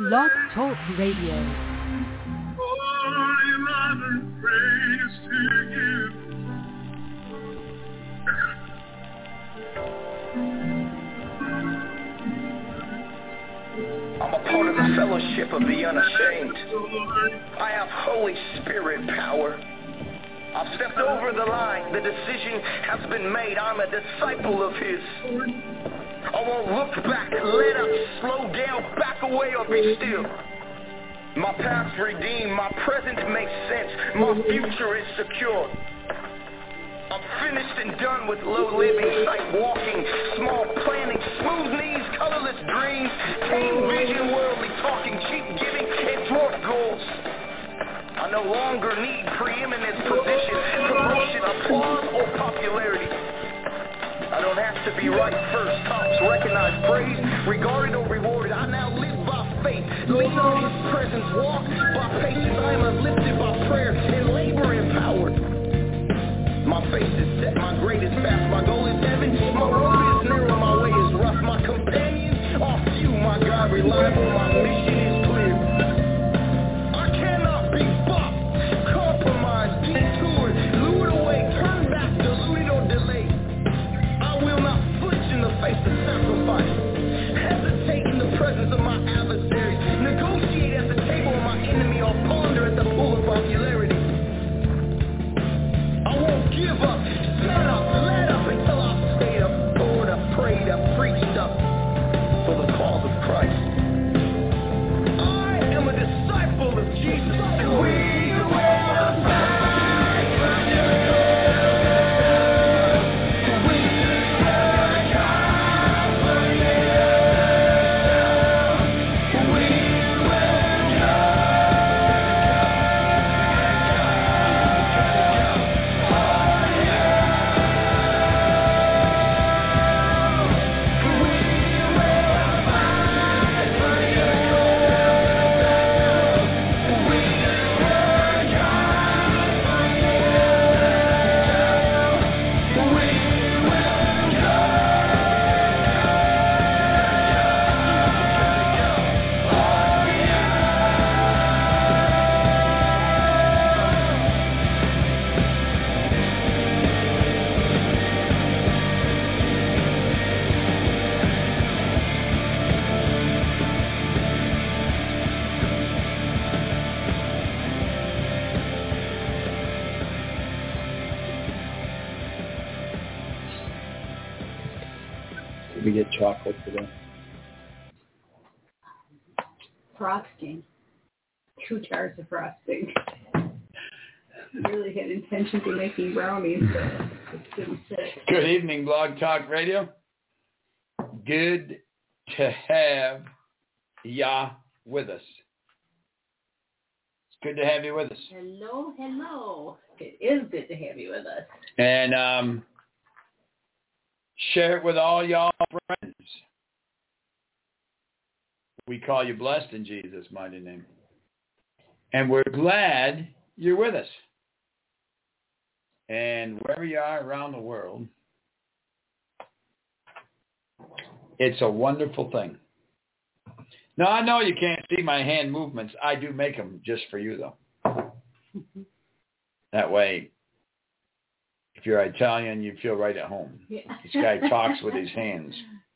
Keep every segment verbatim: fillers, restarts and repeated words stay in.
Blog Talk Radio. I'm a part of the fellowship of the unashamed. I have Holy Spirit power. I've stepped over the line. The decision has been made. I'm a disciple of His. I won't look back, let up, slow down, back away, or be still. My past redeemed, my present makes sense, my future is secure. I'm finished and done with low living, sight walking, small planning, smooth knees, colorless dreams, tame vision, worldly talking, cheap giving, and dwarf goals. I no longer need preeminence, position, promotion, applause, or popularity. I don't have to be right first, tops, recognized, praised, regarded, or rewarded. I now live by faith, lean on His presence, walk by patience. I am uplifted by prayer and labor empowered. My face is set, my grade is fast, my goal is heaven, my road is narrow, my way is rough, my companions are few, my God reliable, my mission is clear. I cannot be bought, compromised, detoured, lured away, turned back, deluded, or delayed. I will not flinch in the face of sacrifice, hesitate in the presence of my adversaries, negotiate at the table of my enemy, or ponder at the pool of popularity. I won't give up, shut up, let up until I've stayed up, poured up, prayed up, preached up for the cause of Christ. I am a disciple of Jesus. We will fight for you. We work hard for you. We will Did we get chocolate today? Frosting. Two jars of frosting. I really had intentions of making brownies, but it didn't fit. Good evening, Blog Talk Radio. Good to have ya with us. It's good to have you with us. Hello, hello. It is good to have you with us. And um, share it with all y'all friends. We call you blessed in Jesus' mighty name. And we're glad you're with us. And wherever you are around the world, it's a wonderful thing. Now, I know you can't see my hand movements. I do make them just for you, though. That way, if you're Italian, you feel right at home. Yeah. This guy talks with his hands.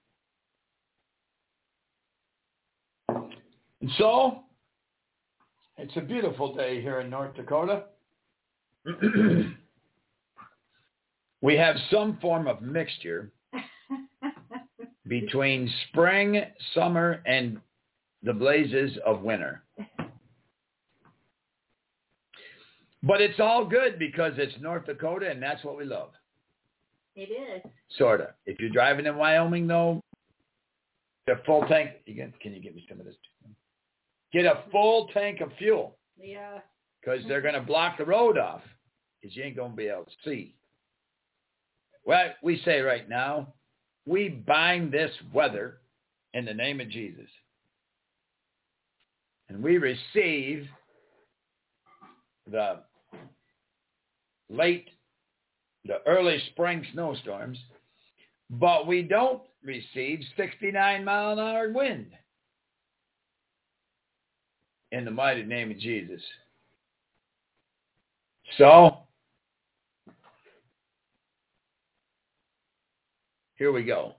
And so, it's a beautiful day here in North Dakota. We have some form of mixture between spring, summer, and the blazes of winter. But it's all good because it's North Dakota, and that's what we love. It is. Sort of. If you're driving in Wyoming, though, get a full tank. You can, can you get me some of this? Get a full tank of fuel. Yeah. Because they're going to block the road off because you ain't going to be able to see. Well, we say right now, we bind this weather in the name of Jesus. And we receive the late, the early spring snowstorms, but we don't receive sixty-nine mile an hour wind. in the mighty name of Jesus. So, here we go.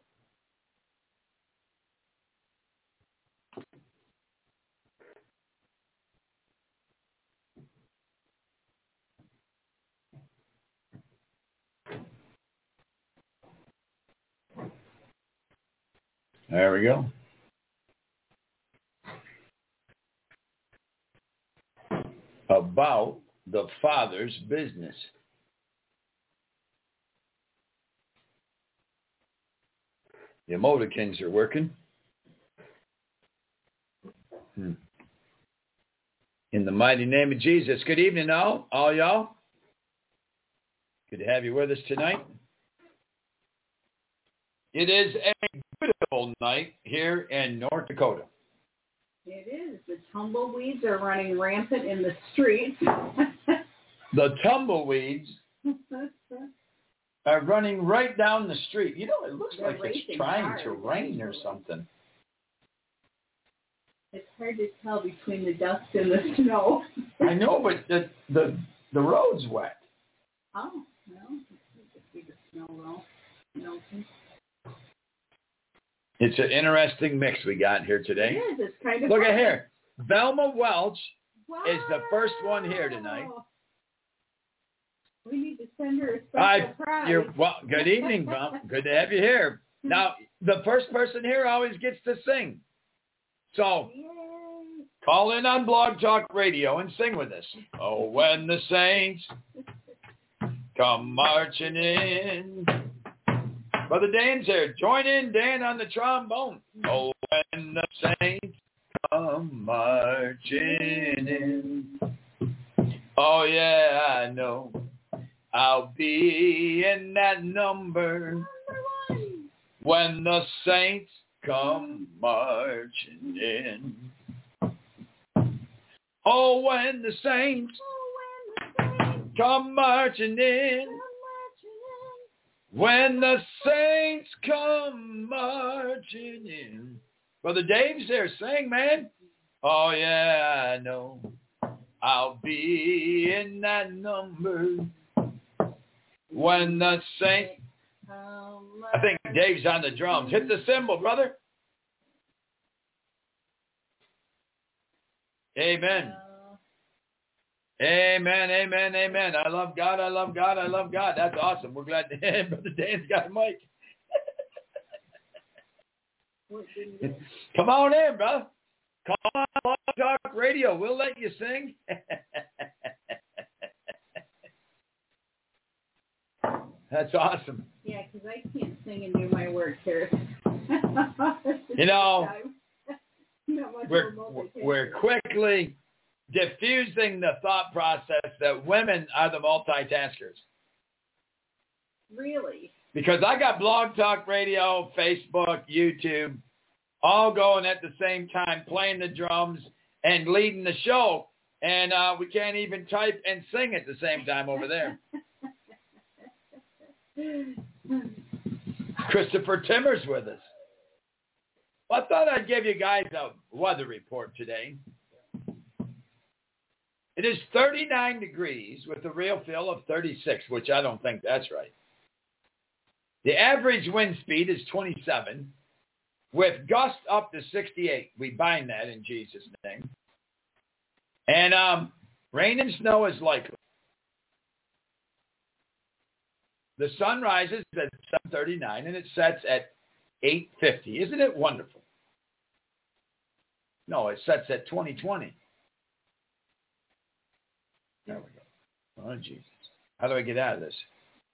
There we go. About the Father's business. The emoticons are working. Hmm. In the mighty name of Jesus. Good evening, all, all y'all. Good to have you with us tonight. It is a beautiful night here in North Dakota. It is. The tumbleweeds are running rampant in the streets. The tumbleweeds are running right down the street. You know, it looks They're like it's racing trying hard, to rain or actually. something. It's hard to tell between the dust and the snow. I know, but the the the road's wet. Oh, well, let's see the snow roll. Melting. It's an interesting mix we got here today. It is. It's kind of Look fun. at here. Velma Welch Wow. is the first one here tonight. We need to send her a special I, prize. you're, well, good evening, Velma. Good to have you here. Now, the first person here always gets to sing. So, Yay. call in on Blog Talk Radio and sing with us. Oh, when the saints come marching in. Brother Dan's here. Join in, Dan, on the trombone. Oh, when the saints come marching in. Oh, yeah, I know. I'll be in that number when the saints come marching in. Oh, when the saints come marching in. When the saints come marching in. Brother Dave's there. Sing, man. Oh, yeah, I know. I'll be in that number when the saints... I think Dave's on the drums. Hit the cymbal, brother. Amen. Amen, amen, amen. I love God, I love God, I love God. That's awesome. We're glad to have Brother Dan's got a mic. Come on in, bro. Call on Blog Talk Radio. We'll let you sing. That's awesome. Yeah, because I can't sing and do my work here. You know, we're, we're quickly diffusing the thought process that women are the multitaskers. Really? Because I got Blog Talk Radio, Facebook, YouTube, all going at the same time, playing the drums and leading the show. And uh, we can't even type and sing at the same time over there. Christopher Timmer's with us. Well, I thought I'd give you guys a weather report today. It is thirty-nine degrees with a real feel of thirty-six, which I don't think that's right. The average wind speed is twenty-seven, with gusts up to sixty-eight. We bind that in Jesus' name. And um, rain and snow is likely. The sun rises at seven thirty-nine and it sets at eight fifty. Isn't it wonderful? No, it sets at twenty twenty. There we go. Oh, Jesus. How do I get out of this?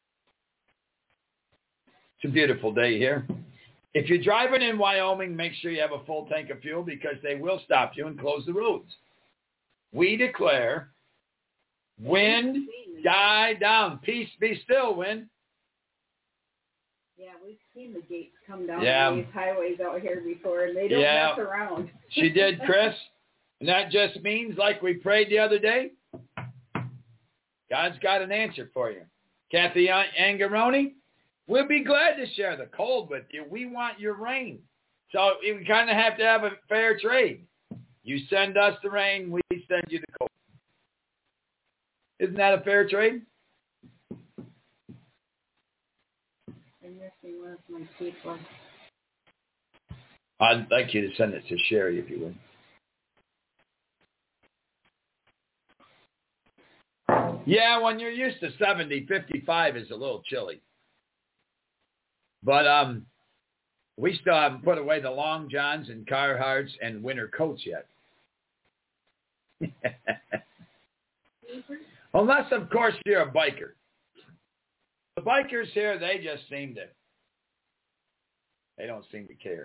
It's a beautiful day here. If you're driving in Wyoming, make sure you have a full tank of fuel because they will stop you and close the roads. We declare, wind, die down. Peace be still, wind. Yeah, we've seen the gates come down yeah. on these highways out here before, and they don't yeah. mess around. She did, Chris. And that just means, like we prayed the other day, God's got an answer for you. Kathy Angaroni, we'll be glad to share the cold with you. We want your rain. So we kind of have to have a fair trade. You send us the rain, we send you the cold. Isn't that a fair trade? I'm missing one of my people. I'd like you to send it to Sherry if you would. Yeah, when you're used to seventy, fifty-five is a little chilly. But um, we still haven't put away the long johns and Carhartts and winter coats yet. Unless, of course, you're a biker. The bikers here, they just seem to, they don't seem to care.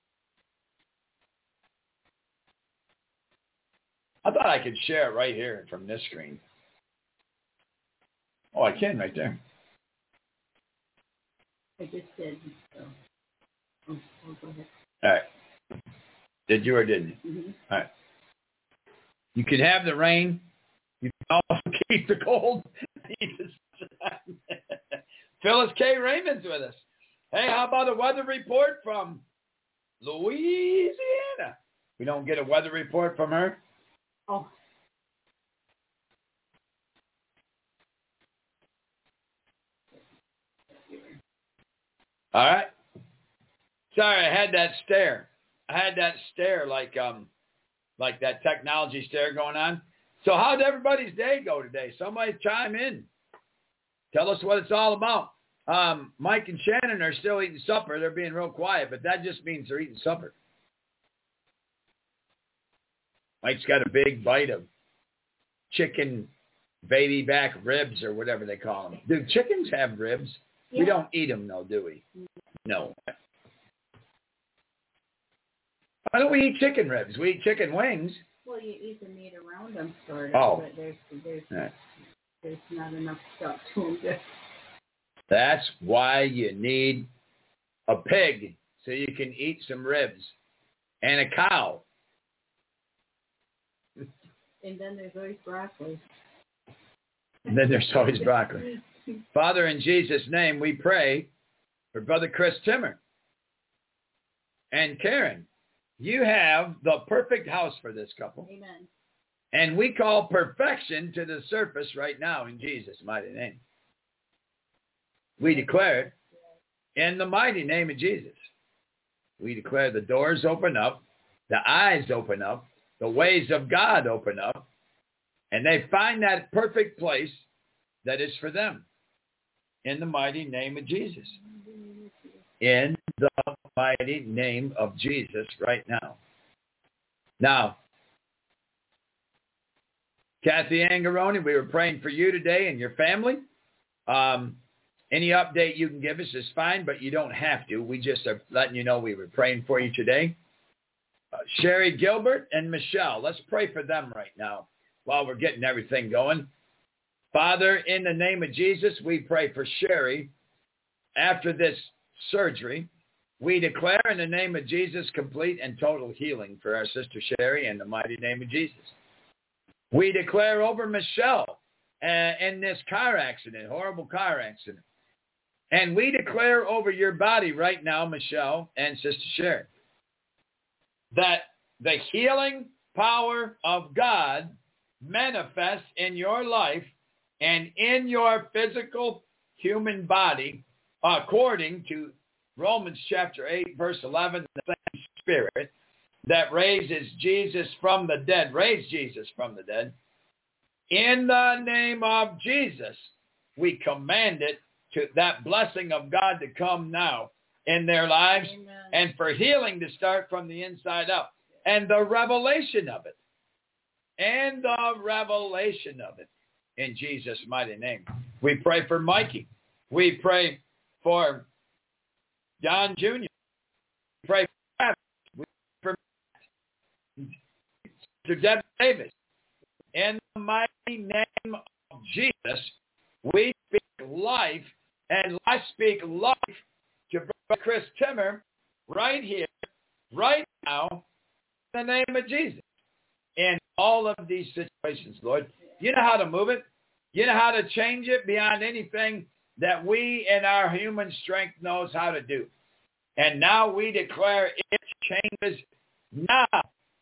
I thought I could share it right here from this screen. Oh, I can right there. I just did. So. Oh, oh, go ahead. All right. Did you or didn't you? Mm-hmm. All right. You can have the rain. You can also keep the cold. Phyllis K. Raymond's with us. Hey, how about a weather report from Louisiana? We don't get a weather report from her? Oh. All right. Sorry, I had that stare. I had that stare like um, like that technology stare going on. So how did everybody's day go today? Somebody chime in. Tell us what it's all about. Um, Mike and Shannon are still eating supper. They're being real quiet, but that just means they're eating supper. Mike's got a big bite of chicken baby back ribs or whatever they call them. Do chickens have ribs? Yeah. We don't eat them, though, do we? No. Why don't we eat chicken ribs? We eat chicken wings. Well, you eat the meat around them, sort of. Oh. But there's, there's, right. there's not enough stuff to them. That's why you need a pig, so you can eat some ribs, and a cow. And then there's always broccoli. And then there's always broccoli. Father, in Jesus' name, we pray for Brother Chris Timmer and Karen. You have the perfect house for this couple. Amen. And we call perfection to the surface right now in Jesus' mighty name. We declare it in the mighty name of Jesus. We declare the doors open up, the eyes open up, the ways of God open up, and they find that perfect place that is for them. In the mighty name of Jesus. In the mighty name of Jesus right now. Now, Kathy Angaroni, we were praying for you today and your family. Um, any update you can give us is fine, but you don't have to. We just are letting you know we were praying for you today. Uh, Sherry Gilbert and Michelle, let's pray for them right now while we're getting everything going. Father, in the name of Jesus, we pray for Sherry. After this surgery, we declare in the name of Jesus complete and total healing for our sister Sherry in the mighty name of Jesus. We declare over Michelle uh, in this car accident, horrible car accident. And we declare over your body right now, Michelle and Sister Sherry, that the healing power of God manifests in your life and in your physical human body, according to Romans chapter eight, verse eleven, the same Spirit that raises Jesus from the dead, raised Jesus from the dead. In the name of Jesus, we command it to that blessing of God to come now in their lives. Amen. And for healing to start from the inside out. And the revelation of it. And the revelation of it. In Jesus' mighty name. We pray for Mikey. We pray for John Junior We pray for Travis. We pray for Mister Deb Davis. In the mighty name of Jesus, we speak life, and I speak life to Brother Chris Timmer right here, right now, in the name of Jesus. In all of these situations, Lord, you know how to move it. You know how to change it beyond anything that we in our human strength knows how to do. And now we declare it changes now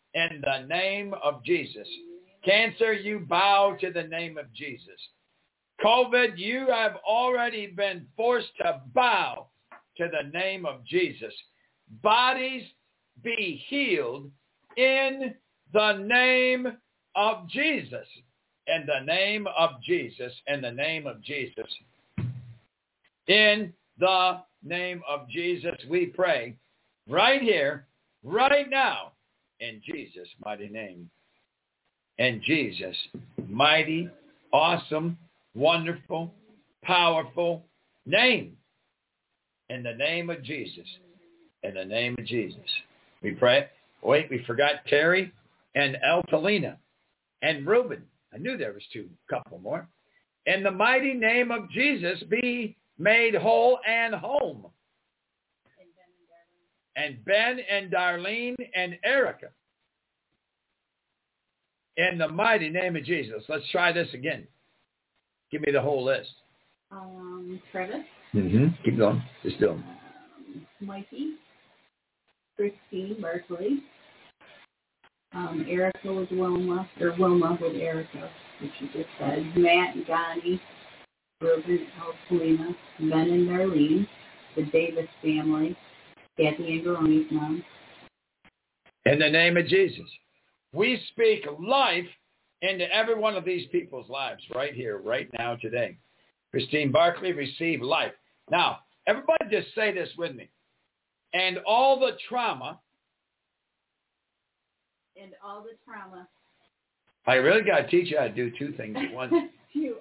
in the name of Jesus. Cancer, you bow to the name of Jesus. COVID, you have already been forced to bow to the name of Jesus. Bodies, be healed in the name of Jesus. In the name of Jesus. In the name of Jesus. In the name of Jesus, we pray right here, right now, in Jesus' mighty name. In Jesus' mighty, awesome, wonderful, powerful name. In the name of Jesus. In the name of Jesus. We pray. Wait, we forgot Terry and Eltalina and Reuben. I knew there was two, couple more. In the mighty name of Jesus, be made whole and home. And Ben and Darlene and Erica. In the mighty name of Jesus. Let's try this again. Give me the whole list. Um, Travis. Mm-hmm. Keep going. Just do them. Um, Mikey. Christine Berkeley. Um, Erica with Wilma, or Wilma with Erica, which you just said. Matt and Johnny. Reuben, Elselina, Ben and Darlene. The Davis family. Kathy and Garoni's mom. In the name of Jesus. We speak life into every one of these people's lives right here, right now, today. Christine Barkley, receive life. Now, everybody just say this with me. And all the trauma. And all the trauma. I really got to teach you how to do two things at once. You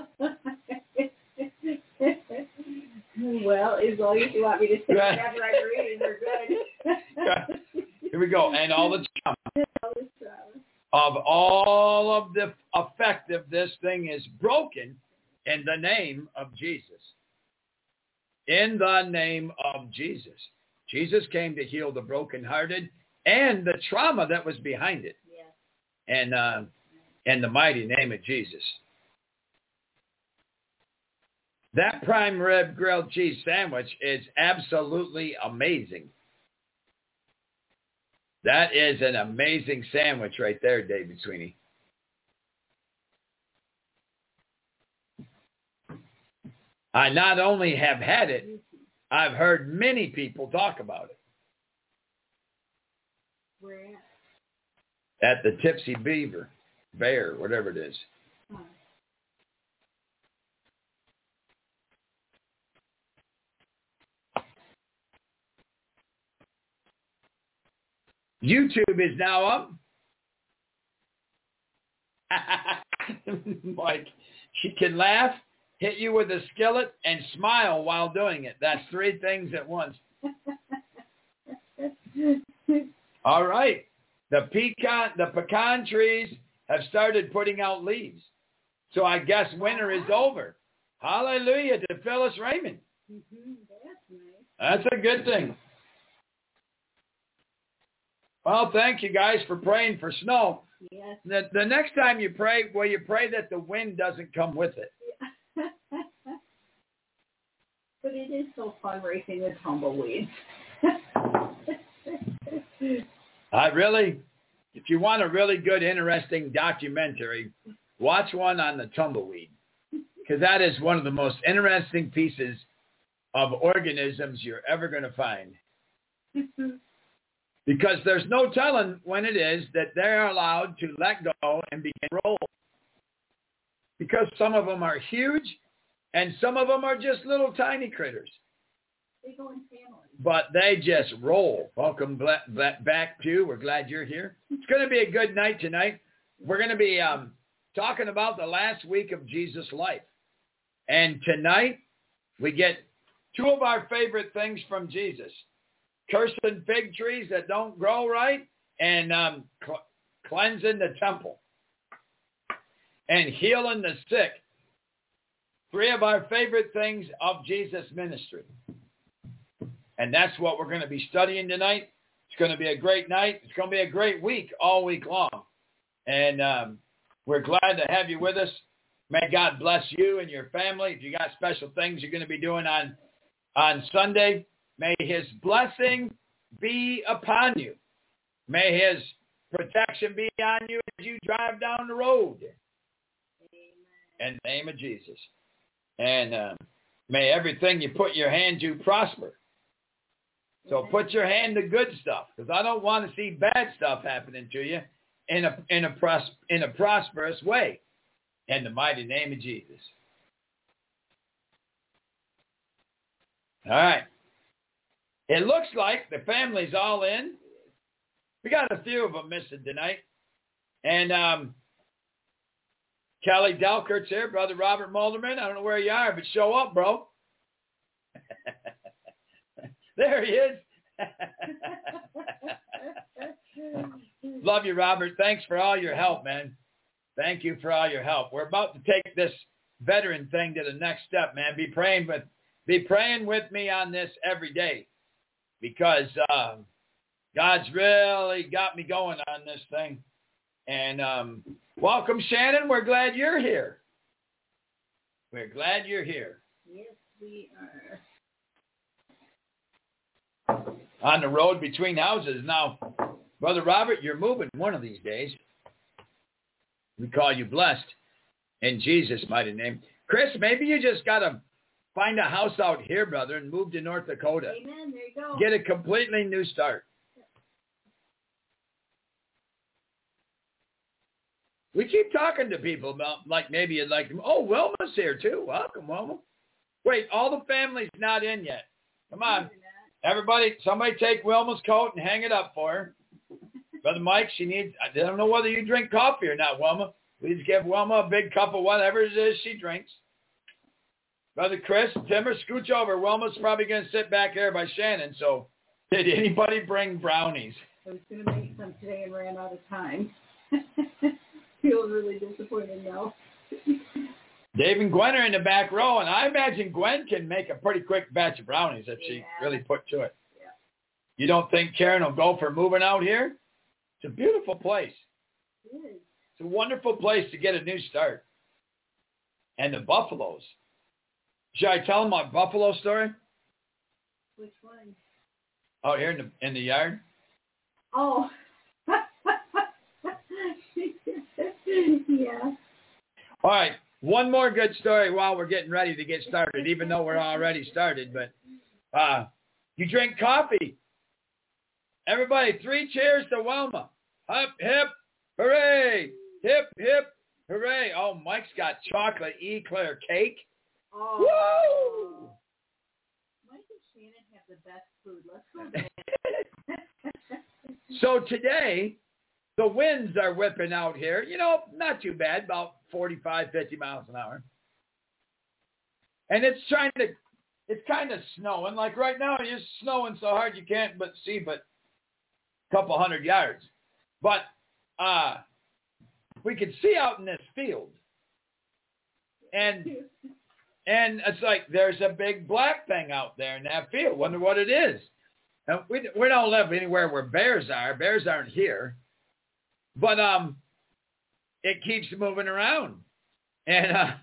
Well, as long as you want me to say whatever I'm reading, we're good. Here we go. And all the trauma. Of all of the effect of this thing is broken in the name of Jesus. In the name of Jesus. Jesus came to heal the brokenhearted and the trauma that was behind it. Yes. And uh, in the mighty name of Jesus. That prime rib grilled cheese sandwich is absolutely amazing. That is an amazing sandwich right there, David Sweeney. I not only have had it, I've heard many people talk about it. Where at? At the Tipsy Beaver, Bear, whatever it is. Oh. YouTube is now up. Like, she can laugh, hit you with a skillet, and smile while doing it. That's three things at once. All right. The pecan, the pecan trees have started putting out leaves. So I guess winter is over. Hallelujah to Phyllis Raymond. Mm-hmm. That's nice. That's a good thing. Well, thank you guys for praying for snow. Yes. The, the next time you pray, well, you pray that the wind doesn't come with it. Yeah. But it is so fun racing with tumbleweeds. I really, if you want a really good, interesting documentary, watch one on the tumbleweed. Because that is one of the most interesting pieces of organisms you're ever going to find. Because there's no telling when it is that they're allowed to let go and begin to roll. Because some of them are huge and some of them are just little tiny critters. They go in families. But they just roll. Welcome back, Pew. We're glad you're here. It's going to be a good night tonight. We're going to be um, talking about the last week of Jesus' life. And tonight we get two of our favorite things from Jesus. Cursing fig trees that don't grow right, and um, cl- cleansing the temple, and healing the sick. Three of our favorite things of Jesus' ministry. And that's what we're going to be studying tonight. It's going to be a great night. It's going to be a great week, all week long. And um, we're glad to have you with us. May God bless you and your family. If you got special things you're going to be doing on, on Sunday, may his blessing be upon you. May his Protection be on you as you drive down the road. Amen. In the name of Jesus. And uh, may everything you put your hand to prosper. So put your hand to good stuff, because I don't want to see bad stuff happening to you in a in a pros, in a prosperous way. In the mighty name of Jesus. All right. It looks like the family's all in. We got a few of them missing tonight. And um, Kelly Delkert's here, Brother Robert Mulderman. I don't know where you are, but show up, bro. There he is. Love you, Robert. Thanks for all your help, man. Thank you for all your help. We're about to take this veteran thing to the next step, man. Be praying with, be praying with me on this every day, because um, God's really got me going on this thing. And um, welcome, Shannon. We're glad you're here. We're glad you're here. Yes, we are. On the road between houses. Now, Brother Robert, you're moving one of these days. We call you blessed in Jesus' mighty name. Chris, maybe you just got to find a house out here, brother, and move to North Dakota. Amen. There you go. Get a completely new start. We keep talking to people about, like, maybe you'd like them. Oh, Wilma's here, too. Welcome, Wilma. Wait, all the family's not in yet. Come on. Everybody, somebody take Wilma's coat and hang it up for her. Brother Mike, she needs, I don't know whether you drink coffee or not, Wilma. Please give Wilma a big cup of whatever it is she drinks. Brother Chris, Timmer, scooch over. Wilma's probably going to sit back there by Shannon. So did anybody bring brownies? I was going to make some today and ran out of time. Feel really disappointed now. Dave and Gwen are in the back row, and I imagine Gwen can make a pretty quick batch of brownies if she yeah. really put to it. Yeah. You don't think Karen will go for moving out here? It's a beautiful place. It is. It's a wonderful place to get a new start. And the buffaloes. Should I tell them my buffalo story? Which one? Out here in the in the yard? Oh. Yeah. All right. One more good story while we're getting ready to get started, even though we're already started. But uh, you drink coffee. Everybody, three cheers to Wilma. Hip, hip, hooray. Hip, hip, hooray. Oh, Mike's got chocolate eclair cake. Oh. Woo! Mike and Shannon have the best food. Let's go there. So today, the winds are whipping out here. You know, not too bad, about forty-five, fifty miles an hour. And it's trying to, it's kind of snowing. Like right now, it's snowing so hard you can't but see but a couple hundred yards. But uh, we could see out in this field. And and it's like there's a big black thing out there in that field. Wonder what it is. And we, we don't live anywhere where bears are. Bears aren't here. But um, it keeps moving around. And uh,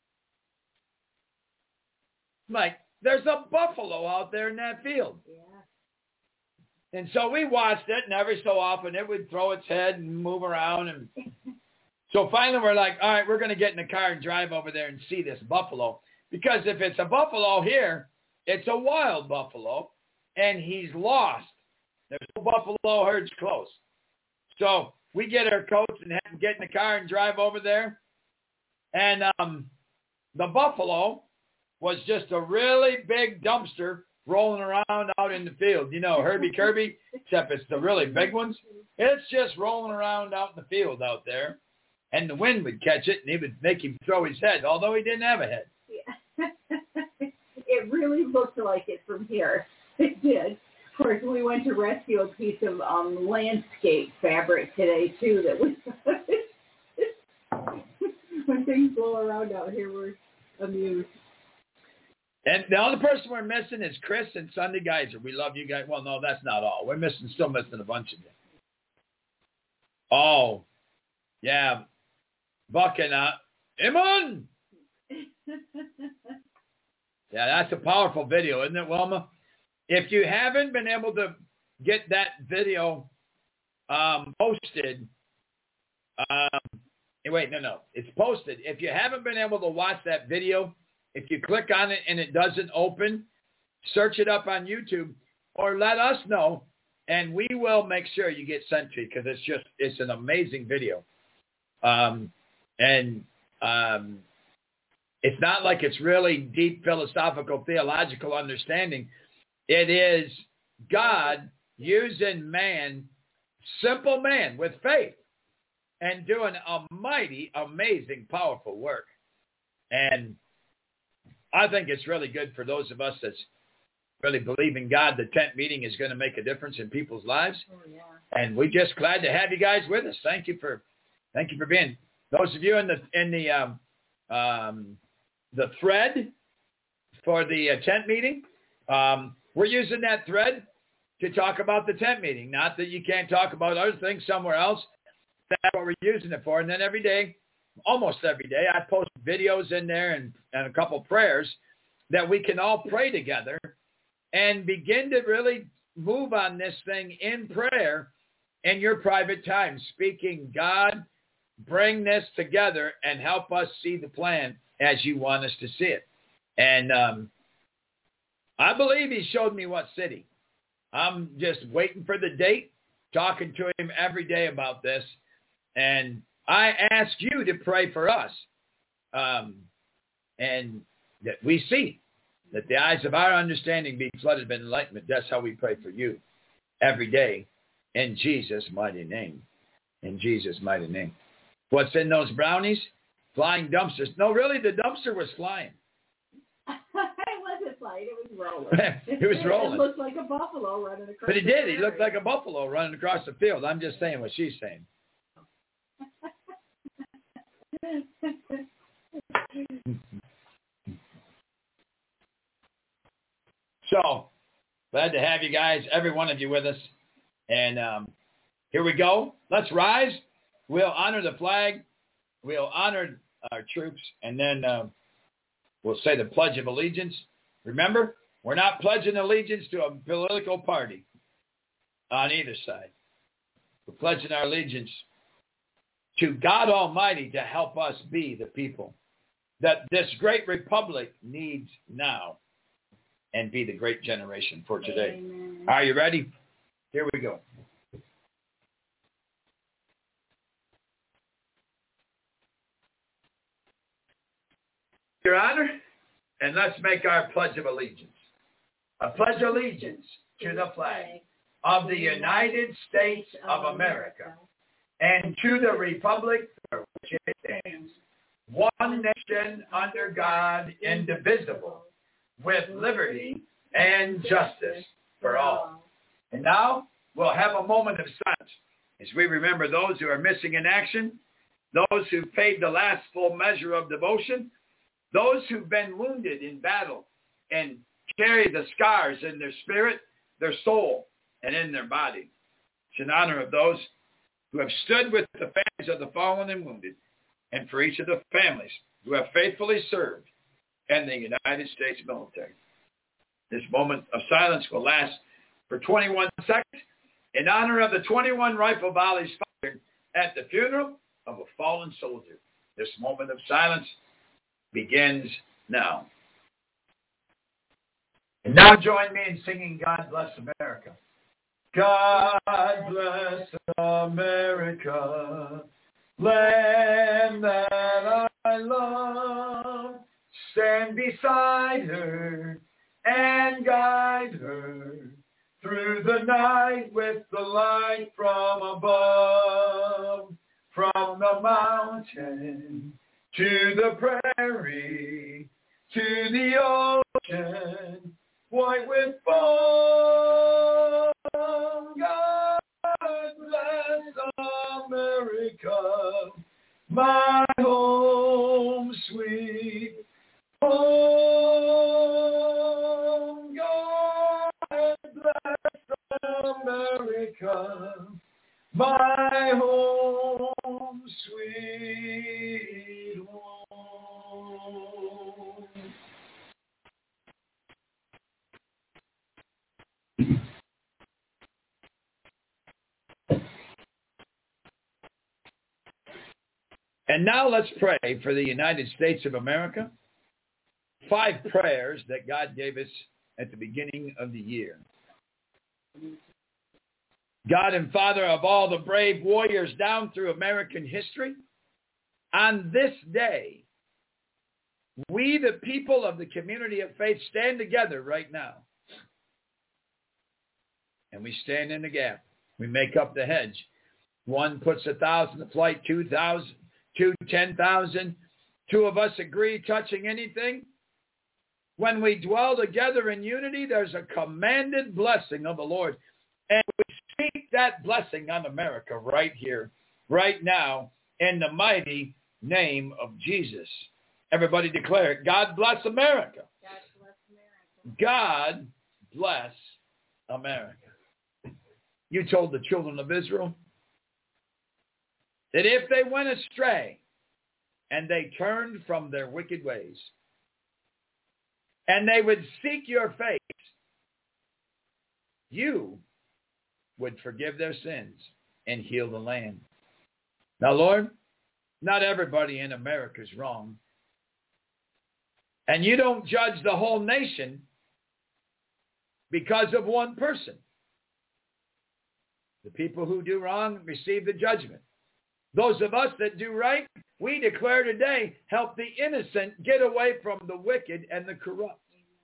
like, there's a buffalo out there in that field. Yeah. And so we watched it, and every so often it would throw its head and move around. And so finally we're like, all right, we're going to get in the car and drive over there and see this buffalo. Because if it's a buffalo here, it's a wild buffalo, and he's lost. There's no buffalo herds close. So we get our coats and get in the car and drive over there. And um, the buffalo was just a really big dumpster rolling around out in the field. You know, Herbie Kirby, except it's the really big ones. It's just rolling around out in the field out there. And the wind would catch it, and it would make him throw his head, although he didn't have a head. Yeah. It really looked like it from here. It did. Of course, we went to rescue a piece of um, landscape fabric today, too, that was... when things blow around out here, we're amused. And the only person we're missing is Chris and Sunday Geyser. We love you guys. Well, no, that's not all. We're missing, still missing a bunch of you. Oh, yeah. Buck and uh, Eamon! Yeah, that's a powerful video, isn't it, Wilma? If you haven't been able to get that video um, posted. Um, wait, no, no. It's posted. If you haven't been able to watch that video, if you click on it and it doesn't open, search it up on YouTube or let us know, and we will make sure you get sent to you because it's just, it's an amazing video. Um, and um, it's not like it's really deep philosophical, theological understanding. It is God using man, simple man with faith, and doing a mighty, amazing, powerful work. And I think it's really good for those of us that's really believe in God. The tent meeting is going to make a difference in people's lives. Oh, yeah. And we're just glad to have you guys with us. Thank you for, thank you for being. Those of you in the in the um, um, the thread for the uh, tent meeting, um, we're using that thread to talk about the tent meeting. Not that you can't talk about other things somewhere else. That's what we're using it for. And then every day, almost every day, I post videos in there and, and a couple prayers that we can all pray together and begin to really move on this thing in prayer in your private time, speaking, God, bring this together and help us see the plan as you want us to see it. And um, I believe he showed me what city. I'm just waiting for the date, talking to him every day about this. And I ask you to pray for us, um, and that we see, that the eyes of our understanding be flooded with enlightenment. That's how we pray for you every day in Jesus' mighty name. In Jesus' mighty name. What's in those brownies? Flying dumpsters. No, really, the dumpster was flying. It wasn't flying. It was rolling. It was rolling. It looked like a buffalo running across But he the did. He prairie. looked like a buffalo running across the field. I'm just saying what she's saying. So, glad to have you guys, every one of you with us. And um, here we go. Let's rise. We'll honor the flag. We'll honor our troops. And then uh, we'll say the Pledge of Allegiance. Remember, we're not pledging allegiance to a political party on either side. We're pledging our allegiance to God Almighty to help us be the people that this great republic needs now and be the great generation for today. Amen. Are you ready? Here we go. Your Honor, and let's make our Pledge of Allegiance. I pledge allegiance to the flag of the United States of America and to the republic for which it stands, one nation under God, indivisible, with liberty and justice for all. And now we'll have a moment of silence as we remember those who are missing in action, those who paid the last full measure of devotion, those who've been wounded in battle and carry the scars in their spirit, their soul, and in their body. It's in honor of those who have stood with the families of the fallen and wounded, and for each of the families who have faithfully served in the United States military. This moment of silence will last for twenty-one seconds in honor of the twenty-one rifle volleys fired at the funeral of a fallen soldier. This moment of silence begins now. And now join me in singing God Bless America. God bless America, land that I love. Stand beside her and guide her through the night with the light from above. From the mountain to the prairie, to the ocean, white with foam. God bless America, my home sweet home. God bless America, my home sweet home. And now let's pray for the United States of America. Five prayers that God gave us at the beginning of the year. God and Father of all the brave warriors down through American history, on this day, we, the people of the community of faith, stand together right now. And we stand in the gap. We make up the hedge. One puts a thousand to flight, two thousand, two, ten thousand. Two of us agree touching anything. When we dwell together in unity, there's a commanded blessing of the Lord. And we speak that blessing on America right here, right now, in the mighty name of Jesus. Everybody declare it. God bless America. God bless America. God bless America. You told the children of Israel that if they went astray and they turned from their wicked ways and they would seek your face, you would forgive their sins and heal the land. Now, Lord, not everybody in America is wrong. And you don't judge the whole nation because of one person. The people who do wrong receive the judgment. Those of us that do right, we declare today, help the innocent get away from the wicked and the corrupt.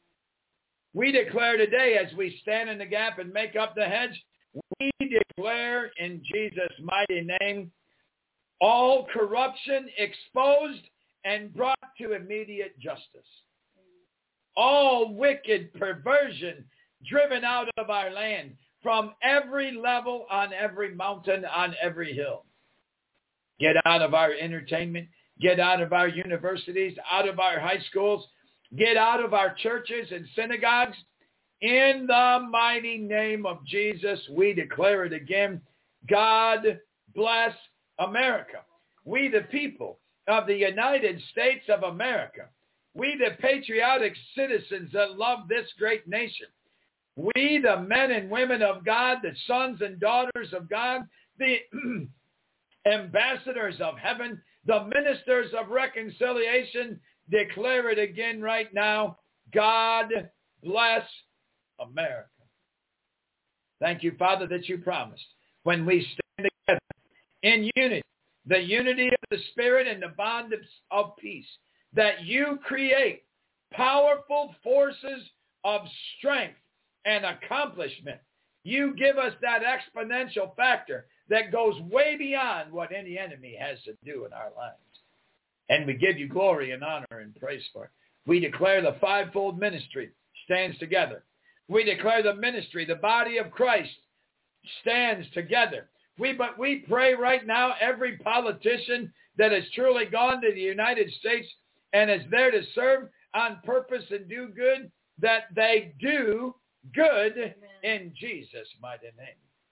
We declare today, as we stand in the gap and make up the hedge, we declare in Jesus' mighty name, all corruption exposed and brought to immediate justice. All wicked perversion driven out of our land from every level, on every mountain, on every hill. Get out of our entertainment. Get out of our universities, out of our high schools. Get out of our churches and synagogues. In the mighty name of Jesus, we declare it again. God bless America. We, the people of the United States of America, we, the patriotic citizens that love this great nation, we, the men and women of God, the sons and daughters of God, the ambassadors of heaven, the ministers of reconciliation, declare it again right now. God bless America. Thank you, Father, that you promised when we stand together in unity, the unity of the Spirit and the bond of, of peace, that you create powerful forces of strength and accomplishment. You give us that exponential factor that goes way beyond what any enemy has to do in our lives. And we give you glory and honor and praise for it. We declare the fivefold ministry stands together. We declare the ministry, the body of Christ, stands together. We but we pray right now, every politician that has truly gone to the United States and is there to serve on purpose and do good, that they do good. Amen. In Jesus' mighty name.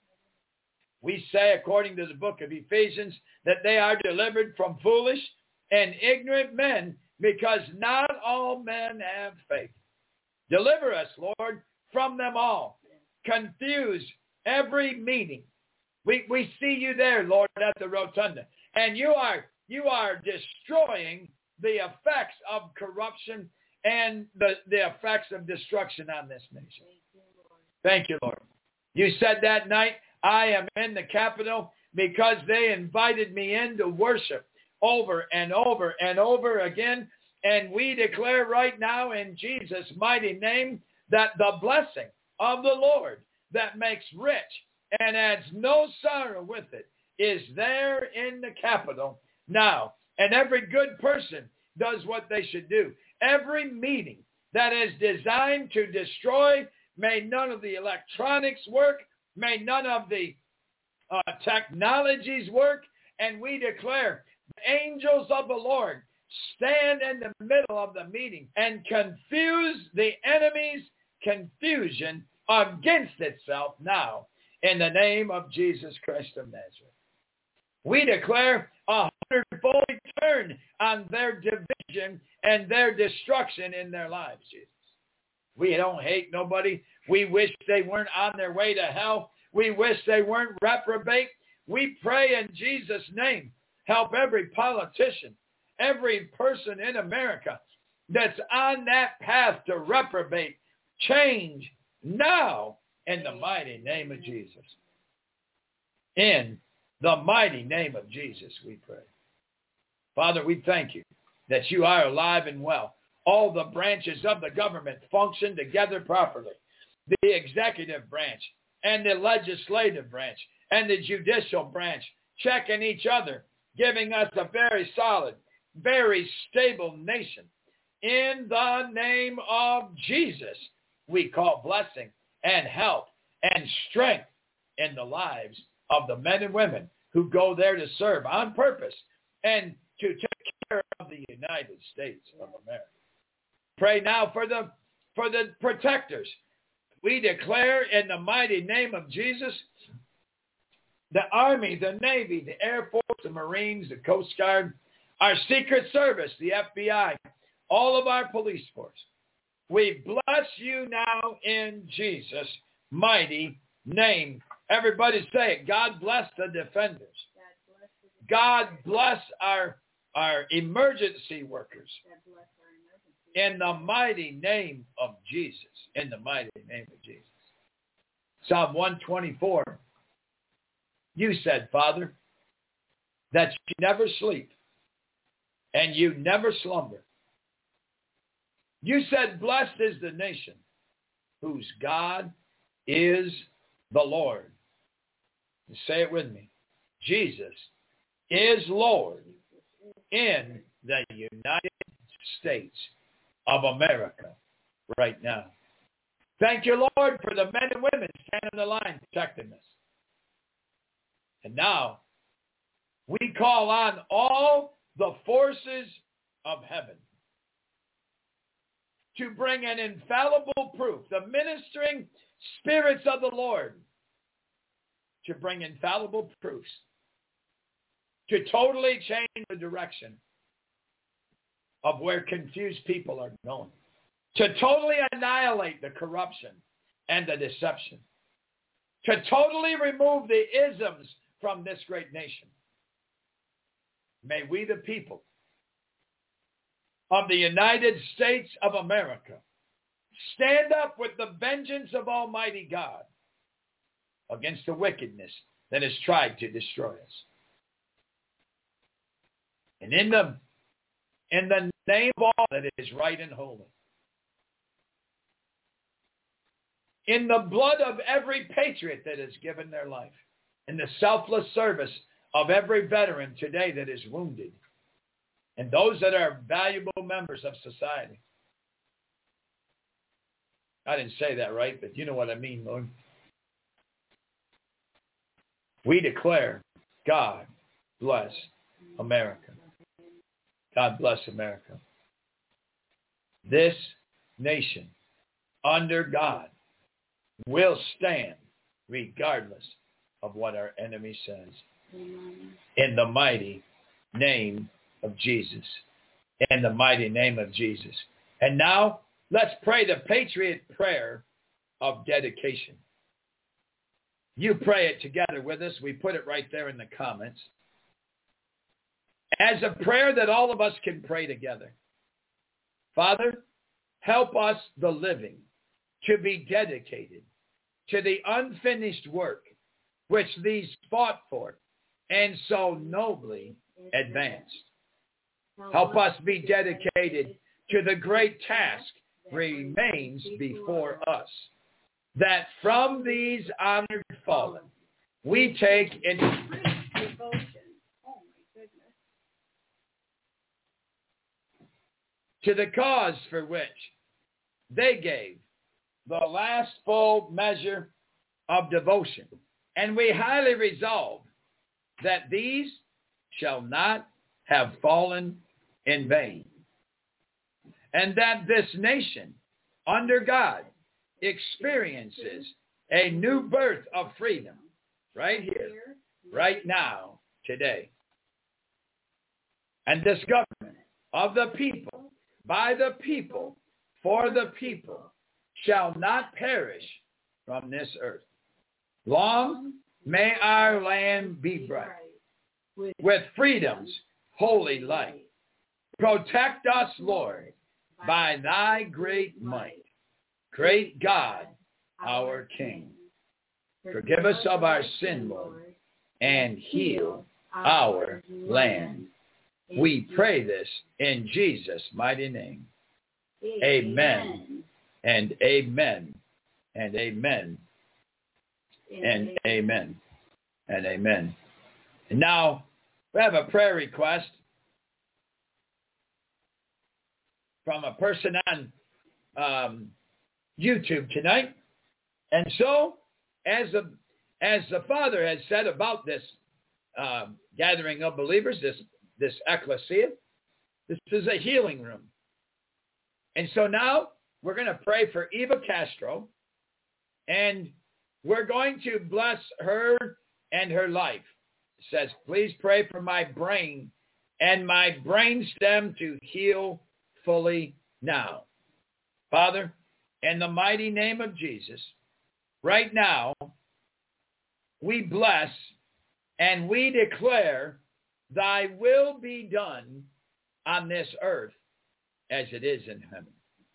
We say, according to the book of Ephesians, that they are delivered from foolish and ignorant men, because not all men have faith. Deliver us, Lord, from them all. Confuse every meeting. We we see you there, Lord, at the rotunda. And you are you are destroying the effects of corruption and the, the effects of destruction on this nation. Thank you, Lord. You said that night, I am in the Capitol because they invited me in to worship over and over and over again. And we declare right now in Jesus' mighty name that the blessing of the Lord that makes rich and adds no sorrow with it is there in the Capitol now. And every good person does what they should do. Every meeting that is designed to destroy, may none of the electronics work, may none of the uh, technologies work, and we declare the angels of the Lord stand in the middle of the meeting and confuse the enemy's confusion against itself now in the name of Jesus Christ of Nazareth. We declare a hundredfold return on their division and their destruction in their lives, Jesus. We don't hate nobody. We wish they weren't on their way to hell. We wish they weren't reprobate. We pray in Jesus' name Help every politician, every person in America that's on that path to reprobate change now in the mighty name of Jesus. In the mighty name of Jesus, we pray. Father, we thank you that you are alive and well. All the branches of the government function together properly. The executive branch and the legislative branch and the judicial branch checking each other, giving us a very solid, very stable nation. In the name of Jesus, we call blessing and help and strength in the lives of the men and women who go there to serve on purpose and to take care of the United States of America. Pray now for the for the protectors. We declare in the mighty name of Jesus, the Army, the Navy, the Air Force, the Marines, the Coast Guard, our Secret Service, the F B I, all of our police force. We bless you now in Jesus' mighty name. Everybody say it. God bless the defenders. God bless our, our emergency workers. In the mighty name of Jesus. In the mighty name of Jesus. Psalm one twenty-four. You said, Father, that you never sleep and you never slumber. You said, blessed is the nation whose God is the Lord. Say it with me. Jesus is Lord in the United States of America right now. Thank you, Lord, for the men and women standing in the line protecting us. And now we call on all the forces of heaven to bring an infallible proof, the ministering spirits of the Lord, to bring infallible proofs, to totally change the direction of where confused people are going, to totally annihilate the corruption and the deception, to totally remove the isms from this great nation. May we, the people of the United States of America, stand up with the vengeance of Almighty God against the wickedness that has tried to destroy us. And in the, in the name of all that is right and holy, in the blood of every patriot that has given their life, in the selfless service of every veteran today that is wounded, and those that are valuable members of society. I didn't say that right, but you know what I mean, Lord. We declare, God bless America. God bless America. This nation, under God, will stand regardless of what our enemy says. Amen. In the mighty name of Jesus. In the mighty name of Jesus. And now, let's pray the Patriot prayer of dedication. You pray it together with us. We put it right there in the comments. As a prayer that all of us can pray together. Father, help us, the living, to be dedicated to the unfinished work which these fought for and so nobly advanced. Help us be dedicated to the great task remains before us, that from these honored fallen we take in devotion to the cause for which they gave the last full measure of devotion. And we highly resolve that these shall not have fallen in vain. And that this nation, under God, experiences a new birth of freedom right here, right now, today. And this government of the people, by the people, for the people, shall not perish from this earth. Long may our land be bright. with, with freedom's holy light. Protect us, Lord, by thy great might. Great God, our King. Forgive us of our sin, Lord, and heal our land. We pray this in Jesus' mighty name. Amen and amen and amen and amen and amen. And now we have a prayer request from a person on um, YouTube tonight. And so, as the, as the Father has said about this uh, gathering of believers, this, this ecclesia, this is a healing room. And so now we're going to pray for Eva Castro, and we're going to bless her and her life. It says, please pray for my brain and my brain stem to heal fully now. Father, in the mighty name of Jesus, right now, we bless and we declare thy will be done on this earth as it is in heaven.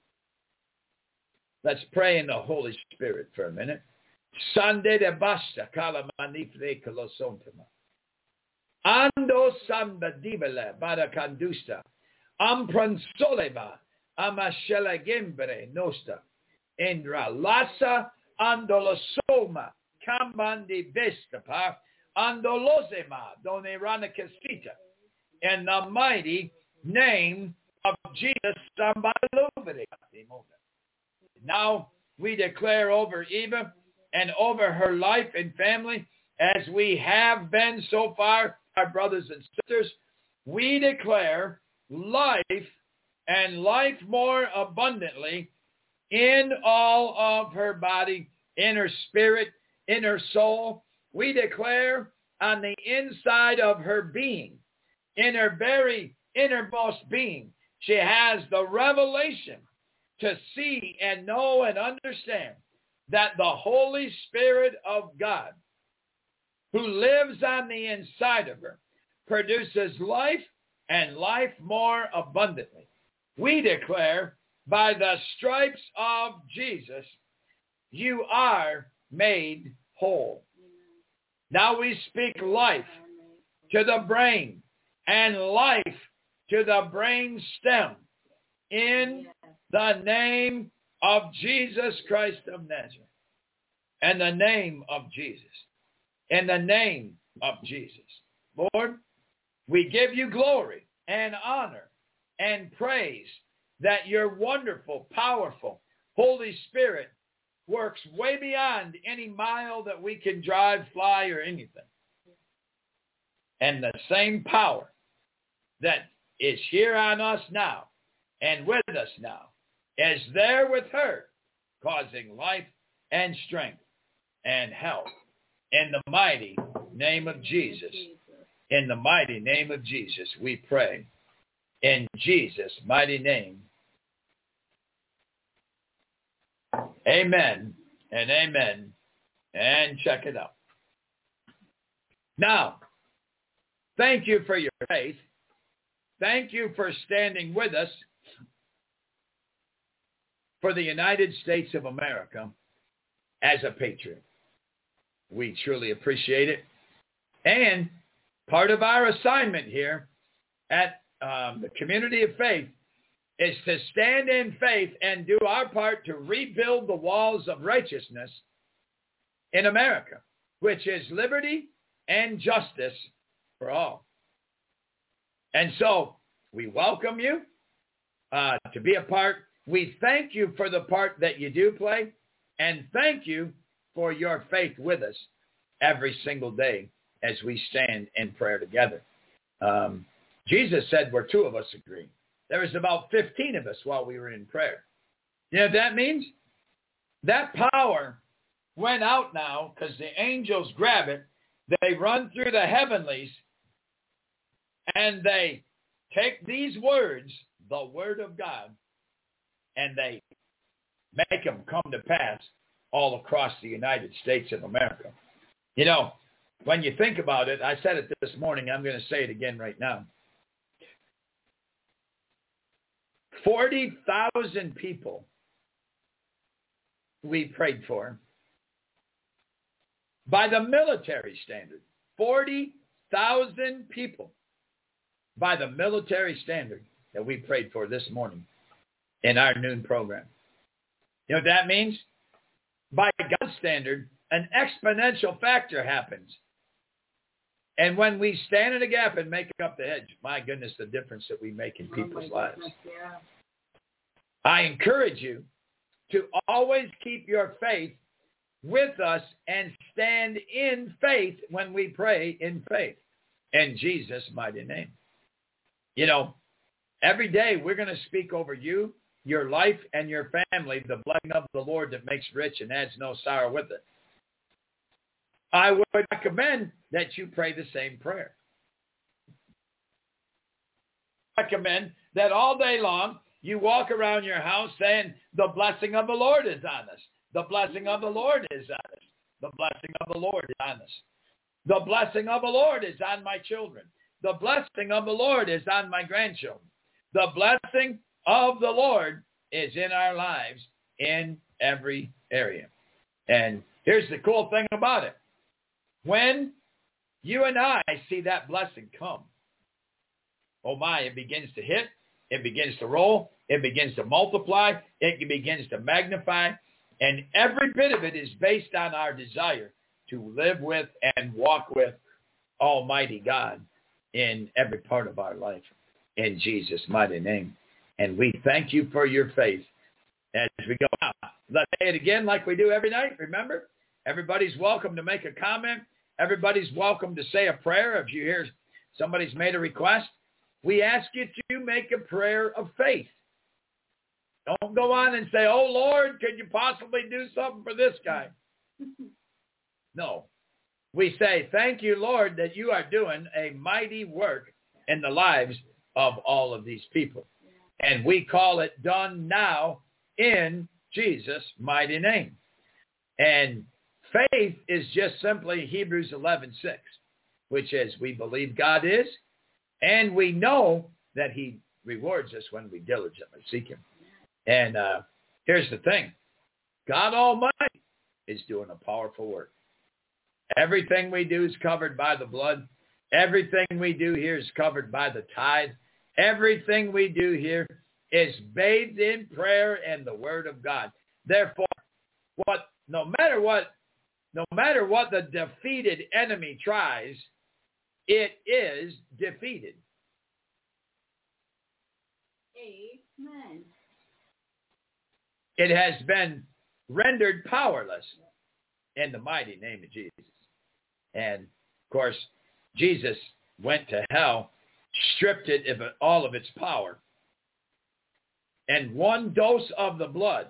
Let's pray in the Holy Spirit for a minute. Sande de basta kalamanifre kolosontama. Ando samba divele barakandusta. Ampransoleva amashelagembre nosta. Indra lasa andolosoma kambandi vestapa andolosema doneranakasita. In the mighty name of Jesus, now we declare over Eva and over her life and family, as we have been so far, our brothers and sisters, we declare life and life more abundantly in all of her body, in her spirit, in her soul. We declare on the inside of her being, in her very innermost being, she has the revelation to see and know and understand that the Holy Spirit of God, who lives on the inside of her, produces life and life more abundantly. We declare, by the stripes of Jesus, you are made whole. Now we speak life to the brain and life to the brain stem in the name of Jesus Christ of Nazareth. In the name of Jesus. In the name of Jesus. Lord, we give you glory and honor and praise that your wonderful, powerful Holy Spirit works way beyond any mile that we can drive, fly, or anything. And the same power that is here on us now and with us now is there with her, causing life and strength and health. In the mighty name of Jesus, in the mighty name of Jesus, we pray. In Jesus' mighty name, amen and amen. And check it out. Now, thank you for your faith. Thank you for standing with us for the United States of America as a patriot. We truly appreciate it. And part of our assignment here at um, the Community of Faith is to stand in faith and do our part to rebuild the walls of righteousness in America, which is liberty and justice for all. And so we welcome you uh, to be a part. We thank you for the part that you do play, and thank you for your faith with us every single day as we stand in prayer together. Um, Jesus said where two of us agree. There was about fifteen of us while we were in prayer. You know what that means? That power went out now because the angels grab it. They run through the heavenlies and they take these words, the word of God, and they make them come to pass all across the United States of America. You know, when you think about it, I said it this morning, I'm going to say it again right now. forty thousand people we prayed for by the military standard. forty thousand people by the military standard that we prayed for this morning in our noon program. You know what that means? By God's standard, an exponential factor happens. And when we stand in the gap and make up the hedge, my goodness, the difference that we make in people's oh lives. Goodness, yeah. I encourage you to always keep your faith with us and stand in faith when we pray in faith. In Jesus' mighty name. You know, every day we're going to speak over you, your life, and your family, the blessing of the Lord that makes rich and adds no sorrow with it. I would recommend that you pray the same prayer. I recommend that all day long you walk around your house saying, the blessing of the Lord is on us. The blessing of the Lord is on us. The blessing of the Lord is on us. The blessing of the Lord is on my children. The blessing of the Lord is on my grandchildren. The blessing of the Lord is in our lives in every area. And here's the cool thing about it. When you and I see that blessing come, oh my, it begins to hit, it begins to roll, it begins to multiply, it begins to magnify, and every bit of it is based on our desire to live with and walk with Almighty God in every part of our life, in Jesus' mighty name. And we thank you for your faith as we go out. Let's say it again like we do every night, remember? Everybody's welcome to make a comment. Everybody's welcome to say a prayer. If you hear somebody's made a request, we ask you to make a prayer of faith. Don't go on and say, oh, Lord, could you possibly do something for this guy? No. We say, thank you, Lord, that you are doing a mighty work in the lives of all of these people. And we call it done now in Jesus' mighty name. And faith is just simply Hebrews eleven six, which is we believe God is, and we know that he rewards us when we diligently seek him. And uh, here's the thing. God Almighty is doing a powerful work. Everything we do is covered by the blood. Everything we do here is covered by the tithe. Everything we do here is bathed in prayer and the word of God. Therefore, what no matter what no matter what the defeated enemy tries, it is defeated. Amen. It has been rendered powerless in the mighty name of Jesus. And, of course, Jesus went to hell, stripped it of all of its power. And one dose of the blood,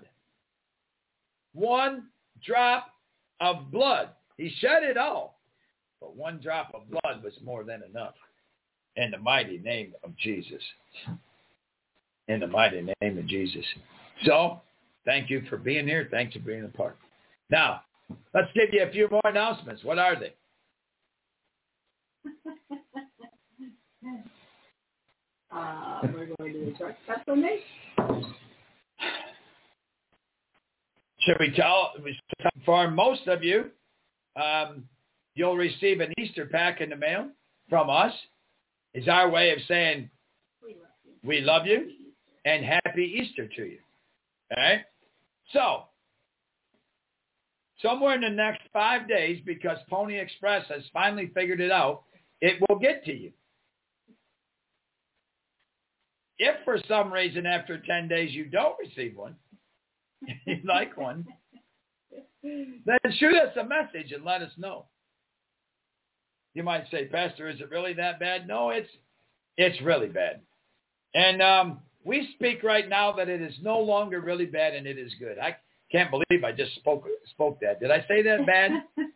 one drop of blood, he shed it all, but one drop of blood was more than enough. In the mighty name of Jesus. In the mighty name of Jesus. So, thank you for being here. Thanks for being a part. Now, let's give you a few more announcements. What are they? uh, we're going to the truck supplement. Should we tell, for most of you, um, you'll receive an Easter pack in the mail from us. It's our way of saying We love you. we love you and happy Easter to you. All right? So, somewhere in the next five days, because Pony Express has finally figured it out, it will get to you. If for some reason after ten days you don't receive one, you'd like one, then shoot us a message and let us know. You might say, Pastor, is it really that bad? No, it's it's really bad. And um, we speak right now that it is no longer really bad and it is good. I can't believe I just spoke spoke that. Did I say that bad?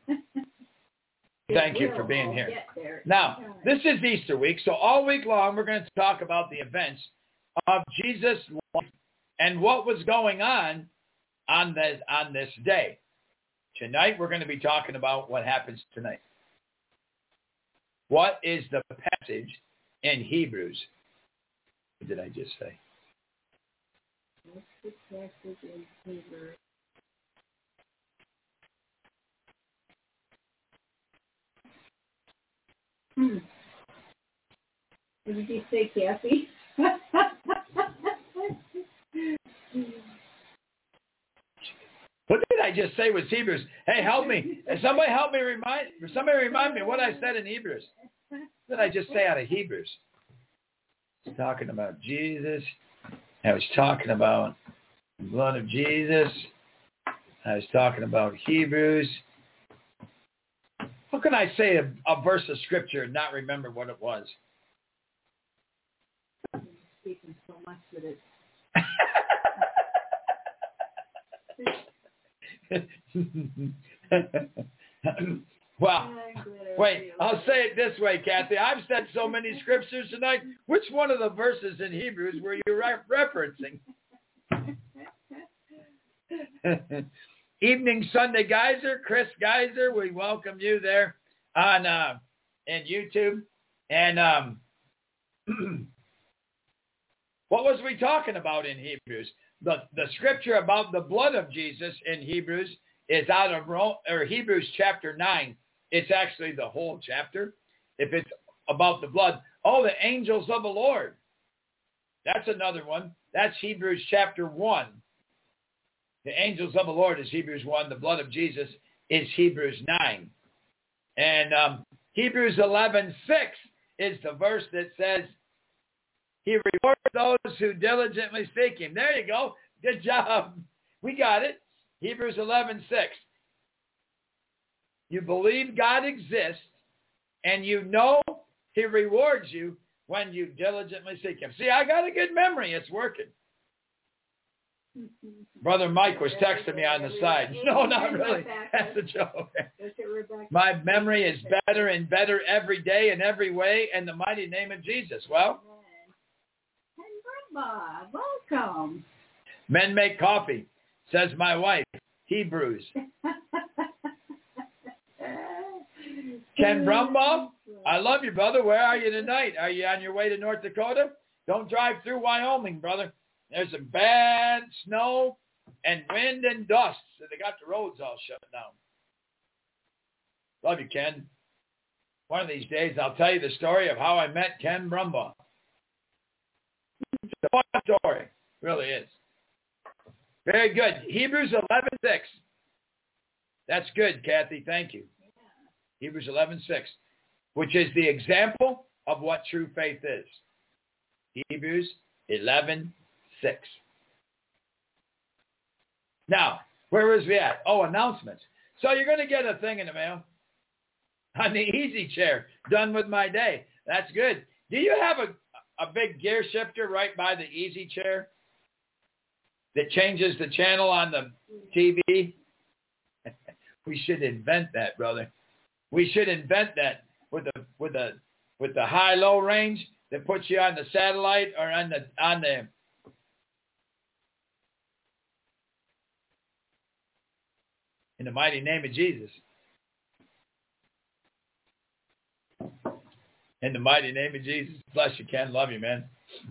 Thank you for being here. Now, this is Easter week, so all week long we're going to talk about the events of Jesus' life and what was going on on this, on this day. Tonight we're going to be talking about what happens tonight. What is the passage in Hebrews? What did I just say? What's the passage in Hebrews? Hmm. What did you say, Kathy? What did I just say was Hebrews? Hey, help me. Somebody help me remind somebody remind me what I said in Hebrews. What did I just say out of Hebrews? I was talking about Jesus. I was talking about the blood of Jesus. I was talking about Hebrews. How can I say a, a verse of scripture and not remember what it was? I'm speaking so much that it. Well, wait, I'll say it this way, Kathy. I've said so many scriptures tonight. Which one of the verses in Hebrews were you re- referencing? Evening Sunday Geyser, Chris Geyser, we welcome you there on uh, in YouTube. And um, what was we talking about in Hebrews? The the scripture about the blood of Jesus in Hebrews is out of Rome, or Hebrews chapter nine. It's actually the whole chapter. If it's about the blood, oh, the angels of the Lord. That's another one. That's Hebrews chapter one. The angels of the Lord is Hebrews one. The blood of Jesus is Hebrews nine. And um, Hebrews eleven six is the verse that says, He rewards those who diligently seek him. There you go. Good job. We got it. Hebrews eleven six. You believe God exists, and you know he rewards you when you diligently seek him. See, I got a good memory. It's working. Brother Mike was texting me on the side. No, not really. That's a joke. My memory is better and better every day in every way in the mighty name of Jesus. Well, Bob, welcome. Men make coffee, says my wife. Hebrews. Ken Brumbaugh, I love you, brother. Where are you tonight? Are you on your way to North Dakota? Don't drive through Wyoming, brother. There's some bad snow and wind and dust, so they got the roads all shut down. Love you, Ken. One of these days, I'll tell you the story of how I met Ken Brumbaugh. It's a fun story. It really is. Very good. Hebrews eleven six. That's good, Kathy. Thank you. Yeah. Hebrews eleven six, which is the example of what true faith is. Hebrews eleven six. Now, where was we at? Oh, announcements. So you're going to get a thing in the mail on the easy chair. Done with my day. That's good. Do you have a a big gear shifter right by the easy chair that changes the channel on the T V? We should invent that, brother. We should invent that with the with the with the high low range that puts you on the satellite or on the on the in the mighty name of Jesus. In the mighty name of Jesus. Bless you, Ken. Love you, man.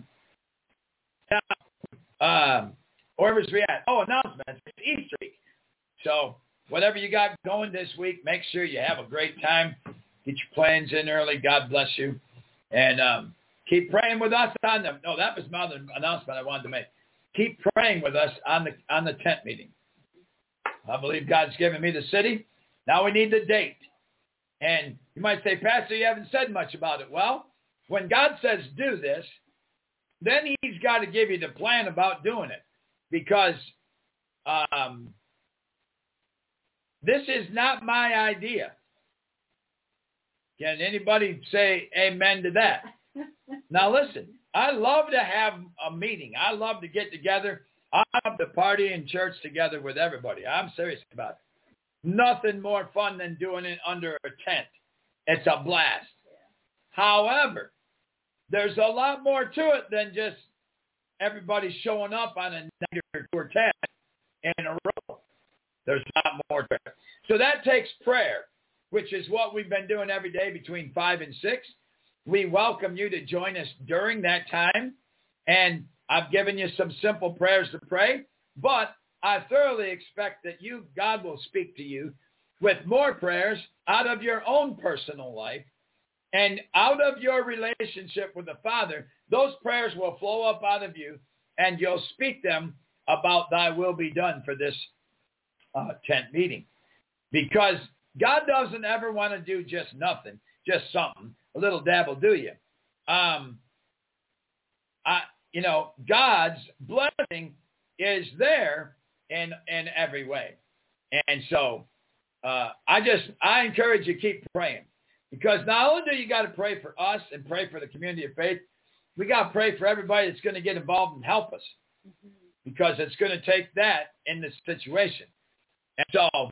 Now, um, where's we at? Oh, announcements. It's Easter week. So whatever you got going this week, make sure you have a great time. Get your plans in early. God bless you. And um, keep praying with us on the, no, that was my other announcement I wanted to make. Keep praying with us on the on the tent meeting. I believe God's given me the city. Now we need the date. And you might say, Pastor, you haven't said much about it. Well, when God says do this, then he's got to give you the plan about doing it. Because um, this is not my idea. Can anybody say amen to that? Now listen, I love to have a meeting. I love to get together. I love to party in church together with everybody. I'm serious about it. Nothing more fun than doing it under a tent. It's a blast. Yeah. However, there's a lot more to it than just everybody showing up on a night or two or ten in a row. There's a lot more to it. So that takes prayer. which is what we've been doing every day between five and six. We welcome you to join us during that time. And I've given you some simple prayers to pray, but I thoroughly expect that you, God will speak to you with more prayers out of your own personal life and out of your relationship with the Father. Those prayers will flow up out of you, and you'll speak them about thy will be done for this uh, tent meeting. Because God doesn't ever want to do just nothing, just something, a little dabble, do you? Um, I, you know, God's blessing is there in in every way. And so uh, I just, I encourage you to keep praying. Because not only do you got to pray for us and pray for the community of faith, we got to pray for everybody that's going to get involved and help us. Mm-hmm. Because it's going to take that in this situation. And so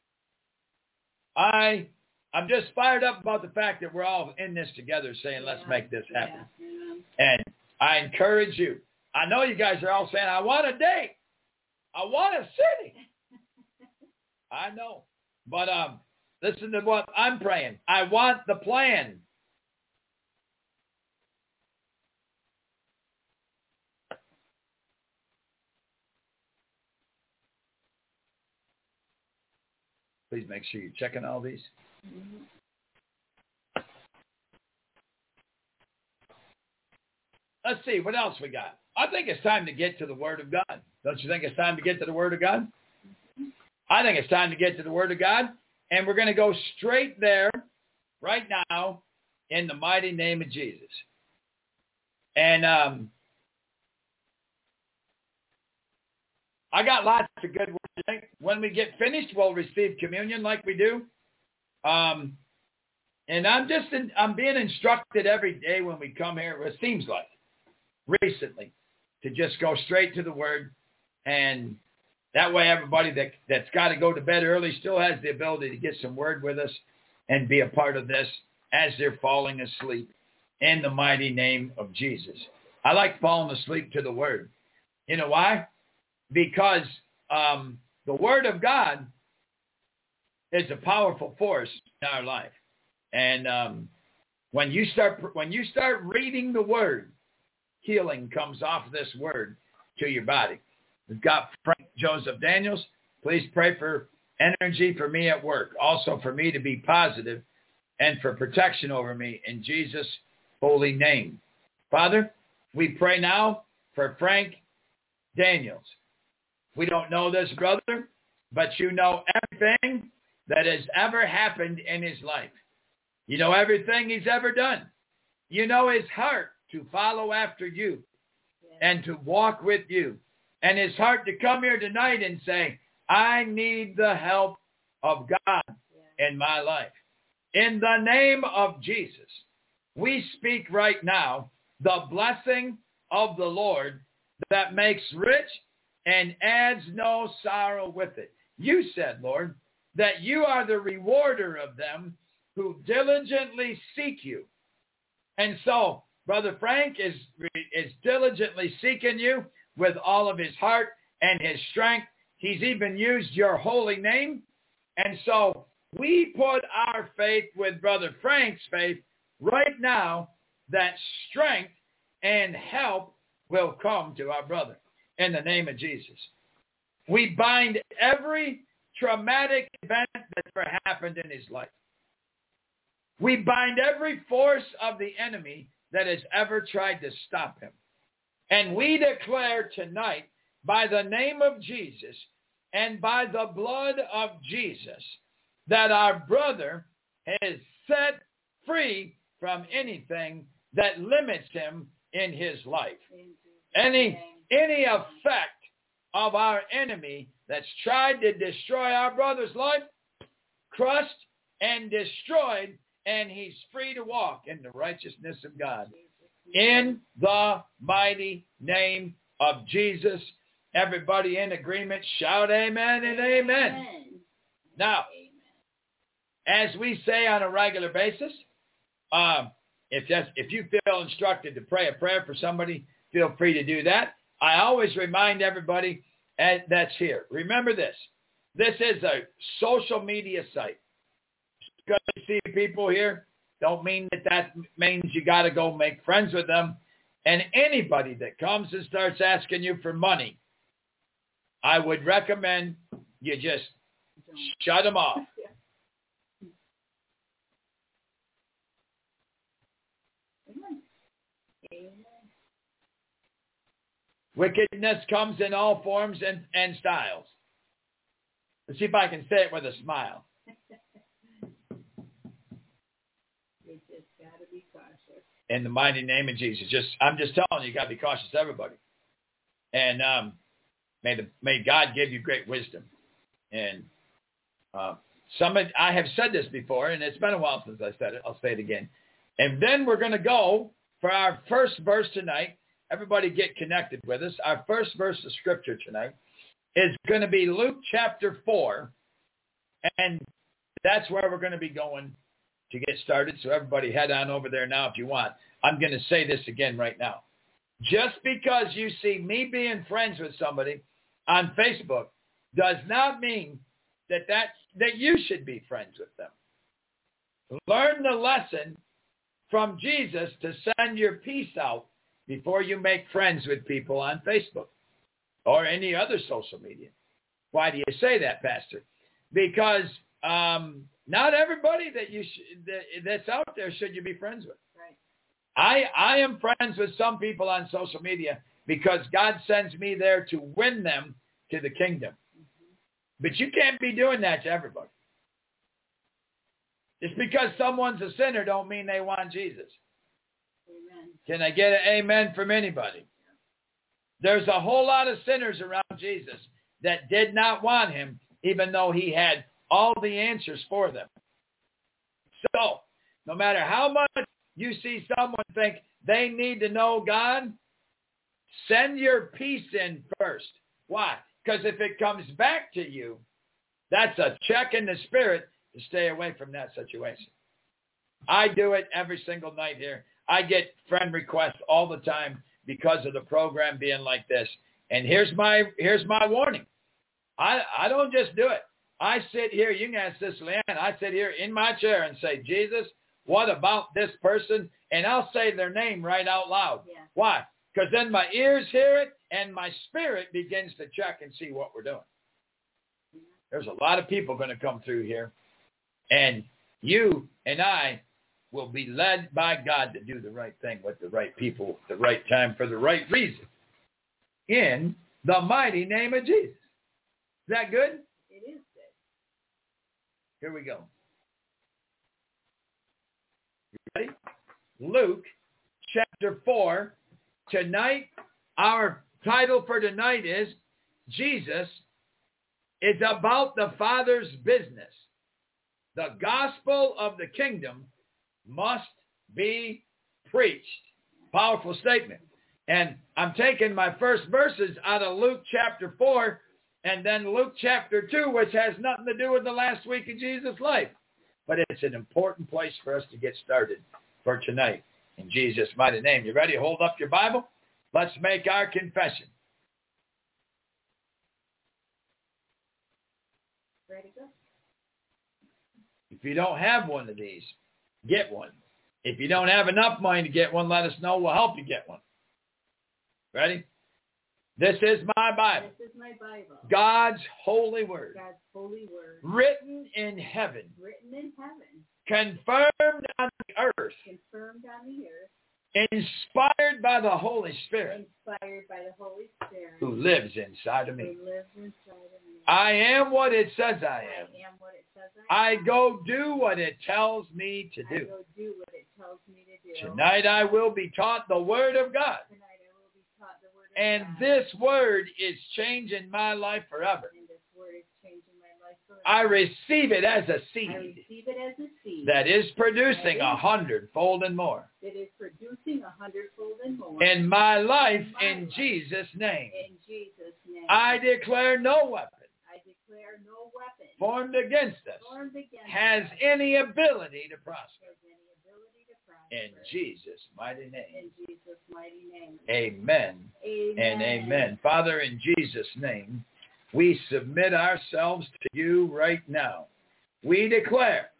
I, I'm just fired up about the fact that we're all in this together saying, let's yeah. make this happen. Yeah. And I encourage you. I know you guys are all saying, I want a date. I want a city. I know. But um, listen to what I'm praying. I want the plan. Please make sure you're checking all these. Mm-hmm. Let's see, what else we got? I think it's time to get to the Word of God. Don't you think it's time to get to the Word of God? Mm-hmm. I think it's time to get to the Word of God. And we're going to go straight there right now in the mighty name of Jesus. And um, I got lots of good words. When we get finished, we'll receive communion like we do. Um, and I'm just, in, I'm being instructed every day when we come here, it seems like, recently, to just go straight to the Word. And that way everybody that, that's got to go to bed early still has the ability to get some Word with us and be a part of this as they're falling asleep in the mighty name of Jesus. I like falling asleep to the Word. You know why? Because um, the Word of God is a powerful force in our life. And um, when you start when you start reading the Word, healing comes off this Word to your body. We've got Frank Joseph Daniels. Please pray for energy for me at work. Also for me to be positive and for protection over me in Jesus' holy name. Father, we pray now for Frank Daniels. We don't know this brother, but you know everything that has ever happened in his life. You know everything he's ever done. You know his heart to follow after you and to walk with you. And his heart to come here tonight and say, I need the help of God in my life. In the name of Jesus, we speak right now the blessing of the Lord that makes rich and adds no sorrow with it. You said, Lord, that you are the rewarder of them who diligently seek you. And so, Brother Frank is, is diligently seeking you with all of his heart and his strength. He's even used your holy name. And so we put our faith with Brother Frank's faith right now that strength and help will come to our brother in the name of Jesus. We bind every traumatic event that's ever happened in his life. We bind every force of the enemy that has ever tried to stop him. And we declare tonight, by the name of Jesus and by the blood of Jesus, that our brother is set free from anything that limits him in his life. Any, any effect of our enemy that's tried to destroy our brother's life, crushed and destroyed, and he's free to walk in the righteousness of God. In the mighty name of Jesus. Everybody in agreement, shout amen and amen. Amen. Now, amen. As we say on a regular basis, um, if, that's, if you feel instructed to pray a prayer for somebody, feel free to do that. I always remind everybody that's here. Remember this. This is a social media site. because you see people here, don't mean that that means you got to go make friends with them. And anybody that comes and starts asking you for money, I would recommend you just shut them off. Wickedness comes in all forms and, and styles. Let's see if I can say it with a smile. You just got to be cautious. In the mighty name of Jesus. Just, I'm just telling you, you got to be cautious, everybody. And um, may the may God give you great wisdom. And uh, some of, I have said this before, and it's been a while since I said it. I'll say it again. And then we're going to go for our first verse tonight. Everybody get connected with us. Our first verse of Scripture tonight is going to be Luke chapter four. And that's where we're going to be going to get started. So everybody head on over there now if you want. I'm going to say this again right now. Just because you see me being friends with somebody on Facebook does not mean that, that, that you should be friends with them. Learn the lesson from Jesus to send your peace out before you make friends with people on Facebook or any other social media. Why do you say that, Pastor? Because um, not everybody that you sh- that, that's out there should you be friends with. Right. I I am friends with some people on social media because God sends me there to win them to the kingdom. Mm-hmm. But you can't be doing that to everybody. Just because someone's a sinner don't mean they want Jesus. Amen. Can I get an amen from anybody? There's a whole lot of sinners around Jesus that did not want him, even though he had all the answers for them. So, no matter how much you see someone think they need to know God, send your peace in first. Why? Because if it comes back to you, that's a check in the spirit to stay away from that situation. I do it every single night here. I get friend requests all the time because of the program being like this. And here's my here's my warning. I, I don't just do it. I sit here, you can ask this, Leanne, I sit here in my chair and say, Jesus, what about this person? And I'll say their name right out loud. Yeah. Why? Because then my ears hear it and my spirit begins to check and see what we're doing. There's a lot of people going to come through here. And you and I will be led by God to do the right thing with the right people, the right time, for the right reason. In the mighty name of Jesus. Is that good? It is good. Here we go. You ready? Luke chapter four. Tonight, our title for tonight is Jesus is about the Father's business. The gospel of the kingdom must be preached. Powerful statement. And I'm taking my first verses out of Luke chapter four and then Luke chapter two, which has nothing to do with the last week of Jesus' life. But it's an important place for us to get started for tonight. In Jesus' mighty name. You ready? Hold up your Bible. Let's make our confession. Ready to go? If you don't have one of these, get one. If you don't have enough money to get one, let us know. We'll help you get one. Ready? This is my Bible. This is my Bible. God's holy word. God's holy word. Written in heaven. Written in heaven. Confirmed on the earth. Confirmed on the earth. Inspired by the Holy Spirit. Inspired by the Holy Spirit. Who lives inside of me. Who lives inside of me. I am what it says I am. I am what it says I am. I go do what it tells me to do. I go do what it tells me to do. Tonight I will be taught the Word of God. Tonight I will be taught the Word of And God. this Word is changing my life forever. And this Word is changing my life forever. I receive it as a seed. I receive it as a seed. That is producing a hundredfold and more. It is producing a hundredfold and more. In my life, in, my in life, Jesus' name. In Jesus' name. I declare no weapon. I declare no weapon. Formed against us. Formed against has us. any ability to prosper. Has any ability to prosper. In Jesus' mighty name. In Jesus' mighty name. Amen. Amen. And amen. Father, in Jesus' name, we submit ourselves to you right now. We declare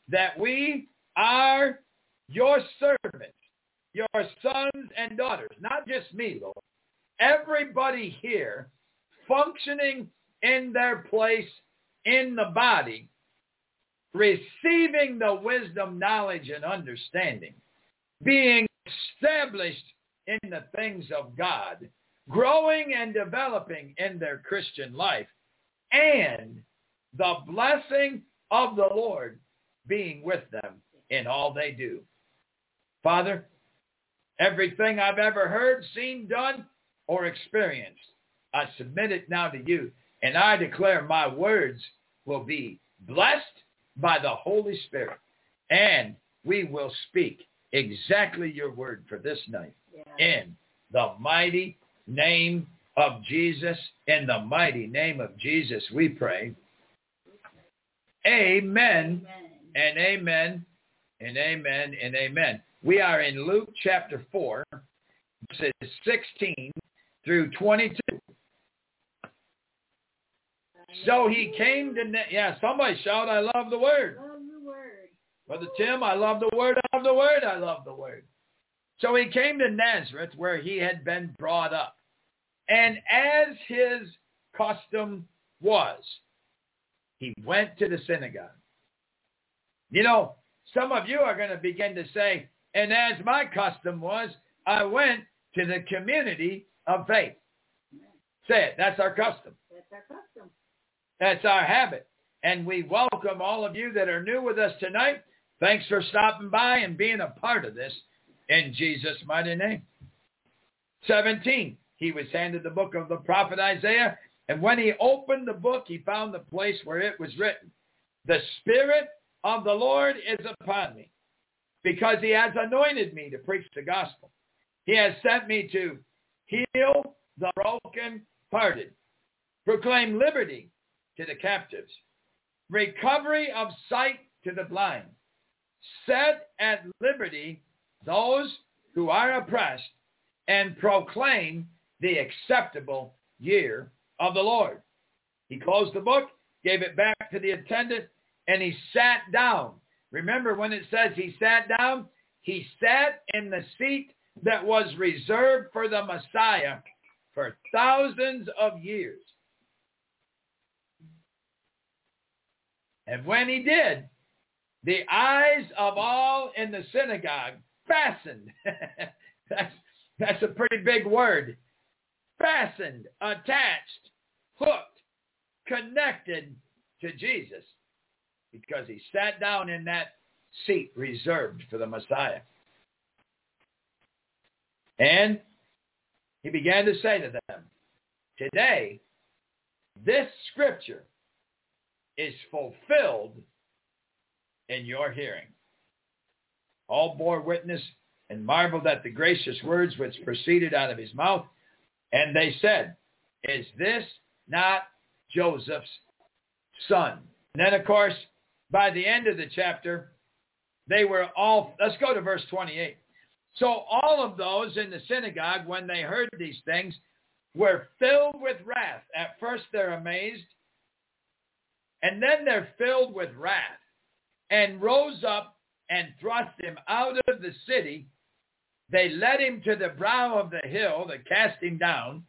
that we are your servants, your sons and daughters. Not just me, Lord. Everybody here functioning in their place in the body, receiving the wisdom, knowledge, and understanding, being established in the things of God, growing and developing in their Christian life, and the blessing of the Lord being with them in all they do. Father, everything I've ever heard, seen, done, or experienced, I submit it now to you, and I declare my words will be blessed by the Holy Spirit, and we will speak exactly your word for this night. Yeah. In the mighty name of Jesus, in the mighty name of Jesus, we pray. Amen, amen. and amen and amen and amen. We are in Luke chapter four, verses sixteen through twenty-two. So he came to, yeah, somebody shout, I love the word. Love the word. Brother Tim, I love the word, I love the word, I love the word. So he came to Nazareth where he had been brought up. And as his custom was, he went to the synagogue. You know, some of you are going to begin to say, and as my custom was, I went to the community of faith. Say it, that's our custom. That's our custom. That's our habit. And we welcome all of you that are new with us tonight. Thanks for stopping by and being a part of this in Jesus' mighty name. seventeen, he was handed the book of the prophet Isaiah, and when he opened the book, he found the place where it was written, the Spirit of the Lord is upon me, because he has anointed me to preach the gospel. He has sent me to heal the brokenhearted, proclaim liberty to the captives, recovery of sight to the blind, set at liberty those who are oppressed, and proclaim the acceptable year of the Lord. He closed the book, gave it back to the attendant, and he sat down. Remember when it says he sat down? He sat in the seat that was reserved for the Messiah for thousands of years. And when he did, the eyes of all in the synagogue fastened. that's, that's a pretty big word. Fastened, attached, hooked, connected to Jesus, because he sat down in that seat reserved for the Messiah. And he began to say to them, today, this scripture is fulfilled in your hearing. All bore witness and marveled at the gracious words which proceeded out of his mouth. And they said, is this not Joseph's son? And then, of course, by the end of the chapter, they were all, let's go to verse twenty-eight. So all of those in the synagogue, when they heard these things, were filled with wrath. At first they're amazed, and then they're filled with wrath, and rose up and thrust him out of the city. They led him to the brow of the hill, they cast him down,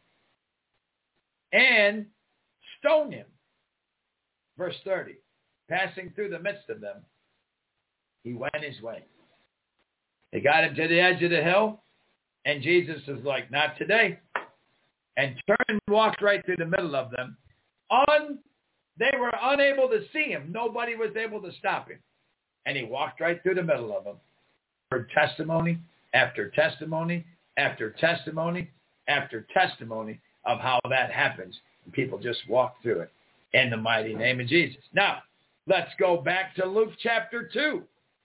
and stoned him. Verse thirty, passing through the midst of them, he went his way. They got him to the edge of the hill, and Jesus was like, not today. And turned and walked right through the middle of them. Un, they were unable to see him. Nobody was able to stop him. And he walked right through the middle of them. For testimony after testimony after testimony after testimony of how that happens. And people just walk through it in the mighty name of Jesus. Now, let's go back to Luke chapter two.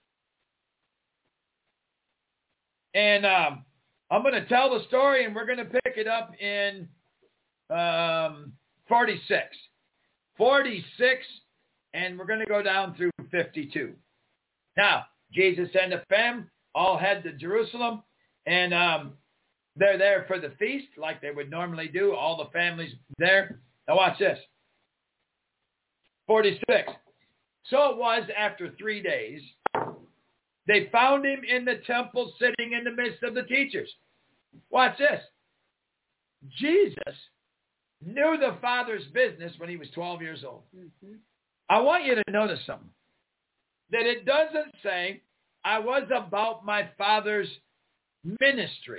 And um, I'm going to tell the story, and we're going to pick it up in um, forty-six. forty-six, and we're going to go down through fifty-two. Now, Jesus and the fam all head to Jerusalem, and um, they're there for the feast like they would normally do. All the families there. Now watch this. forty-six. So it was after three days, they found him in the temple sitting in the midst of the teachers. Watch this. Jesus knew the Father's business when he was twelve years old. Mm-hmm. I want you to notice something. That it doesn't say, I was about my Father's ministry.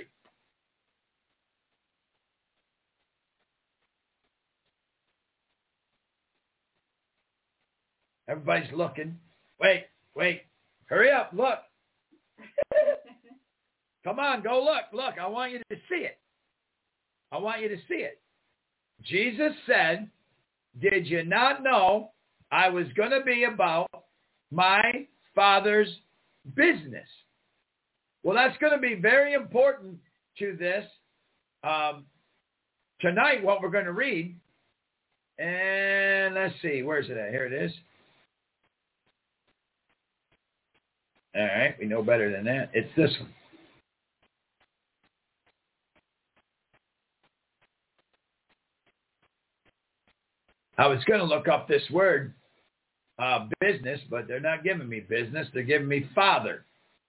Everybody's looking. Wait, wait. Hurry up. Look. Come on, go look. Look, I want you to see it. I want you to see it. Jesus said, did you not know I was going to be about my Father's business? Well, that's going to be very important to this um, tonight, what we're going to read. And let's see, where's it at? Here it is. All right, we know better than that. It's this one. I was going to look up this word, uh, business, but they're not giving me business. They're giving me Father.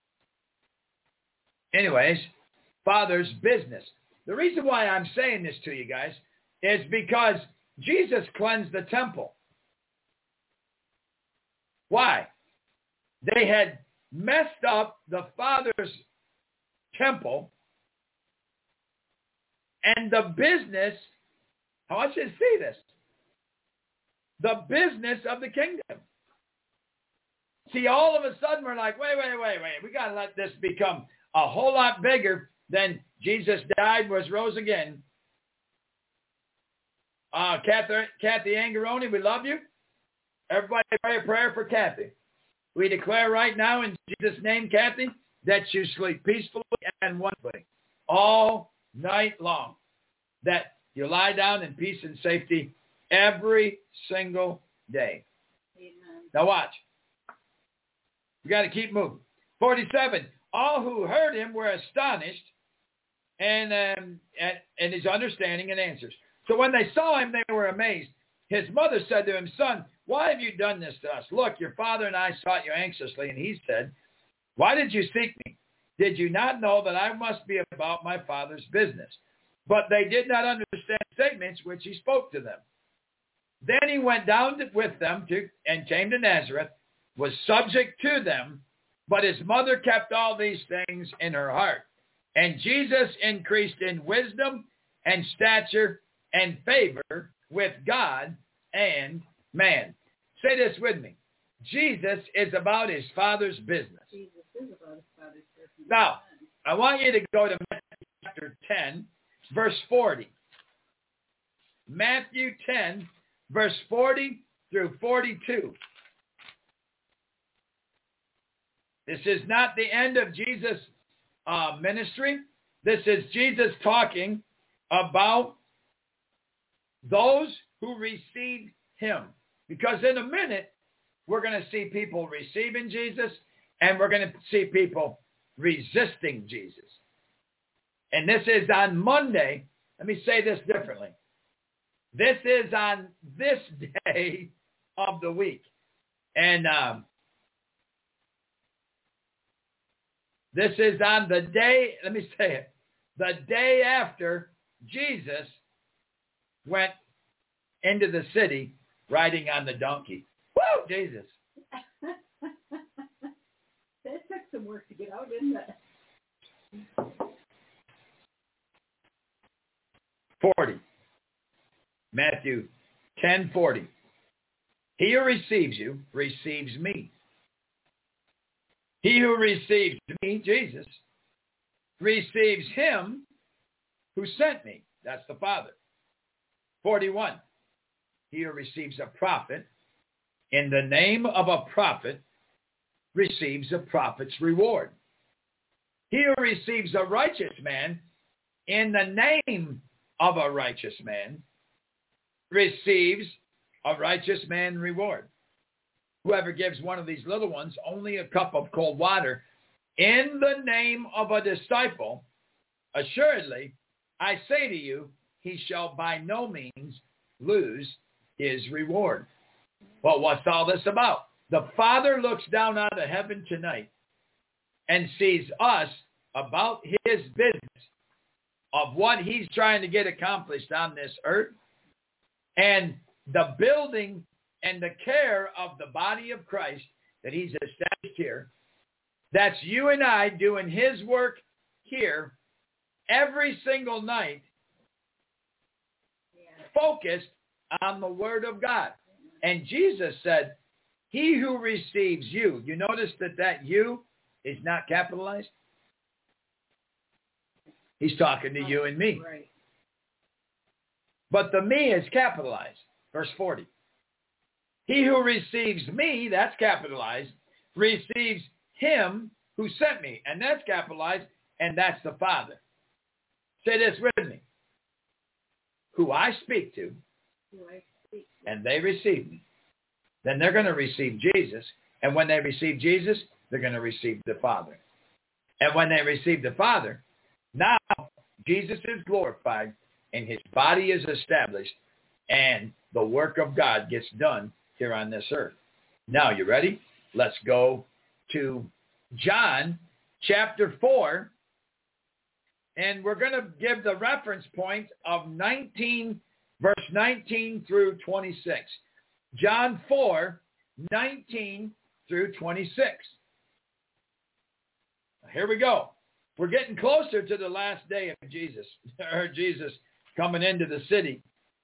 Anyways, Father's business. The reason why I'm saying this to you guys is because Jesus cleansed the temple. Why? They had messed up the Father's temple, and the business, I want you to see this, the business of the kingdom. See, all of a sudden we're like, wait, wait, wait, wait. We got to let this become a whole lot bigger than Jesus died, was rose again. Uh, Kathy, Kathy Angaroni, we love you. Everybody pray a prayer for Kathy. We declare right now in Jesus' name, Kathy, that you sleep peacefully and wonderfully all night long. That you lie down in peace and safety every single day. Amen. Now watch. We got to keep moving. forty-seven. All who heard him were astonished and um, at, at his understanding and answers. So when they saw him, they were amazed. His mother said to him, son, why have you done this to us? Look, your father and I sought you anxiously. And he said, why did you seek me? Did you not know that I must be about my Father's business? But they did not understand statements which he spoke to them. Then he went down to, with them to, and came to Nazareth, was subject to them, but his mother kept all these things in her heart. And Jesus increased in wisdom and stature and favor with God and man. Say this with me. Jesus is about his Father's business. Jesus is about his Father's business. Now, I want you to go to Matthew chapter ten, verse forty. Matthew ten, verse forty through forty-two. This is not the end of Jesus' uh, ministry. This is Jesus talking about those who received him. Because in a minute, we're going to see people receiving Jesus, and we're going to see people resisting Jesus. And this is on Monday. Let me say this differently. This is on this day of the week. And um, this is on the day, let me say it, the day after Jesus went into the city riding on the donkey. Woo, Jesus. That took some work to get out, didn't it? forty. Matthew ten forty. He who receives you receives me. He who receives me, Jesus, receives him who sent me. That's the Father. forty-one. He who receives a prophet in the name of a prophet receives a prophet's reward. He who receives a righteous man in the name of a righteous man receives a righteous man reward. Whoever gives one of these little ones only a cup of cold water in the name of a disciple, assuredly, I say to you, he shall by no means lose his reward. Well, what's all this about? The Father looks down out of heaven tonight and sees us about his business of what he's trying to get accomplished on this earth, and the building and the care of the body of Christ that he's established here. That's you and I doing his work here every single night, focused on the Word of God. And Jesus said, he who receives you, you notice that that you is not capitalized? He's talking to you and me. Right. But the me is capitalized. Verse forty. He who receives me, that's capitalized, receives him who sent me. And that's capitalized, and that's the Father. Say this with me. Who I speak to, Who I speak to. and they receive me. Then they're going to receive Jesus. And when they receive Jesus, they're going to receive the Father. And when they receive the Father, now Jesus is glorified and his body is established and the work of God gets done here on this earth. Now, you ready? Let's go to John chapter four. And we're going to give the reference point of nineteen, verse nineteen through twenty-six. John four, nineteen through twenty-six. Here we go. We're getting closer to the last day of Jesus, or Jesus coming into the city.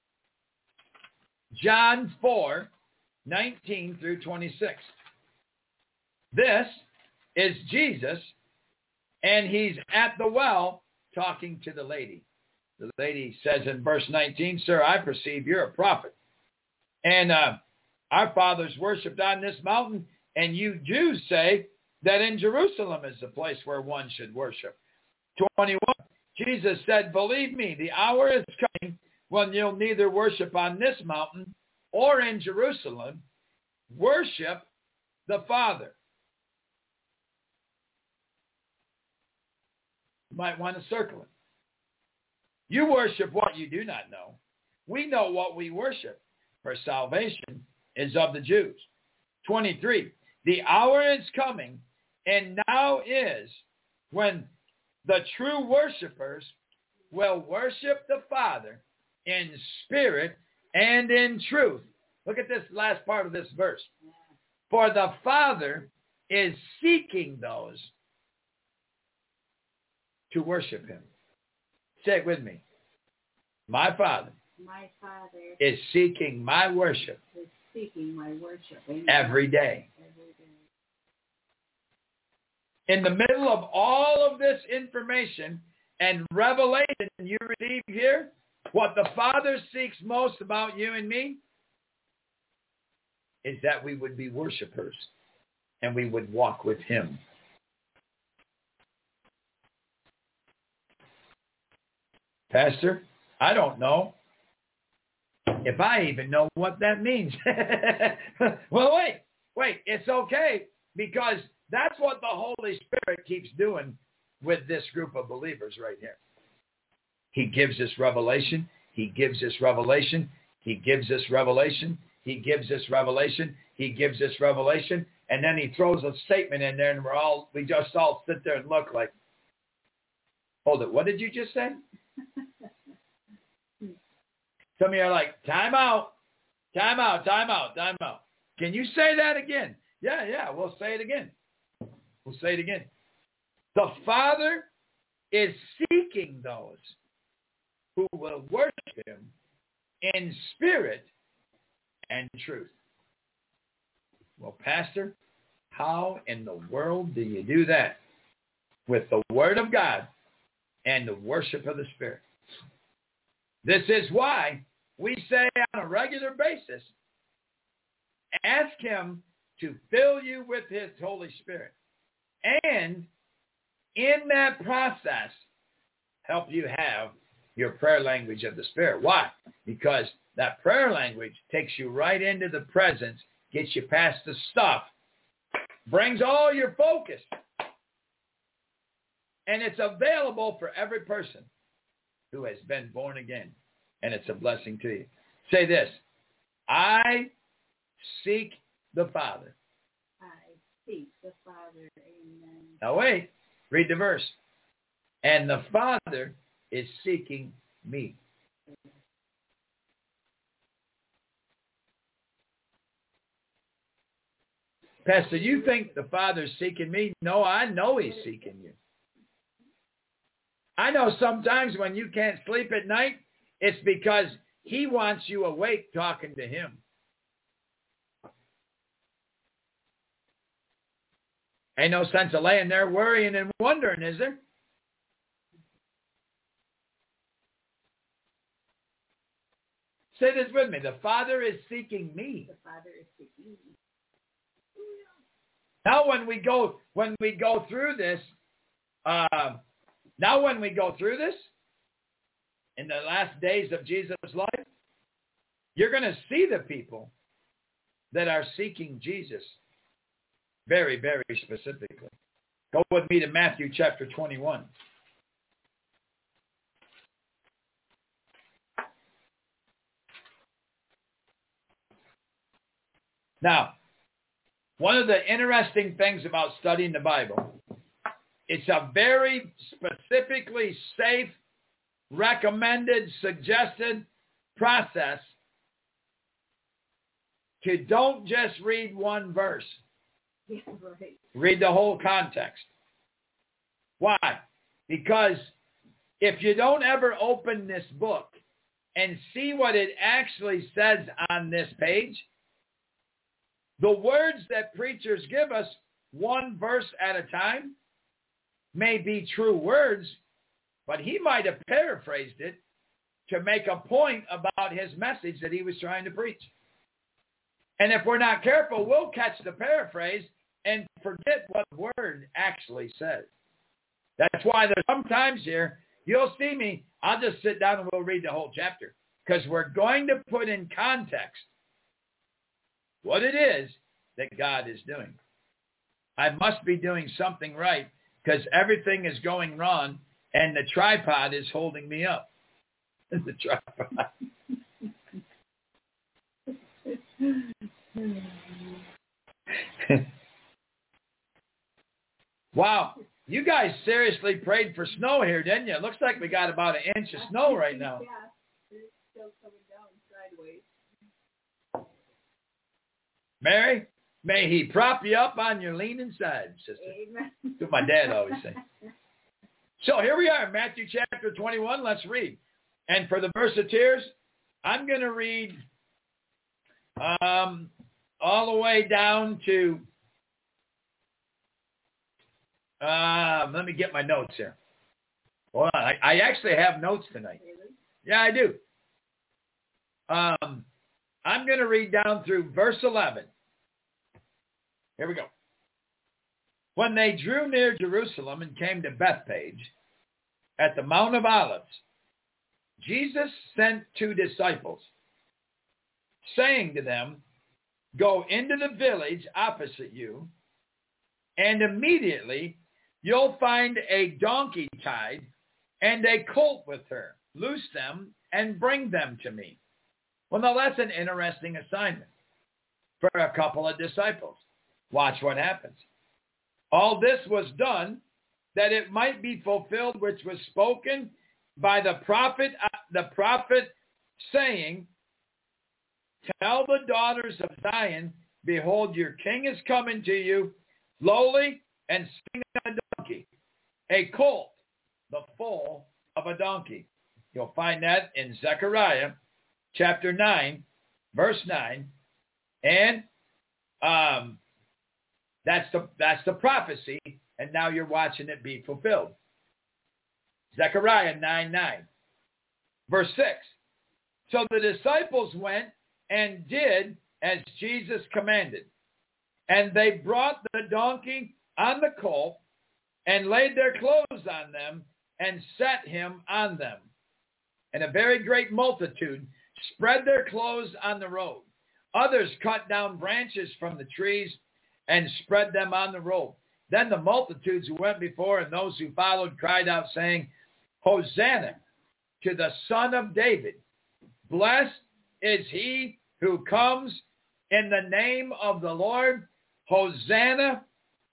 John four, nineteen through twenty-six. This is Jesus, and he's at the well talking to the lady. The lady says in verse nineteen, Sir, I perceive you're a prophet. And uh, our fathers worshipped on this mountain, and you Jews say that in Jerusalem is the place where one should worship. twenty-one, Jesus said, believe me, the hour is coming when you'll neither worship on this mountain or in Jerusalem. Worship the Father. You might want to circle it. You worship what you do not know. We know what we worship, for salvation is of the Jews. twenty-three, the hour is coming, and now is, when the true worshipers will worship the Father in spirit and in truth. Look at this last part of this verse. For the Father is seeking those to worship him. Say it with me. My Father, my Father is seeking my worship is seeking my worship Amen. every day. Every day. In the middle of all of this information and revelation you receive here, what the Father seeks most about you and me is that we would be worshipers and we would walk with him. Pastor, I don't know if I even know what that means. Well, wait, wait, it's okay, because that's what the Holy Spirit keeps doing with this group of believers right here. He gives us revelation. He gives us revelation. He gives us revelation. He gives us revelation. He gives us revelation. And then he throws a statement in there, and we're all, we just all sit there and look like, hold it, what did you just say? Some of you are like, time out, time out, time out, time out. Can you say that again? Yeah, yeah, we'll say it again. We'll say it again. The Father is seeking those who will worship him in spirit and truth. Well, Pastor, how in the world do you do that? With the Word of God and the worship of the Spirit. This is why we say on a regular basis, ask him to fill you with his Holy Spirit. And in that process, help you have your prayer language of the Spirit. Why? Because that prayer language takes you right into the presence, gets you past the stuff, brings all your focus. And it's available for every person who has been born again. And it's a blessing to you. Say this. I seek the Father seek the Father. Amen. Now wait, read the verse. And the Father is seeking me. Pastor, you think the Father's seeking me? No, I know he's seeking you. I know sometimes when you can't sleep at night, it's because he wants you awake talking to him. Ain't no sense of laying there worrying and wondering, is there? Say this with me. The Father is seeking me. The Father is seeking me. Now when we go when we go through this, uh, now when we go through this, in the last days of Jesus' life, you're going to see the people that are seeking Jesus very, very specifically. Go with me to Matthew chapter twenty-one. Now, one of the interesting things about studying the Bible, it's a very specifically safe, recommended, suggested process to don't just read one verse. Yeah, right. Read the whole context. Why? Because if you don't ever open this book and see what it actually says on this page, the words that preachers give us one verse at a time may be true words, but he might have paraphrased it to make a point about his message that he was trying to preach. And if we're not careful, we'll catch the paraphrase and forget what the word actually says. That's why there's sometimes here, you'll see me, I'll just sit down and we'll read the whole chapter, because we're going to put in context what it is that God is doing. I must be doing something right because everything is going wrong and the tripod is holding me up. The tripod. Wow. You guys seriously prayed for snow here, didn't you? It looks like we got about an inch of snow right now. Yeah, it's still coming down sideways. Mary, may he prop you up on your leaning side, sister. Amen. That's what my dad always said. So here we are, Matthew chapter twenty-one. Let's read. And for the versateers, I'm going to read um, all the way down to, uh, let me get my notes here. Hold on. I, I actually have notes tonight. Yeah, I do. Um, I'm going to read down through verse eleven. Here we go. When they drew near Jerusalem and came to Bethphage at the Mount of Olives, Jesus sent two disciples, saying to them, "Go into the village opposite you, and immediately you'll find a donkey tied and a colt with her. Loose them and bring them to me." Well, now that's an interesting assignment for a couple of disciples. Watch what happens. All this was done that it might be fulfilled which was spoken by the prophet, the prophet saying, "Tell the daughters of Zion, behold, your king is coming to you, lowly and sitting on a donkey, a colt, the foal of a donkey." You'll find that in Zechariah chapter nine, verse nine, and um, that's the that's the prophecy, and now you're watching it be fulfilled. Zechariah nine nine, verse six. So the disciples went and did as Jesus commanded, and they brought the donkey on the colt and laid their clothes on them and set him on them. And a very great multitude spread their clothes on the road. Others cut down branches from the trees and spread them on the road. Then the multitudes who went before and those who followed cried out, saying, "Hosanna to the Son of David. Blessed is he who comes in the name of the Lord. Hosanna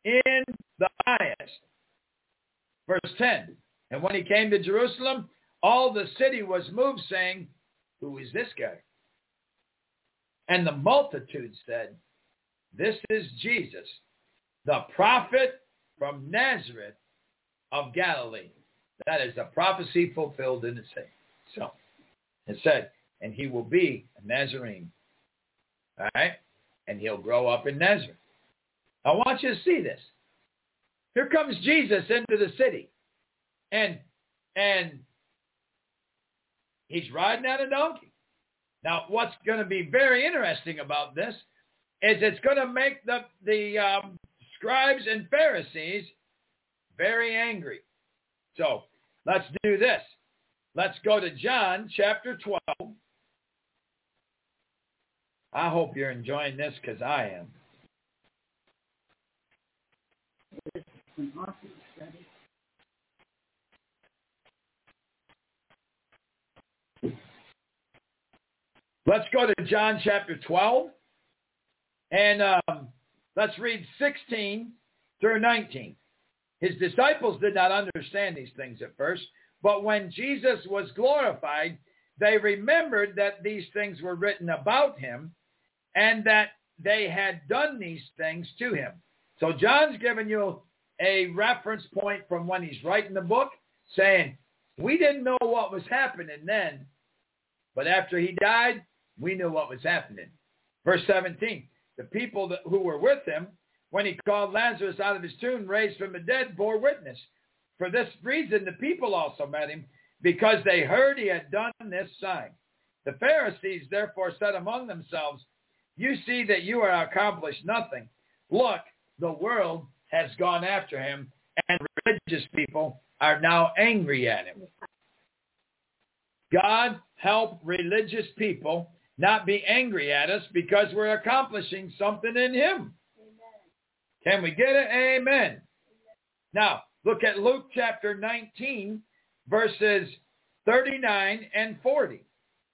in the highest. Verse ten, and when he came to Jerusalem, all the city was moved, saying, who is this guy? And the multitude said, this is Jesus, the prophet from Nazareth of Galilee. That is a prophecy fulfilled in the same. So it said, and he will be a Nazarene. All right? And he'll grow up in Nazareth. I want you to see this. Here comes Jesus into the city. And and he's riding on a donkey. Now, what's going to be very interesting about this is it's going to make the, the um, scribes and Pharisees very angry. So let's do this. Let's go to John chapter twelve. I hope you're enjoying this because I am. This is an awesome study. Let's go to John chapter twelve, and um, let's read sixteen through nineteen. His disciples did not understand these things at first, but when Jesus was glorified, they remembered that these things were written about him and that they had done these things to him. So John's giving you a reference point from when he's writing the book, saying, we didn't know what was happening then, but after he died, we knew what was happening. Verse seventeen, the people that, who were with him, when he called Lazarus out of his tomb, raised from the dead, bore witness. For this reason, the people also met him, because they heard he had done this sign. The Pharisees therefore said among themselves, you see that you are accomplished nothing. Look, the world has gone after him, and religious people are now angry at him. God help religious people not be angry at us because we're accomplishing something in him. Amen. Can we get it? Amen. Amen. Now, look at Luke chapter nineteen, verses thirty-nine and forty.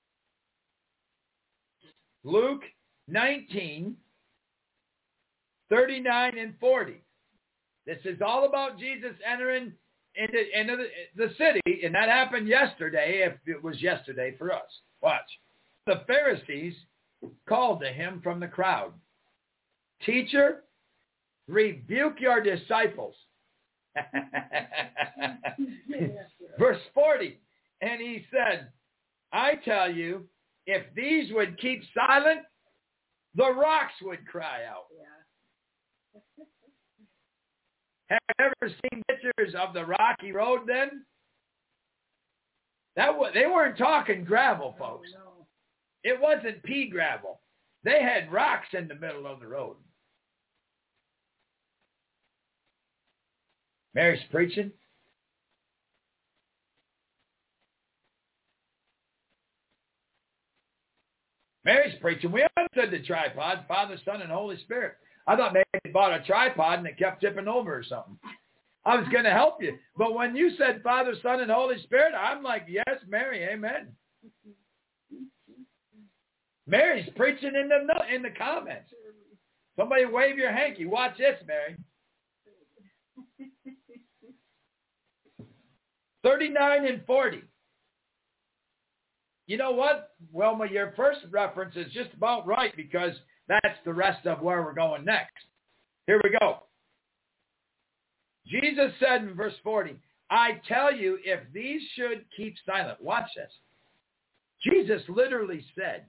Luke nineteen, thirty-nine and forty. This is all about Jesus entering into, into the, the city, and that happened yesterday, if it was yesterday for us. Watch. The Pharisees called to him from the crowd, teacher, rebuke your disciples. Verse forty, and he said, I tell you, if these would keep silent, the rocks would cry out. Yeah. Have you ever seen pictures of the rocky road then? That was, they weren't talking gravel, folks. It wasn't pea gravel. They had rocks in the middle of the road. Mary's preaching. Mary's preaching. We understood the tripod, Father, Son, and Holy Spirit. I thought maybe they bought a tripod and it kept tipping over or something. I was going to help you. But when you said Father, Son, and Holy Spirit, I'm like, yes, Mary, amen. Mary's preaching in the in the comments. Somebody wave your hanky. Watch this, Mary. thirty-nine and forty. You know what, Wilma, your first reference is just about right because that's the rest of where we're going next. Here we go. Jesus said in verse forty, I tell you, if these should keep silent. Watch this. Jesus literally said,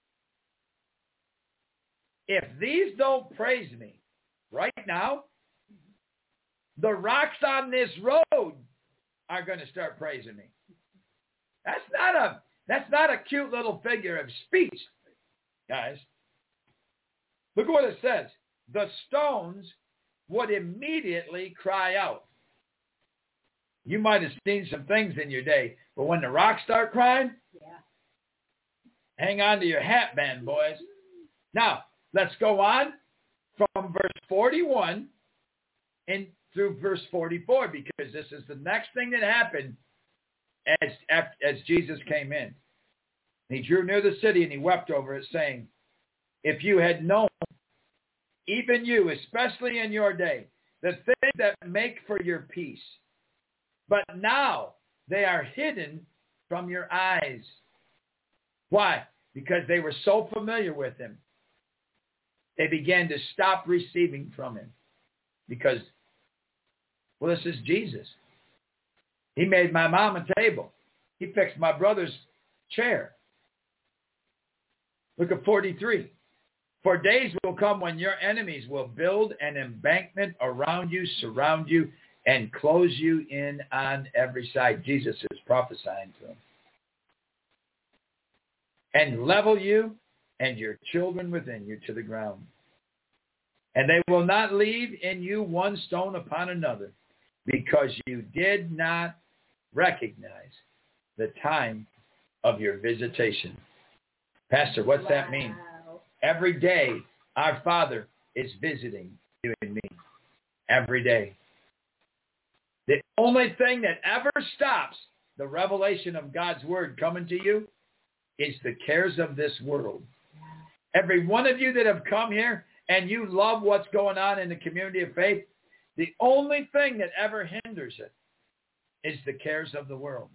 if these don't praise me right now, the rocks on this road are going to start praising me. That's not a that's not a cute little figure of speech, guys. Look at what it says. The stones would immediately cry out. You might have seen some things in your day, but when the rocks start crying, yeah. Hang on to your hat band, boys. Now, let's go on from verse forty-one and through verse forty-four, because this is the next thing that happened as, as Jesus came in. He drew near the city and he wept over it, saying, if you had known, even you, especially in your day, the things that make for your peace. But now they are hidden from your eyes. Why? Because they were so familiar with him. They began to stop receiving from him. Because, well, this is Jesus. He made my mom a table. He fixed my brother's chair. Look at forty-three. For days will come when your enemies will build an embankment around you, surround you, and close you in on every side. Jesus is prophesying to them. And level you and your children within you to the ground. And they will not leave in you one stone upon another, because you did not recognize the time of your visitation. Pastor, what's wow. that mean? Every day, our Father is visiting you and me. Every day. The only thing that ever stops the revelation of God's word coming to you is the cares of this world. Every one of you that have come here and you love what's going on in the community of faith, the only thing that ever hinders it is the cares of the world.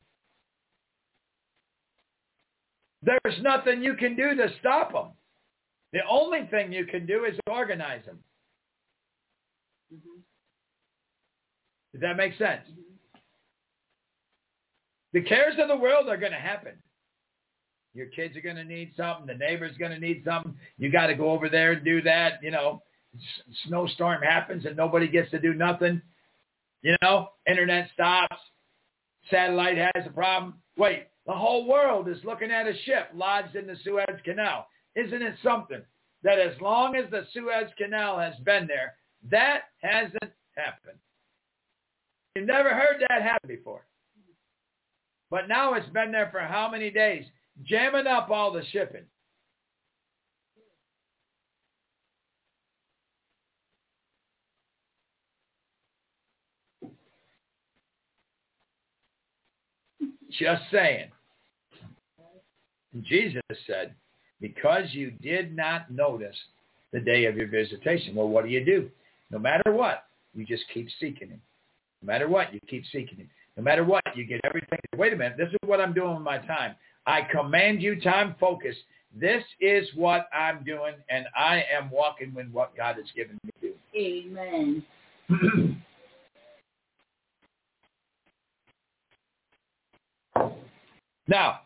There's nothing you can do to stop them. The only thing you can do is organize them. Mm-hmm. Does that make sense? Mm-hmm. The cares of the world are going to happen. Your kids are going to need something. The neighbor's going to need something. You got to go over there and do that. You know, s- snowstorm happens and nobody gets to do nothing. You know, internet stops. Satellite has a problem. Wait, the whole world is looking at a ship lodged in the Suez Canal. Isn't it something that as long as the Suez Canal has been there, that hasn't happened? You've never heard that happen before. But now it's been there for how many days? Jamming up all the shipping. Just saying. Jesus said, because you did not notice the day of your visitation. Well, what do you do? No matter what, you just keep seeking him. No matter what, you keep seeking him. No matter what, you get everything. Wait a minute, this is what I'm doing with my time. I command you time focus. This is what I'm doing, and I am walking with what God has given me to do. Amen. Now,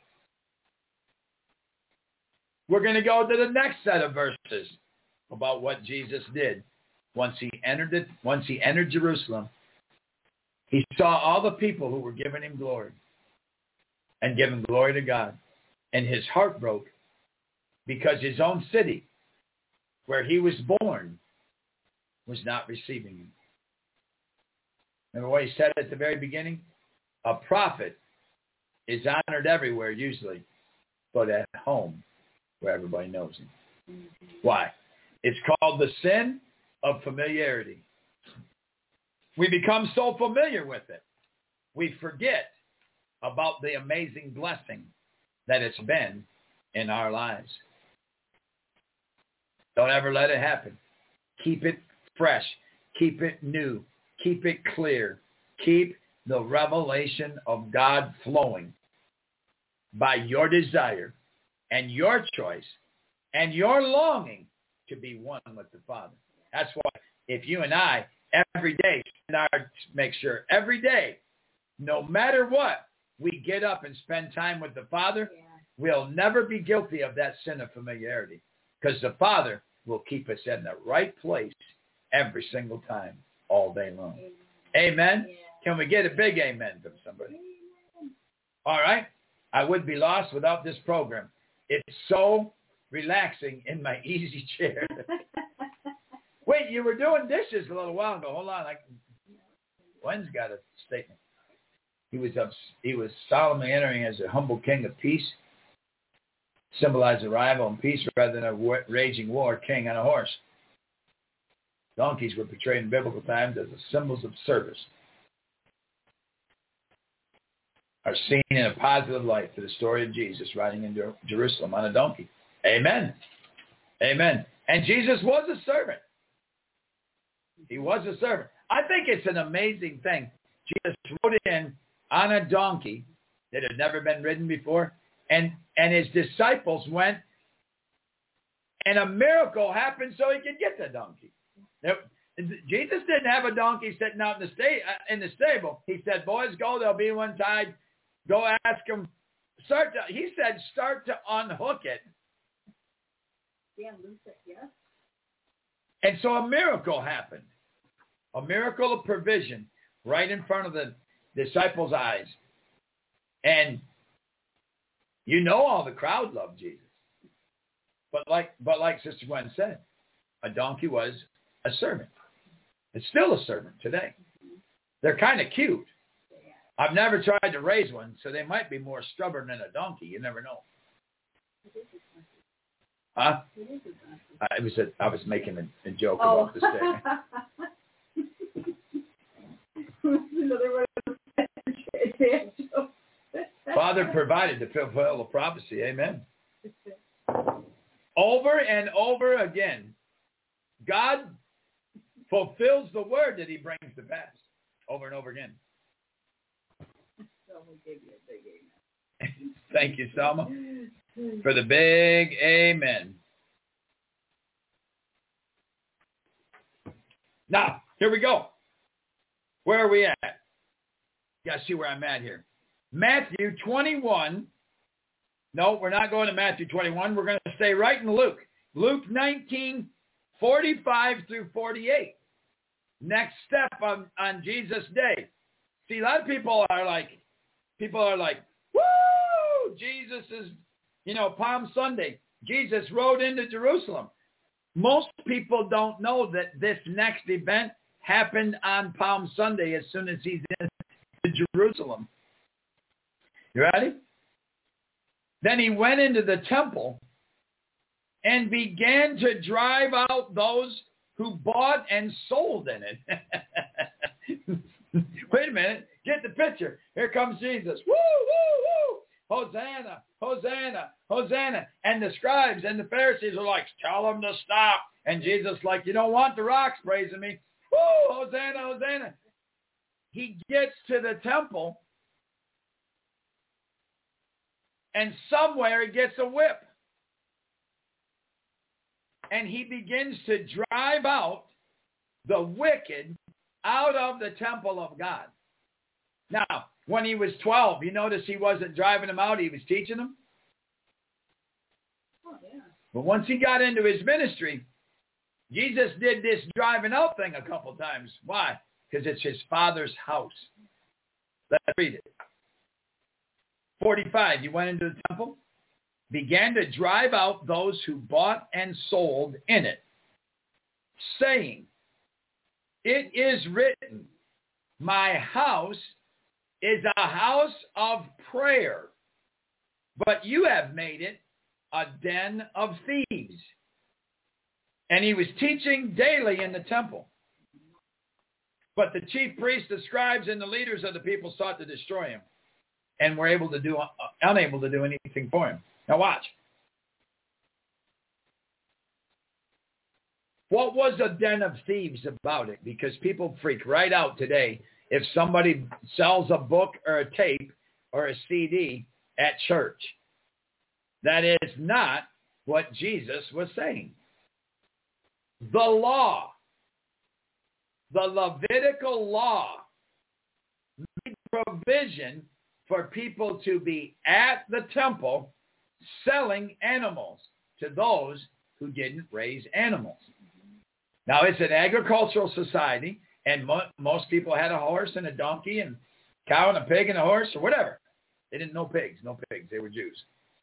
we're going to go to the next set of verses about what Jesus did once he entered it. Once he entered Jerusalem, he saw all the people who were giving him glory and giving glory to God, and his heart broke because his own city, where he was born, was not receiving him. Remember what he said at the very beginning? A prophet is honored everywhere usually, but at home, where everybody knows him. Mm-hmm. Why? It's called the sin of familiarity. We become so familiar with it, we forget about the amazing blessing that it's been in our lives. Don't ever let it happen. Keep it fresh. Keep it new. Keep it clear. Keep the revelation of God flowing by your desire and your choice and your longing to be one with the Father. That's why if you and I every day, make sure every day, no matter what, we get up and spend time with the Father, yeah. We'll never be guilty of that sin of familiarity, because the Father will keep us in the right place every single time, all day long. Amen? Amen? Yeah. Can we get a big amen from somebody? Amen. All right. I would be lost without this program. It's so relaxing in my easy chair. Wait, you were doing dishes a little while ago. Hold on. I can... Gwen's got a statement. He was up, he was solemnly entering as a humble king of peace, symbolized arrival and peace rather than a war, raging war king on a horse. Donkeys were portrayed in biblical times as the symbols of service, are seen in a positive light for the story of Jesus riding into Jerusalem on a donkey. Amen. Amen. And Jesus was a servant. He was a servant. I think it's an amazing thing. Jesus rode in on a donkey that had never been ridden before, and, and his disciples went, and a miracle happened so he could get the donkey. Now, Jesus didn't have a donkey sitting out in the, sta- in the stable. He said, boys, go, there'll be one tied. Go ask him. Start to, he said, start to unhook it. Yeah, loose it, yeah. And so a miracle happened. A miracle of provision right in front of the disciples' eyes. And you know all the crowd loved Jesus. But like but like Sister Gwen said, a donkey was a servant. It's still a servant today. They're kind of cute. I've never tried to raise one, so they might be more stubborn than a donkey. You never know. Huh? I was a, I was making a, a joke oh. about the statement. Another one. Father provided to fulfill the prophecy. Amen. Over and over again, God fulfills the word that he brings to pass. Over and over again. Thank you, Selma, for the big amen. Now, here we go. Where are we at? You got to see where I'm at here. Matthew twenty-one. No, we're not going to Matthew twenty-one. We're going to stay right in Luke. Luke nineteen, forty-five through forty-eight. Next step on, on Jesus' day. See, a lot of people are like, people are like, woo, Jesus is, you know, Palm Sunday. Jesus rode into Jerusalem. Most people don't know that this next event happened on Palm Sunday as soon as he's in Jerusalem. You ready? Then he went into the temple and began to drive out those who bought and sold in it. Wait a minute. Get the picture. Here comes Jesus. Woo, woo, woo. Hosanna, Hosanna, Hosanna. And the scribes and the Pharisees are like, tell them to stop. And Jesus like, you don't want the rocks praising me. Woo, Hosanna, Hosanna. He gets to the temple, and somewhere he gets a whip. And he begins to drive out the wicked out of the temple of God. Now, when he was twelve, you notice he wasn't driving them out, he was teaching them. Oh, yeah. But once he got into his ministry, Jesus did this driving out thing a couple times. Why? Because it's his Father's house. Let's read it. forty-five, he went into the temple, began to drive out those who bought and sold in it, saying, it is written, my house is a house of prayer, but you have made it a den of thieves. And he was teaching daily in the temple. But the chief priests, the scribes, and the leaders of the people sought to destroy him, and were able to do uh, unable to do anything for him. Now watch. What was a den of thieves about it? Because people freak right out today if somebody sells a book or a tape or a C D at church. That is not what Jesus was saying. The law, the Levitical law, made provision for people to be at the temple selling animals to those who didn't raise animals. Now, it's an agricultural society, and mo- most people had a horse and a donkey and a cow and a pig and a horse or whatever. They didn't know pigs, no pigs. They were Jews.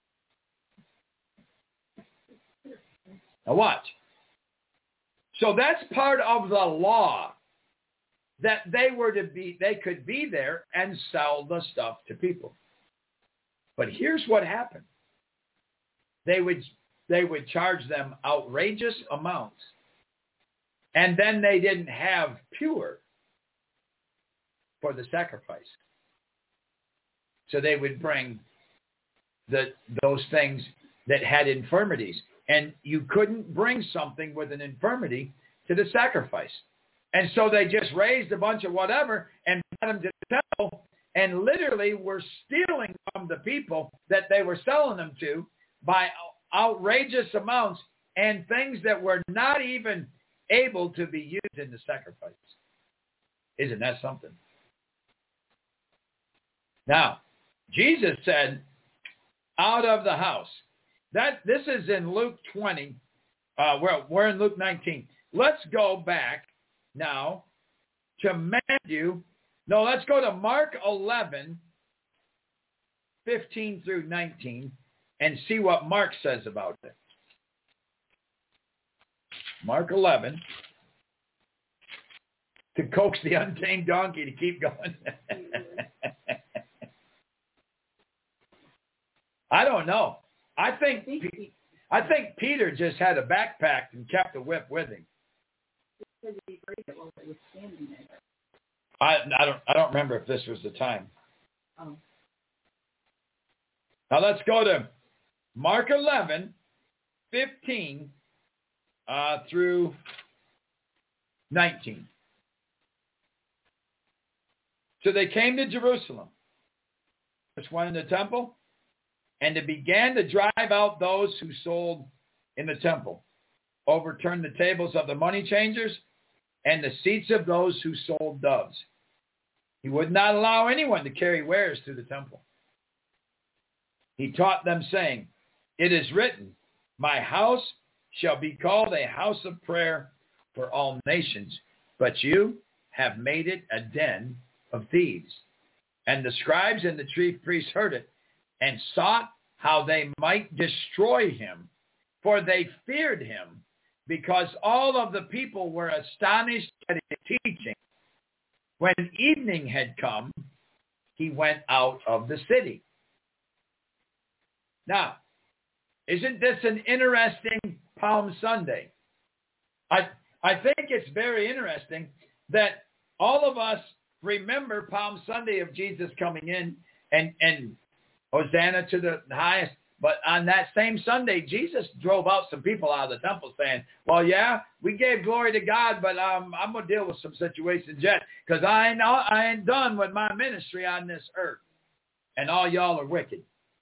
Now, watch. So that's part of the law, that they were to be, they could be there and sell the stuff to people. But here's what happened. They would, they would charge them outrageous amounts. And then they didn't have pure for the sacrifice. So they would bring the, those things that had infirmities. And you couldn't bring something with an infirmity to the sacrifice. And so they just raised a bunch of whatever and brought them to the temple and literally were stealing from the people that they were selling them to by outrageous amounts and things that were not even able to be used in the sacrifice. Isn't that something? Now, Jesus said, out of the house. That this is in Luke twenty. Uh, we're, we're in Luke nineteen. Let's go back now to Matthew. No, let's go to Mark eleven, fifteen through nineteen, and see what Mark says about it. Mark eleven, to coax the untamed donkey to keep going. I don't know. I think I think Peter just had a backpack and kept a whip with him. I I don't I don't remember if this was the time. Oh. Now let's go to Mark eleven, fifteen uh, through nineteen. So they came to Jerusalem. First one in the temple. And they began to drive out those who sold in the temple, overturned the tables of the money changers and the seats of those who sold doves. He would not allow anyone to carry wares through the temple. He taught them, saying, it is written, my house shall be called a house of prayer for all nations, but you have made it a den of thieves. And the scribes and the chief priests heard it, and sought how they might destroy him, for they feared him, because all of the people were astonished at his teaching. When evening had come, he went out of the city. Now, isn't this an interesting Palm Sunday? I I think it's very interesting that all of us remember Palm Sunday of Jesus coming in and and Hosanna to the highest. But on that same Sunday, Jesus drove out some people out of the temple saying, well, yeah, we gave glory to God, but um, I'm going to deal with some situations yet because I ain't, I ain't done with my ministry on this earth. And all y'all are wicked.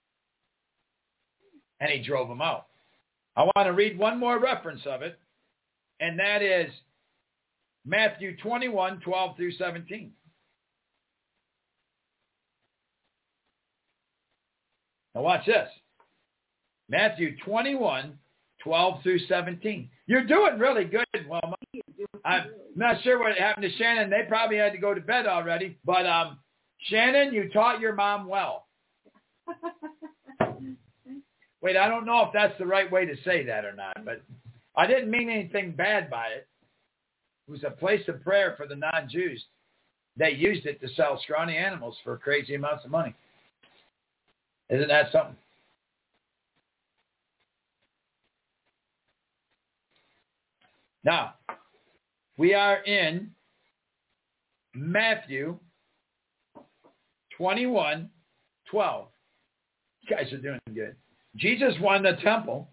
And he drove them out. I want to read one more reference of it, and that is Matthew twenty-one, twelve through seventeen. Now watch this. Matthew twenty-one, twelve through seventeen. You're doing really good, Wilma. I'm not sure what happened to Shannon. They probably had to go to bed already. But um, Shannon, you taught your mom well. Wait, I don't know if that's the right way to say that or not, but I didn't mean anything bad by it. It was a place of prayer for the non-Jews. They used it to sell scrawny animals for crazy amounts of money. Isn't that something? Now, we are in Matthew twenty-one, twelve. You guys are doing good. Jesus won the temple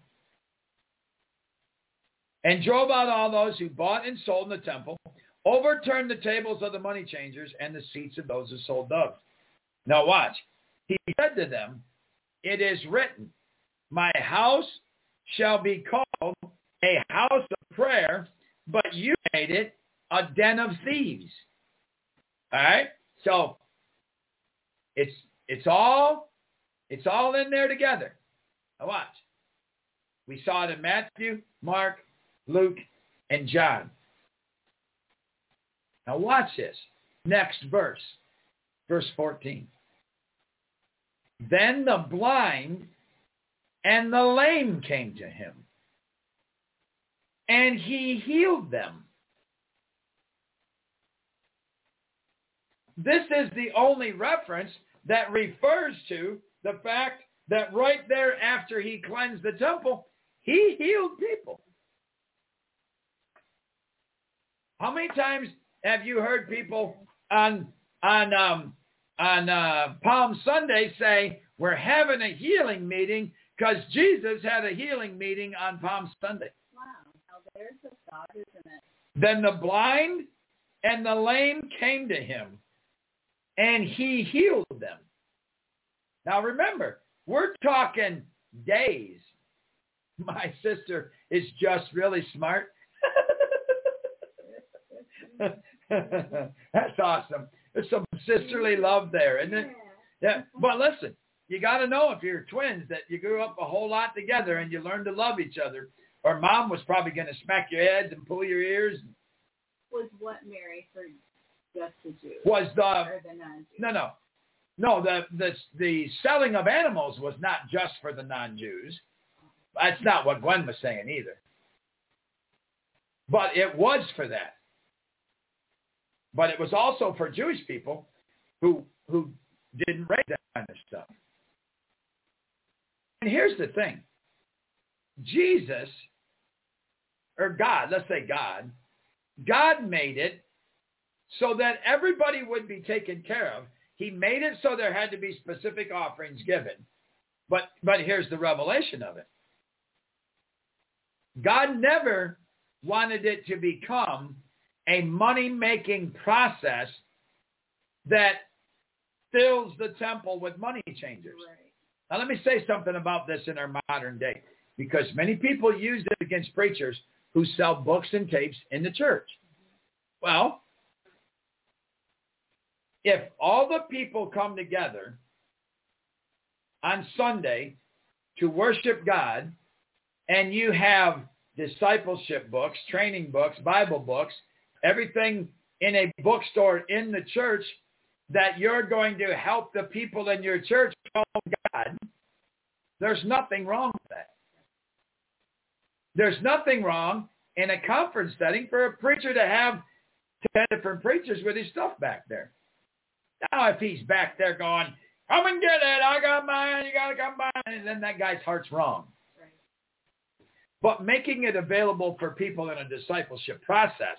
and drove out all those who bought and sold in the temple, overturned the tables of the money changers and the seats of those who sold doves. Now watch. He said to them, it is written, my house shall be called a house of prayer, but you made it a den of thieves. All right? So it's it's all it's all in there together. Now watch. We saw it in Matthew, Mark, Luke, and John. Now watch this. Next verse. Verse fourteen. Then the blind and the lame came to him, and he healed them. This is the only reference that refers to the fact that right there after he cleansed the temple, he healed people. How many times have you heard people on on um, on uh, Palm Sunday say, we're having a healing meeting because Jesus had a healing meeting on Palm Sunday? Wow, now there's a thought, isn't it? Then the blind and the lame came to him, and he healed them. Now remember, we're talking days. My sister is just really smart. That's awesome. There's some sisterly love there, isn't it? Yeah. But listen, you got to know if you're twins that you grew up a whole lot together and you learned to love each other. Or mom was probably going to smack your heads and pull your ears. Was what Mary for just the Jews? Was the, or the non-Jews? No, no. No, the, the, the selling of animals was not just for the non-Jews. That's not what Gwen was saying either. But it was for that. But it was also for Jewish people who who didn't raise that kind of stuff. And here's the thing. Jesus, or God, let's say God, God made it so that everybody would be taken care of. He made it so there had to be specific offerings given. But but here's the revelation of it. God never wanted it to become a money-making process that fills the temple with money changers. Right. Now, let me say something about this in our modern day, because many people use it against preachers who sell books and tapes in the church. Well, if all the people come together on Sunday to worship God, and you have discipleship books, training books, Bible books, everything in a bookstore in the church that you're going to help the people in your church know God, there's nothing wrong with that. There's nothing wrong in a conference setting for a preacher to have ten different preachers with his stuff back there. Now, if he's back there going, come and get it, I got mine, you got to come by, and then that guy's heart's wrong. Right. But making it available for people in a discipleship process,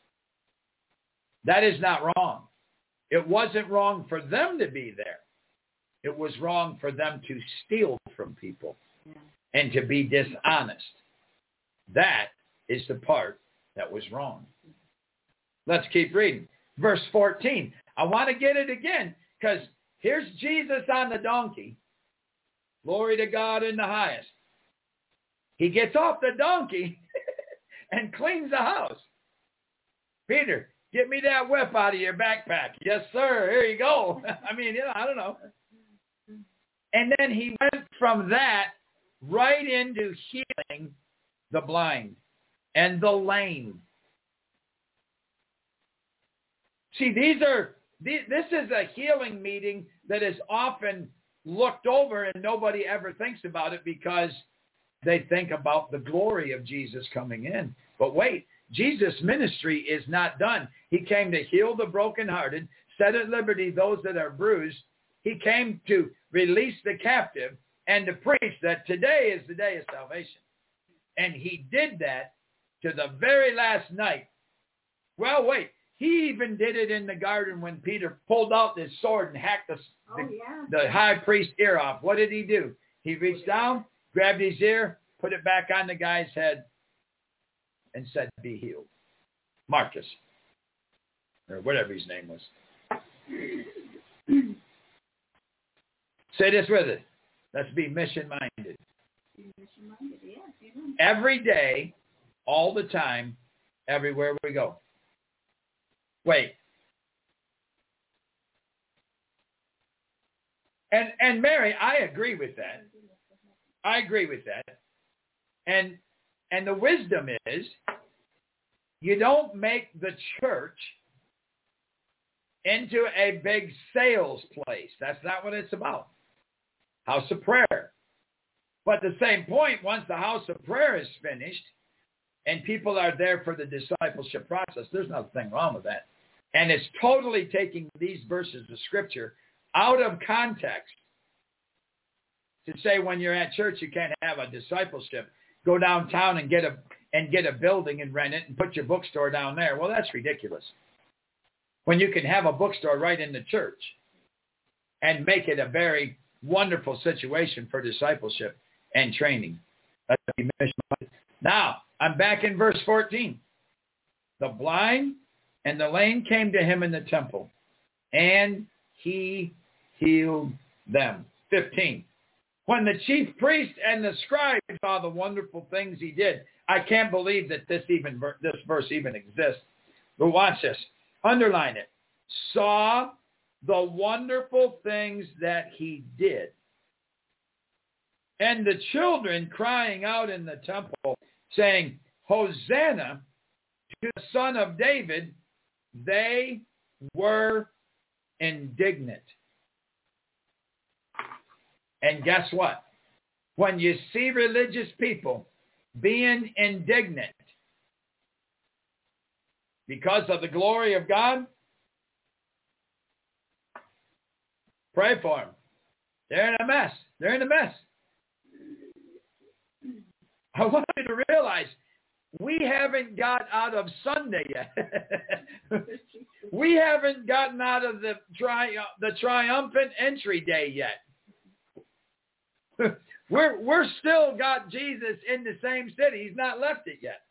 that is not wrong. It wasn't wrong for them to be there. It was wrong for them to steal from people yeah. and to be dishonest. That is the part that was wrong. Let's keep reading. Verse fourteen. I want to get it again because here's Jesus on the donkey. Glory to God in the highest. He gets off the donkey and cleans the house. Peter, get me that whip out of your backpack. Yes, sir. Here you go. I mean, you know, I don't know. And then he went from that right into healing the blind and the lame. See, these are, this is a healing meeting that is often looked over and nobody ever thinks about it because they think about the glory of Jesus coming in. But wait, Jesus' ministry is not done. He came to heal the brokenhearted, set at liberty those that are bruised. He came to release the captive and to preach that today is the day of salvation. And he did that to the very last night. Well, wait. He even did it in the garden when Peter pulled out his sword and hacked the, oh, the, yeah. the high priest's ear off. What did he do? He reached down, grabbed his ear, put it back on the guy's head, and said, be healed. Marcus, or whatever his name was. Say this with it. Let's be mission-minded. Mission-minded, yeah. Every day, all the time, everywhere we go. Wait. And and Mary, I agree with that. I agree with that. And and the wisdom is you don't make the church into a big sales place. That's not what it's about. House of prayer. But at the same point, once the house of prayer is finished and people are there for the discipleship process, there's nothing wrong with that. And it's totally taking these verses of Scripture out of context to say when you're at church you can't have a discipleship. Go downtown and get a and get a building and rent it and put your bookstore down there. Well, that's ridiculous. When you can have a bookstore right in the church and make it a very wonderful situation for discipleship and training. Now, I'm back in verse fourteen. The blind And the lame came to him in the temple, and he healed them. fifteen. When the chief priest and the scribes saw the wonderful things he did, I can't believe that this even this verse even exists. But watch this. Underline it. Saw the wonderful things that he did. And the children crying out in the temple, saying, Hosanna to the Son of David, they were indignant. And guess what? When you see religious people being indignant because of the glory of God, pray for them. They're in a mess. They're in a mess. I want you to realize we haven't got out of Sunday yet. We haven't gotten out of the, tri- the triumphant entry day yet. We're we're still got Jesus in the same city. He's not left it yet.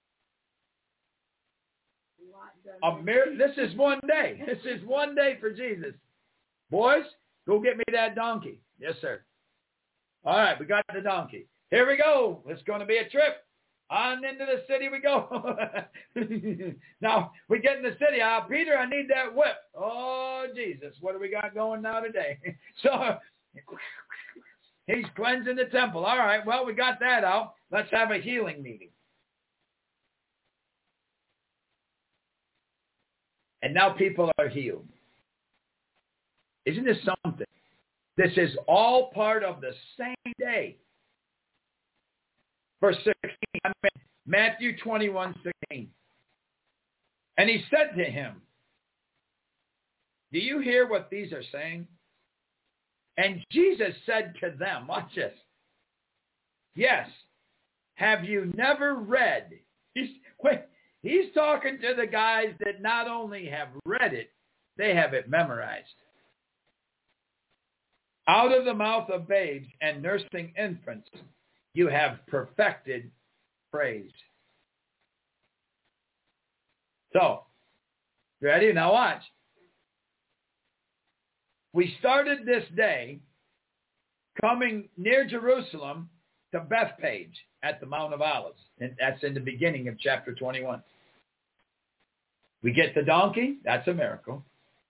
A mir- this is one day. This is one day for Jesus. Boys, go get me that donkey. Yes, sir. All right, we got the donkey. Here we go. It's going to be a trip. On into the city we go. Now, we get in the city. Ah, Peter, I need that whip. Oh, Jesus, what do we got going now today? So he's cleansing the temple. All right, well, we got that out. Let's have a healing meeting. And now people are healed. Isn't this something? This is all part of the same day. Verse sixteen, Matthew twenty-one, sixteen. And he said to him, do you hear what these are saying? And Jesus said to them, watch this. Yes, have you never read? He's, wait, he's talking to the guys that not only have read it, they have it memorized. Out of the mouth of babes and nursing infants, you have perfected praise. So, ready? Now watch. We started this day coming near Jerusalem to Bethpage at the Mount of Olives. And that's in the beginning of chapter twenty-one. We get the donkey. That's a miracle.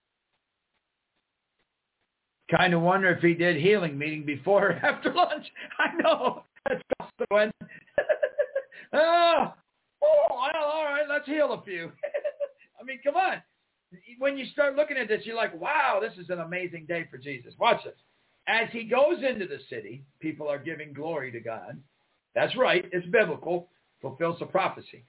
Kind of wonder if he did healing meeting before or after lunch. I know. That's also when. oh, oh, well, all right, let's heal a few. I mean, come on. When you start looking at this, you're like, wow, this is an amazing day for Jesus. Watch this. As he goes into the city, people are giving glory to God. That's right. It's biblical. Fulfills the prophecy.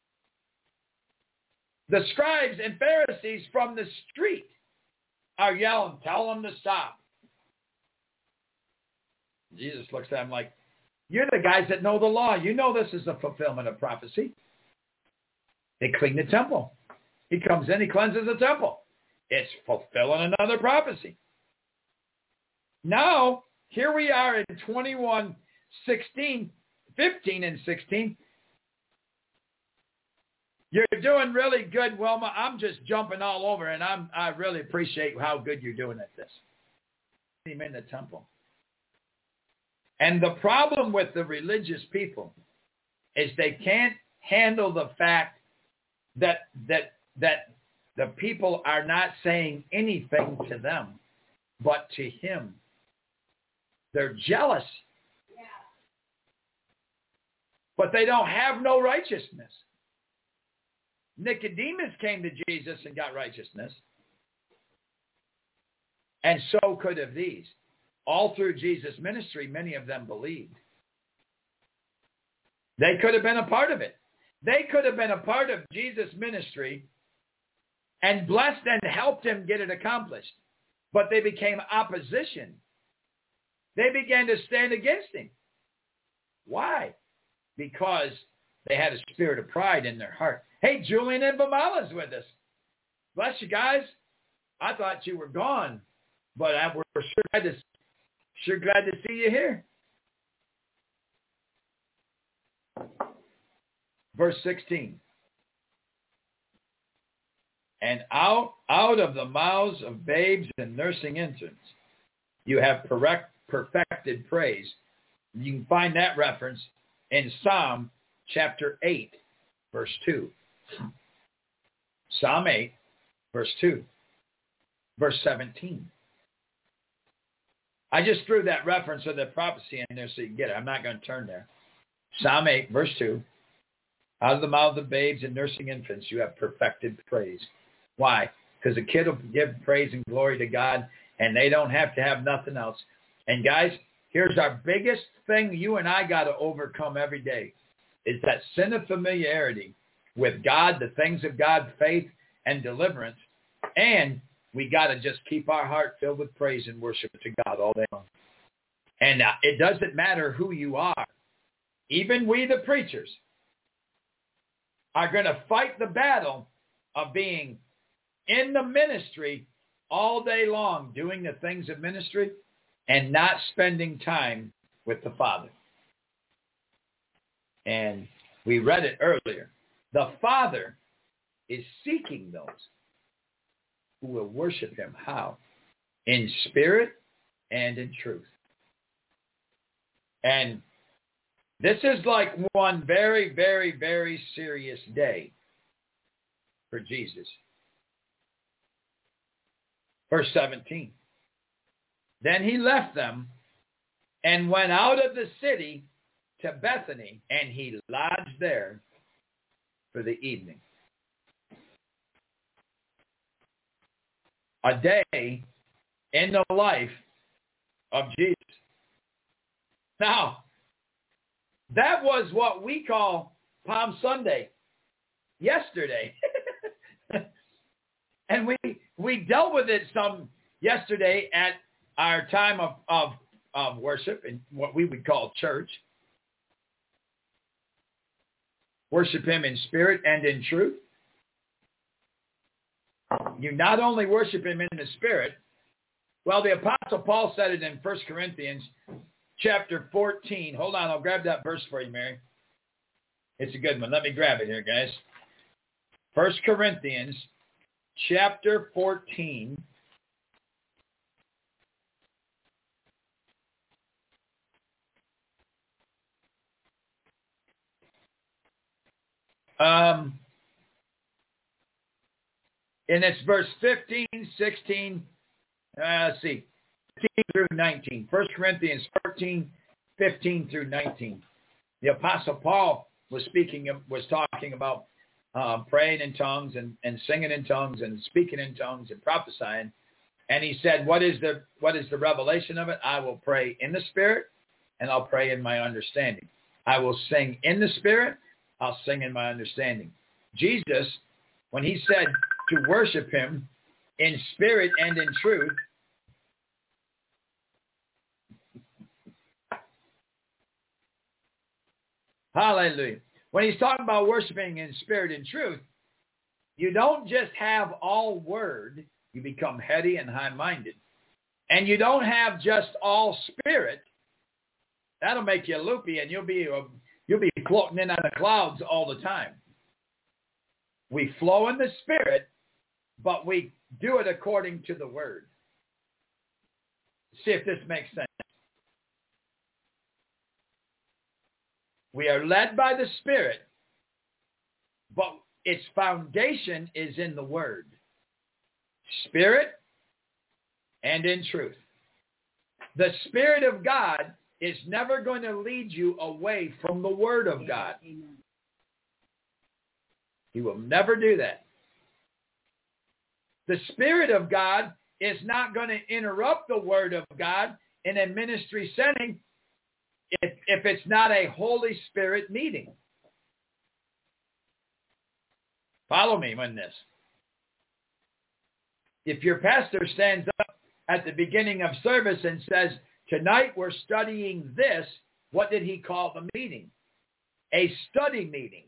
The scribes and Pharisees from the street are yelling, tell them to stop. Jesus looks at them like, you're the guys that know the law. You know this is a fulfillment of prophecy. They clean the temple. He comes in, he cleanses the temple. It's fulfilling another prophecy. Now, here we are in twenty-one, sixteen, fifteen and sixteen. You're doing really good, Wilma. I'm just jumping all over, and I'm, I really appreciate how good you're doing at this. I'm in the temple. And the problem with the religious people is they can't handle the fact that that that the people are not saying anything to them, but to him. They're jealous. Yeah. But they don't have no righteousness. Nicodemus came to Jesus and got righteousness. And so could have these. All through Jesus' ministry, many of them believed. They could have been a part of it. They could have been a part of Jesus' ministry and blessed and helped him get it accomplished. But they became opposition. They began to stand against him. Why? Because they had a spirit of pride in their heart. Hey, Julian and Bamala's with us. Bless you guys. I thought you were gone, but I, we're sure glad, to, sure glad to see you here. Verse sixteen. And out, out of the mouths of babes and nursing infants, you have perfect, perfected praise. You can find that reference in Psalm chapter eight, verse two. Psalm eight, verse two. Verse seventeen. I just threw that reference of the prophecy in there so you can get it. I'm not going to turn there. Psalm eight, verse two. Out of the mouth of babes and nursing infants, you have perfected praise. Why? Because a kid will give praise and glory to God, and they don't have to have nothing else. And guys, here's our biggest thing you and I got to overcome every day, is that sin of familiarity with God, the things of God, faith, and deliverance. And we got to just keep our heart filled with praise and worship to God all day long. And uh, it doesn't matter who you are. Even we, the preachers, are going to fight the battle of being in the ministry all day long, doing the things of ministry and not spending time with the Father. And we read it earlier. The Father is seeking those who will worship him. How? In spirit and in truth. And this is like one very, very, very serious day for Jesus. Verse seventeen. Then he left them and went out of the city to Bethany, and he lodged there for the evening. A day in the life of Jesus. Now, that was what we call Palm Sunday yesterday. And we we dealt with it some yesterday at our time of, of, of worship in what we would call church. Worship him in spirit and in truth. You not only worship him in the spirit, well, the Apostle Paul said it in First Corinthians chapter fourteen. Hold on, I'll grab that verse for you, Mary. It's a good one. Let me grab it here, guys. First Corinthians chapter fourteen. Um, and it's verse fifteen, sixteen, uh, let's see, fifteen through nineteen. First Corinthians fourteen, fifteen through nineteen. The Apostle Paul was speaking, was talking about um, praying in tongues and, and singing in tongues and speaking in tongues and prophesying. And he said, what is the what is the revelation of it? I will pray in the Spirit, and I'll pray in my understanding. I will sing in the Spirit, I'll sing in my understanding. Jesus, when he said to worship him in spirit and in truth, hallelujah. When he's talking about worshiping in spirit and truth, you don't just have all word, you become heady and high-minded. And you don't have just all spirit. That'll make you loopy, and you'll be a You'll be floating in on the clouds all the time. We flow in the Spirit, but we do it according to the Word. See if this makes sense. We are led by the Spirit, but its foundation is in the Word. Spirit and in truth. The Spirit of God is never going to lead you away from the Word of God. Amen. He will never do that. The Spirit of God is not going to interrupt the Word of God in a ministry setting if, if it's not a Holy Spirit meeting. Follow me on this. If your pastor stands up at the beginning of service and says, tonight we're studying this, what did he call the meeting? A study meeting.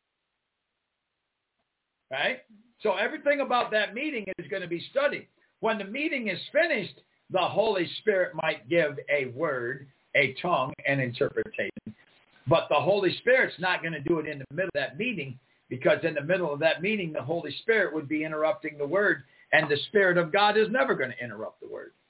Right? So everything about that meeting is going to be studied. When the meeting is finished, the Holy Spirit might give a word, a tongue, and interpretation. But the Holy Spirit's not going to do it in the middle of that meeting. because in the middle of that meeting, the Holy Spirit would be interrupting the word, and the Spirit of God is never going to interrupt the word.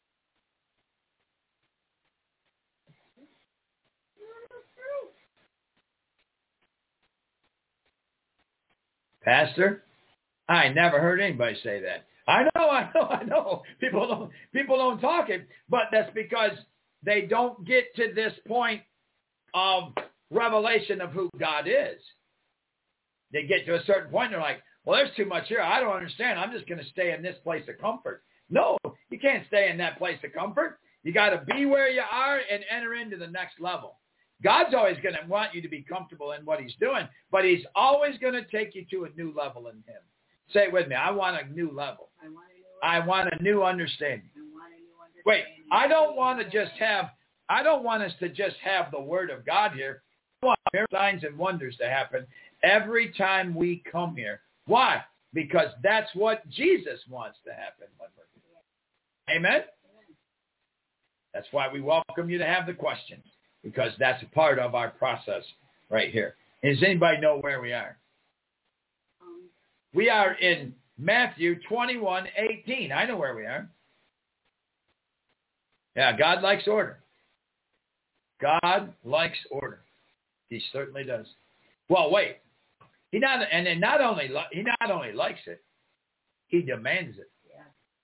Pastor, I never heard anybody say that. I know, I know, I know. People don't, people don't talk it, but that's because they don't get to this point of revelation of who God is. They get to a certain point, they're like, well, there's too much here. I don't understand. I'm just going to stay in this place of comfort. No, you can't stay in that place of comfort. You got to be where you are and enter into the next level. God's always going to want you to be comfortable in what he's doing, but he's always going to take you to a new level in him. Say it with me. I want a new level. I want a new, I want a new understanding. I want a new understanding. Wait, I don't want to just have, I don't want us to just have the word of God here. I want signs and wonders to happen every time we come here. Why? Because that's what Jesus wants to happen when we're here. Amen? That's why we welcome you to have the questions, because that's a part of our process right here. Does anybody know where we are? Um, We are in Matthew twenty-one eighteen. I know where we are. Yeah, God likes order. God likes order. He certainly does. Well, wait. He not and then not only he not only likes it, he demands it. yeah.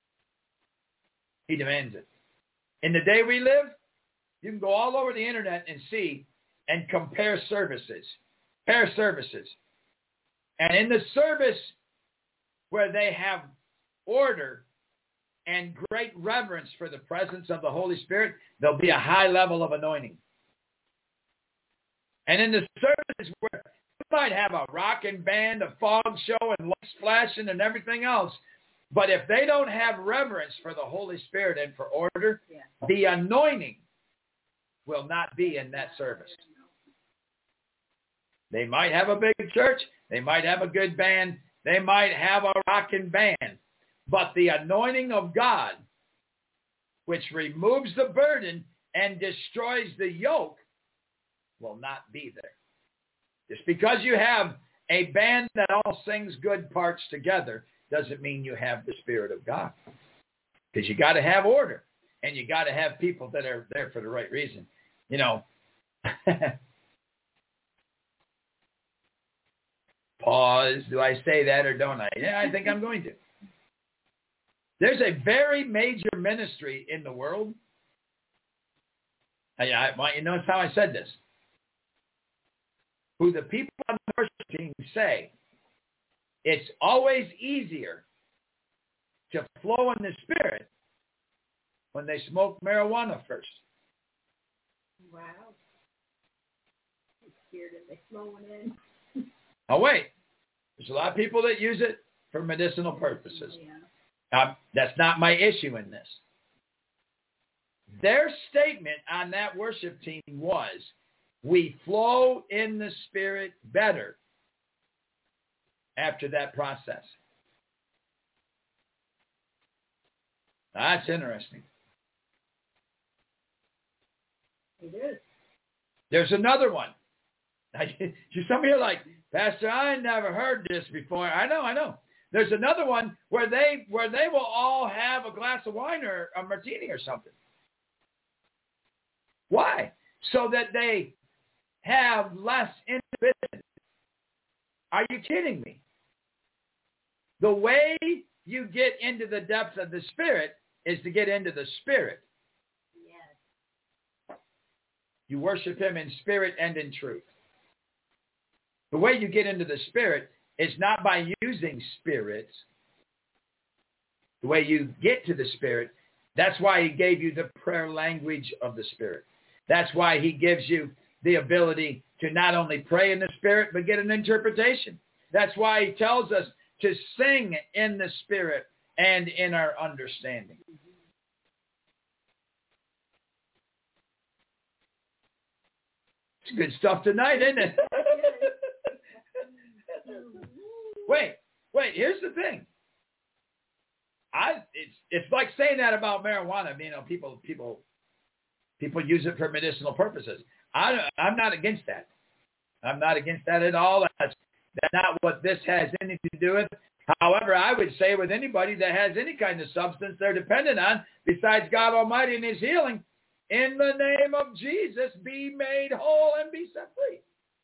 He demands it. In the day we live, you can go all over the internet and see and compare services. Compare services. And in the service where they have order and great reverence for the presence of the Holy Spirit, there'll be a high level of anointing. And in the service where you might have a rocking band, a fog show, and lights flashing and everything else, but if they don't have reverence for the Holy Spirit and for order, yeah. the anointing will not be in that service. They might have a big church. They might have a good band. They might have a rocking band. But the anointing of God, which removes the burden and destroys the yoke, will not be there. Just because you have a band that all sings good parts together doesn't mean you have the Spirit of God. Because you got to have order. And you got to have people that are there for the right reason. You know, pause. Do I say that or don't I? Yeah, I think I'm going to. There's a very major ministry in the world. I, I want you to notice how I said this. Who the people on the worship team say it's always easier to flow in the Spirit when they smoke marijuana first. Wow. I'm scared of they flowing in. Oh, wait. There's a lot of people that use it for medicinal purposes. Yeah. Uh, that's not my issue in this. Their statement on that worship team was, we flow in the Spirit better after that process. That's interesting. It is. There's another one. Some of you are like, Pastor, I never heard this before. I know, I know. There's another one where they where they will all have a glass of wine or a martini or something. Why? So that they have less inhibition. Are you kidding me? The way you get into the depths of the Spirit is to get into the Spirit. Yes. You worship him in spirit and in truth. The way you get into the Spirit is not by using spirits. The way you get to the Spirit, that's why he gave you the prayer language of the Spirit. That's why he gives you the ability to not only pray in the Spirit, but get an interpretation. That's why he tells us to sing in the Spirit and in our understanding. It's good stuff tonight, isn't it? Wait, wait, here's the thing. I it's it's like saying that about marijuana. You know, people people people use it for medicinal purposes. I I'm not against that. I'm not against that at all. That's, That's not what this has anything to do with. However, I would say with anybody that has any kind of substance they're dependent on besides God Almighty and his healing, in the name of Jesus, be made whole and be set free.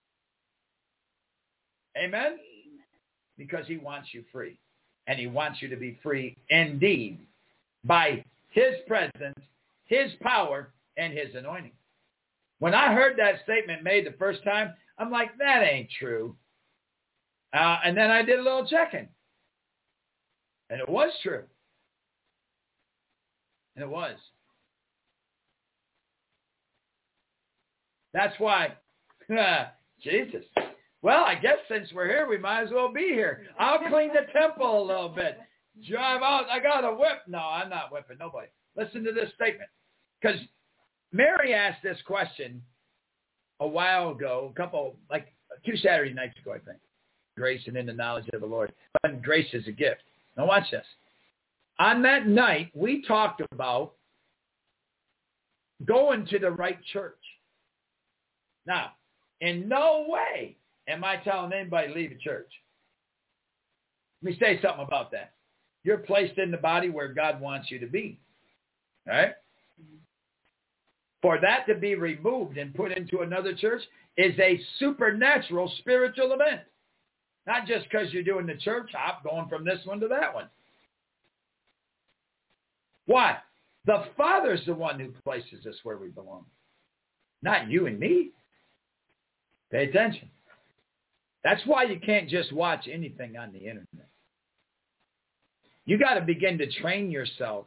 Amen? Because he wants you free. And he wants you to be free indeed by his presence, his power, and his anointing. When I heard that statement made the first time, I'm like, that ain't true. Uh, and then I did a little checking. And it was true. And it was. That's why, Jesus. Well, I guess since we're here, we might as well be here. I'll clean the temple a little bit. Drive out. I got a whip. No, I'm not whipping nobody. Listen to this statement. Because Mary asked this question a while ago, a couple, like two Saturday nights ago, I think. Grace and in the knowledge of the Lord. But grace is a gift. Now watch this. On that night, we talked about going to the right church. Now, in no way am I telling anybody to leave a church. Let me say something about that. You're placed in the body where God wants you to be. All right? For that to be removed and put into another church is a supernatural spiritual event. Not just because you're doing the church hop, going from this one to that one. Why? The Father's the one who places us where we belong. Not you and me. Pay attention. That's why you can't just watch anything on the internet. You got to begin to train yourself.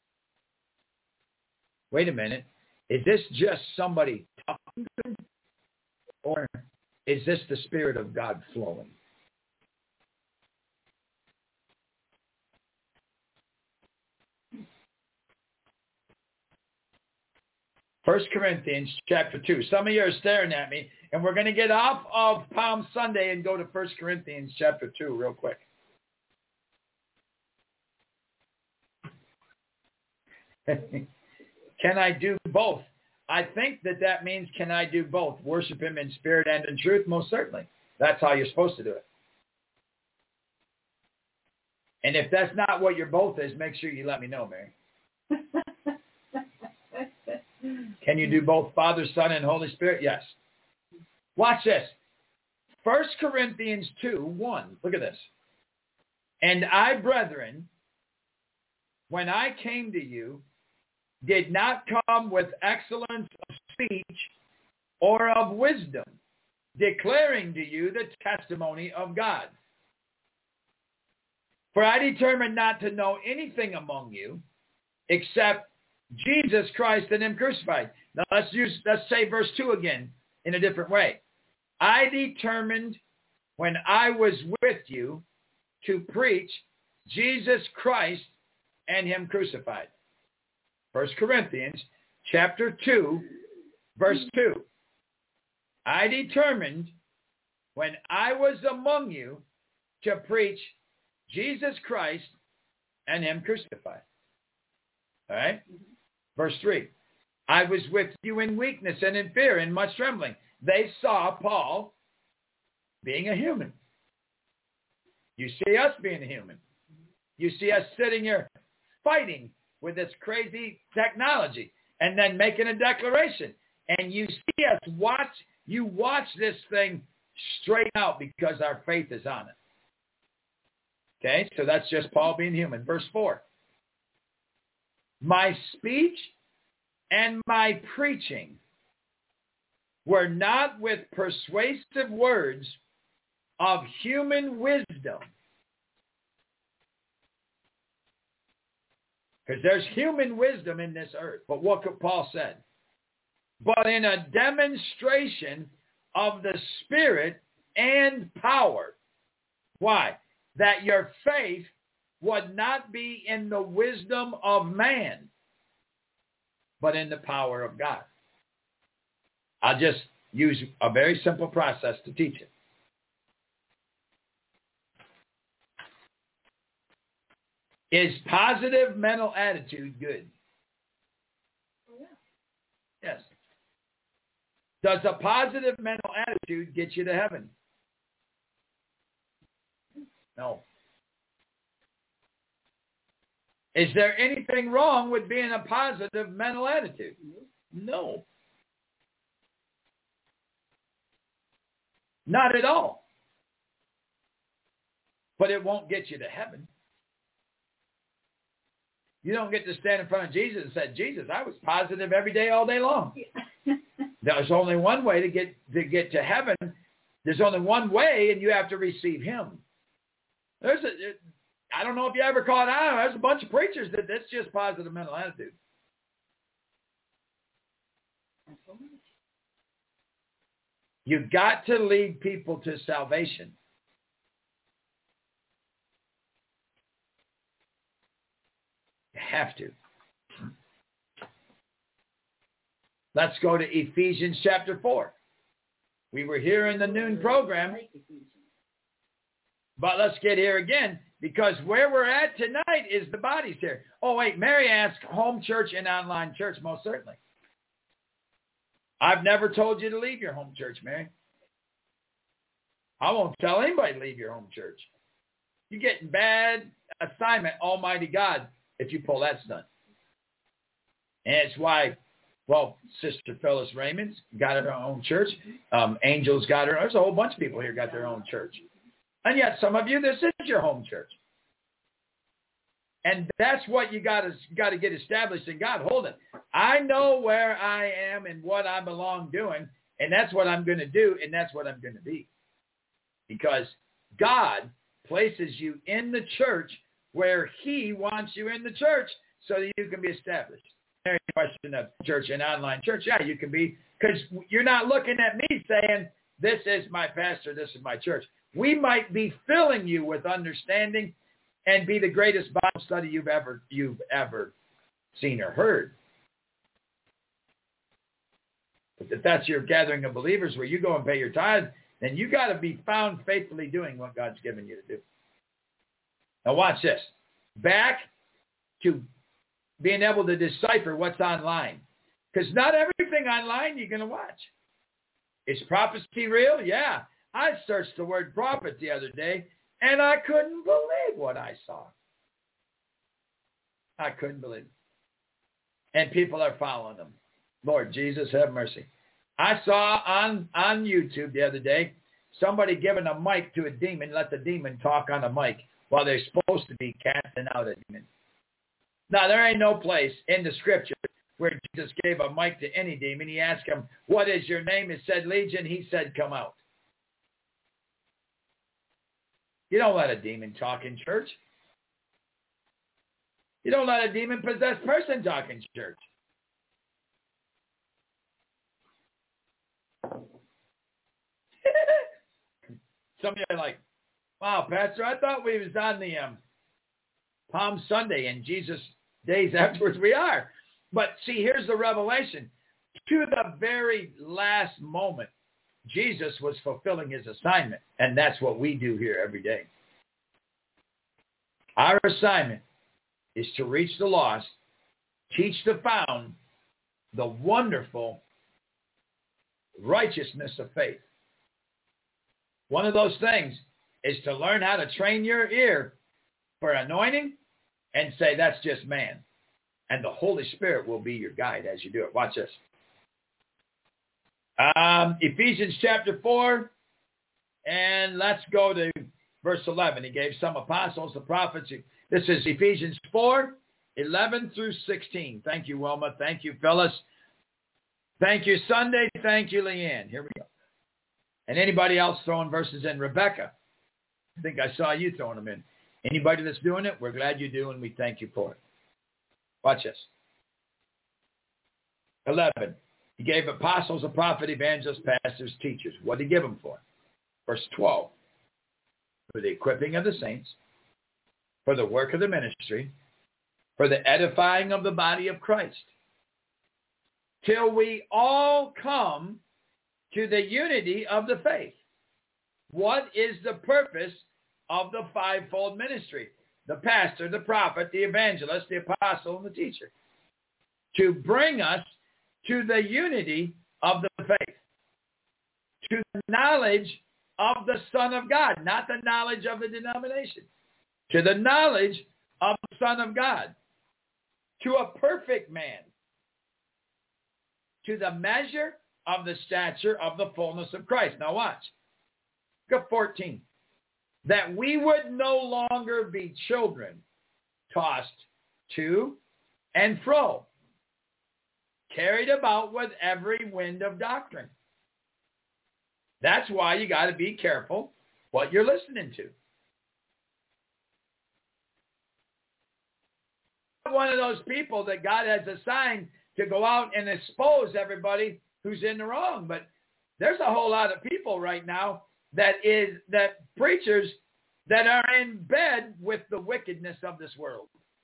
Wait a minute. Is this just somebody talking? Or is this the Spirit of God flowing? First Corinthians chapter two. Some of you are staring at me, and we're going to get off of Palm Sunday and go to First Corinthians chapter two real quick. Can I do both? I think that that means can I do both? Worship him in spirit and in truth? Most certainly. That's how you're supposed to do it. And if that's not what your both is, make sure you let me know, Mary. Can you do both Father, Son, and Holy Spirit? Yes. Watch this. First Corinthians two, one. Look at this. And I, brethren, when I came to you, did not come with excellence of speech or of wisdom, declaring to you the testimony of God. For I determined not to know anything among you except Jesus Christ and him crucified. Now let's use, let's say verse two again in a different way. I determined when I was with you to preach Jesus Christ and him crucified. First Corinthians chapter two, verse two. I determined when I was among you to preach Jesus Christ and him crucified. All right? Verse three. I was with you in weakness and in fear and much trembling. They saw Paul being a human. You see us being a human. You see us sitting here fighting with this crazy technology and then making a declaration. And you see us watch, you watch this thing straight out because our faith is on it. Okay, so that's just Paul being human. Verse four. My speech and my preaching were not with persuasive words of human wisdom. Because there's human wisdom in this earth. But what Paul said? But in a demonstration of the Spirit and power. Why? That your faith would not be in the wisdom of man, but in the power of God. I'll just use a very simple process to teach it. Is positive mental attitude good? Oh, yeah. Yes. Does a positive mental attitude get you to heaven? No. Is there anything wrong with being a positive mental attitude? No. Not at all. But it won't get you to heaven. You don't get to stand in front of Jesus and say, Jesus, I was positive every day, all day long. There's only one way to get to get to heaven. There's only one way, and you have to receive him. There's a, I don't know if you ever caught on. There's a bunch of preachers that that's just positive mental attitude. You've got to lead people to salvation. You have to. Let's go to Ephesians chapter four. We were here in the noon program. But let's get here again, because where we're at tonight is the bodies here. Oh, wait, Mary asked home church and online church, most certainly. I've never told you to leave your home church, Mary. I won't tell anybody to leave your home church. You get bad assignment, Almighty God, if you pull that stunt. And it's why, well, Sister Phyllis Raymond's got her own church. Um, Angel's got her. There's a whole bunch of people here got their own church. And yet some of you, this is your home church. And that's what you got to got to get established in God. Hold it. I know where I am and what I belong doing, and that's what I'm going to do, and that's what I'm going to be. Because God places you in the church where he wants you in the church so that you can be established. There's a question of church and online church. Yeah, you can be, because you're not looking at me saying, this is my pastor, this is my church. We might be filling you with understanding and be the greatest Bible study you've ever you've ever seen or heard. But if that's your gathering of believers where you go and pay your tithe, then you got to be found faithfully doing what God's given you to do. Now watch this. Back to being able to decipher what's online. Because not everything online you're going to watch. Is prophecy real? Yeah. I searched the word prophet the other day, and I couldn't believe what I saw. I couldn't believe it. And people are following them. Lord Jesus, have mercy. I saw on, on YouTube the other day somebody giving a mic to a demon, let the demon talk on a mic while they're supposed to be casting out a demon. Now, there ain't no place in the scripture where Jesus gave a mic to any demon. He asked him, what is your name? It said Legion. He said, come out. You don't let a demon talk in church. You don't let a demon-possessed person talk in church. Some of you are like, wow, Pastor, I thought we was on the um, Palm Sunday and Jesus days afterwards. We are. But see, here's the revelation. To the very last moment, Jesus was fulfilling his assignment, and that's what we do here every day. Our assignment is to reach the lost, teach the found the wonderful righteousness of faith. One of those things is to learn how to train your ear for anointing and say, that's just man. And the Holy Spirit will be your guide as you do it. Watch this. Um, Ephesians chapter four, and let's go to verse eleven. He gave some apostles, the prophets. This is Ephesians four, eleven through sixteen. Thank you, Wilma. Thank you, Phyllis. Thank you, Sunday. Thank you, Leanne. Here we go. And anybody else throwing verses in? Rebecca, I think I saw you throwing them in. Anybody that's doing it, we're glad you do, and we thank you for it. Watch this. eleven. He gave apostles, a prophet, evangelists, pastors, teachers. What did he give them for? Verse twelve. For the equipping of the saints, for the work of the ministry, for the edifying of the body of Christ, till we all come to the unity of the faith. What is the purpose of the fivefold ministry? The pastor, the prophet, the evangelist, the apostle, and the teacher. To bring us to the unity of the faith, to the knowledge of the Son of God, not the knowledge of the denomination. To the knowledge of the Son of God. To a perfect man. To the measure of the stature of the fullness of Christ. Now watch. Look at fourteen. That we would no longer be children, tossed to and fro, carried about with every wind of doctrine. That's why you got to be careful what you're listening to. One of those people that God has assigned to go out and expose everybody who's in the wrong. But there's a whole lot of people right now that is that preachers that are in bed with the wickedness of this world.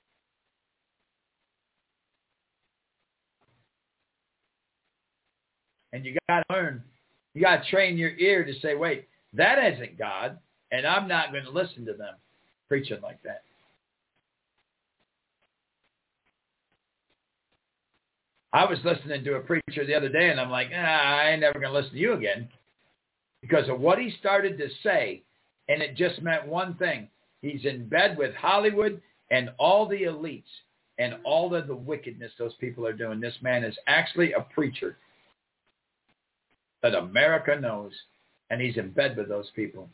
And you got to learn, you got to train your ear to say, wait, that isn't God, and I'm not going to listen to them preaching like that. I was listening to a preacher the other day, and I'm like, ah, I ain't never going to listen to you again. Because of what he started to say, and it just meant one thing. He's in bed with Hollywood and all the elites and all of the wickedness those people are doing. This man is actually a preacher that America knows, and he's in bed with those people.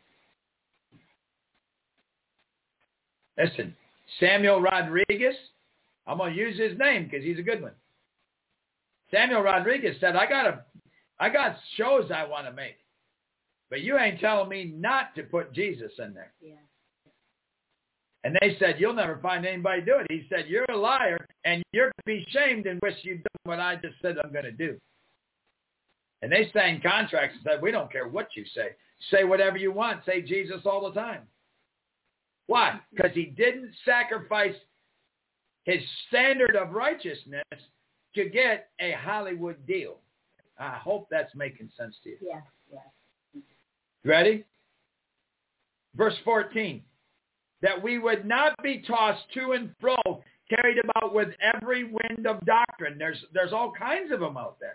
Listen, Samuel Rodriguez, I'm going to use his name because he's a good one. Samuel Rodriguez said, I got a, I got shows I want to make, but you ain't telling me not to put Jesus in there. Yeah. And they said, you'll never find anybody do it. He said, you're a liar, and you're going to be shamed and wish you'd done what I just said I'm going to do. And they signed contracts and said, we don't care what you say. Say whatever you want. Say Jesus all the time. Why? Because he didn't sacrifice his standard of righteousness to get a Hollywood deal. I hope that's making sense to you. Yeah, yeah. Ready? Verse fourteen. That we would not be tossed to and fro, carried about with every wind of doctrine. There's, there's all kinds of them out there.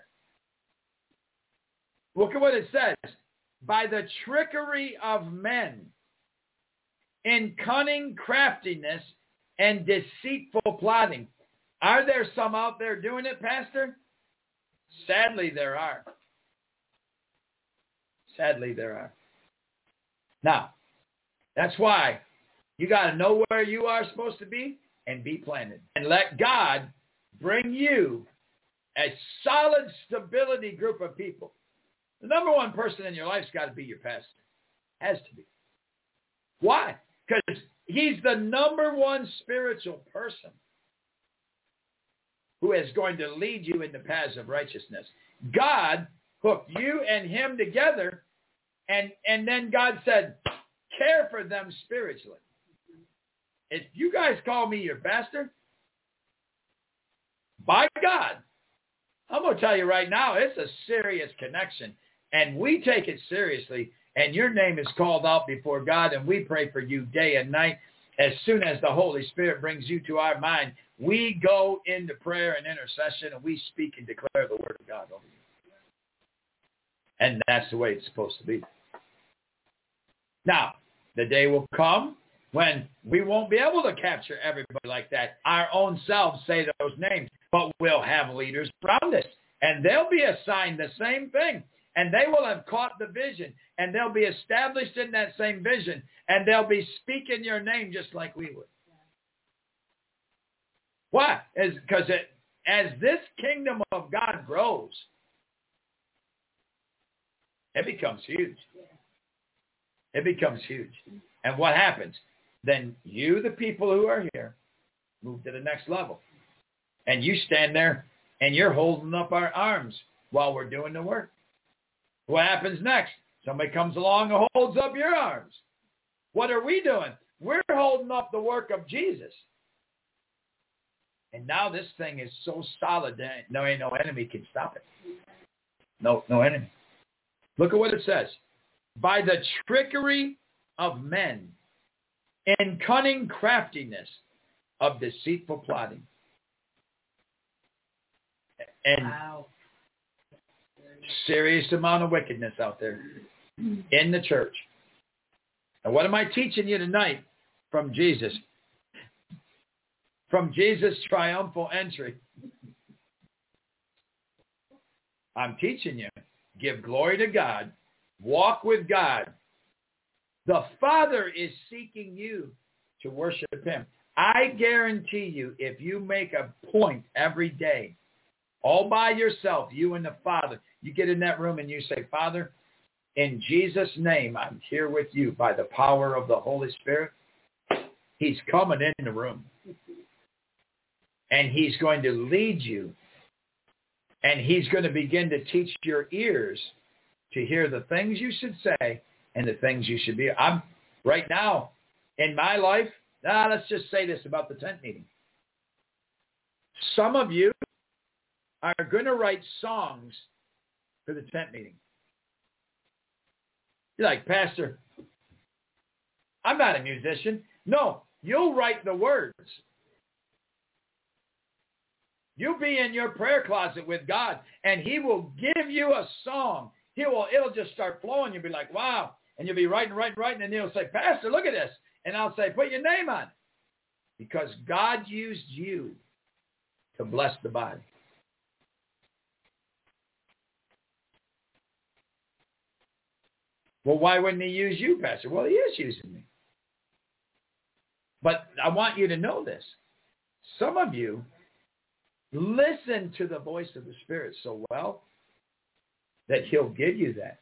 Look at what it says. By the trickery of men, in cunning craftiness and deceitful plotting. Are there some out there doing it, Pastor? Sadly, there are. Sadly, there are. Now, that's why you got to know where you are supposed to be and be planted. And let God bring you a solid stability group of people. The number one person in your life's got to be your pastor. Has to be. Why? Because he's the number one spiritual person who is going to lead you in the paths of righteousness. God hooked you and him together, and, and then God said, care for them spiritually. If you guys call me your pastor, by God, I'm going to tell you right now, it's a serious connection. And we take it seriously, and your name is called out before God, and we pray for you day and night. As soon as the Holy Spirit brings you to our mind, we go into prayer and intercession, and we speak and declare the word of God over you. And that's the way it's supposed to be. Now, the day will come when we won't be able to capture everybody like that. Our own selves say those names, but we'll have leaders around us, and they'll be assigned the same thing. And they will have caught the vision, and they'll be established in that same vision, and they'll be speaking your name just like we would. Why? Because as this kingdom of God grows, it becomes huge. It becomes huge. And what happens? Then you, the people who are here, move to the next level. And you stand there, and you're holding up our arms while we're doing the work. What happens next? Somebody comes along and holds up your arms. What are we doing? We're holding up the work of Jesus. And now this thing is so solid that no, ain't no enemy can stop it. No, no enemy. Look at what it says. By the trickery of men and cunning craftiness of deceitful plotting. And wow. Serious amount of wickedness out there. in the church. And what am I teaching you tonight from Jesus? From Jesus' triumphal entry. I'm teaching you. Give glory to God. Walk with God. The Father is seeking you to worship him. I guarantee you, if you make a point every day, all by yourself, you and the Father, you get in that room and you say, Father, in Jesus' name, I'm here with you by the power of the Holy Spirit. He's coming in the room. And he's going to lead you. And he's going to begin to teach your ears to hear the things you should say and the things you should be. I'm right now in my life, ah, let's just say this about the tent meeting. Some of you are going to write songs for the tent meeting. You're like, Pastor, I'm not a musician. No, you'll write the words. You'll be in your prayer closet with God, and he will give you a song. He will, it'll just start flowing. You'll be like, wow. And you'll be writing, writing, writing, and he'll say, Pastor, look at this. And I'll say, put your name on it. Because God used you to bless the body. Well, why wouldn't he use you, Pastor? Well, he is using me. But I want you to know this. Some of you listen to the voice of the Spirit so well that he'll give you that.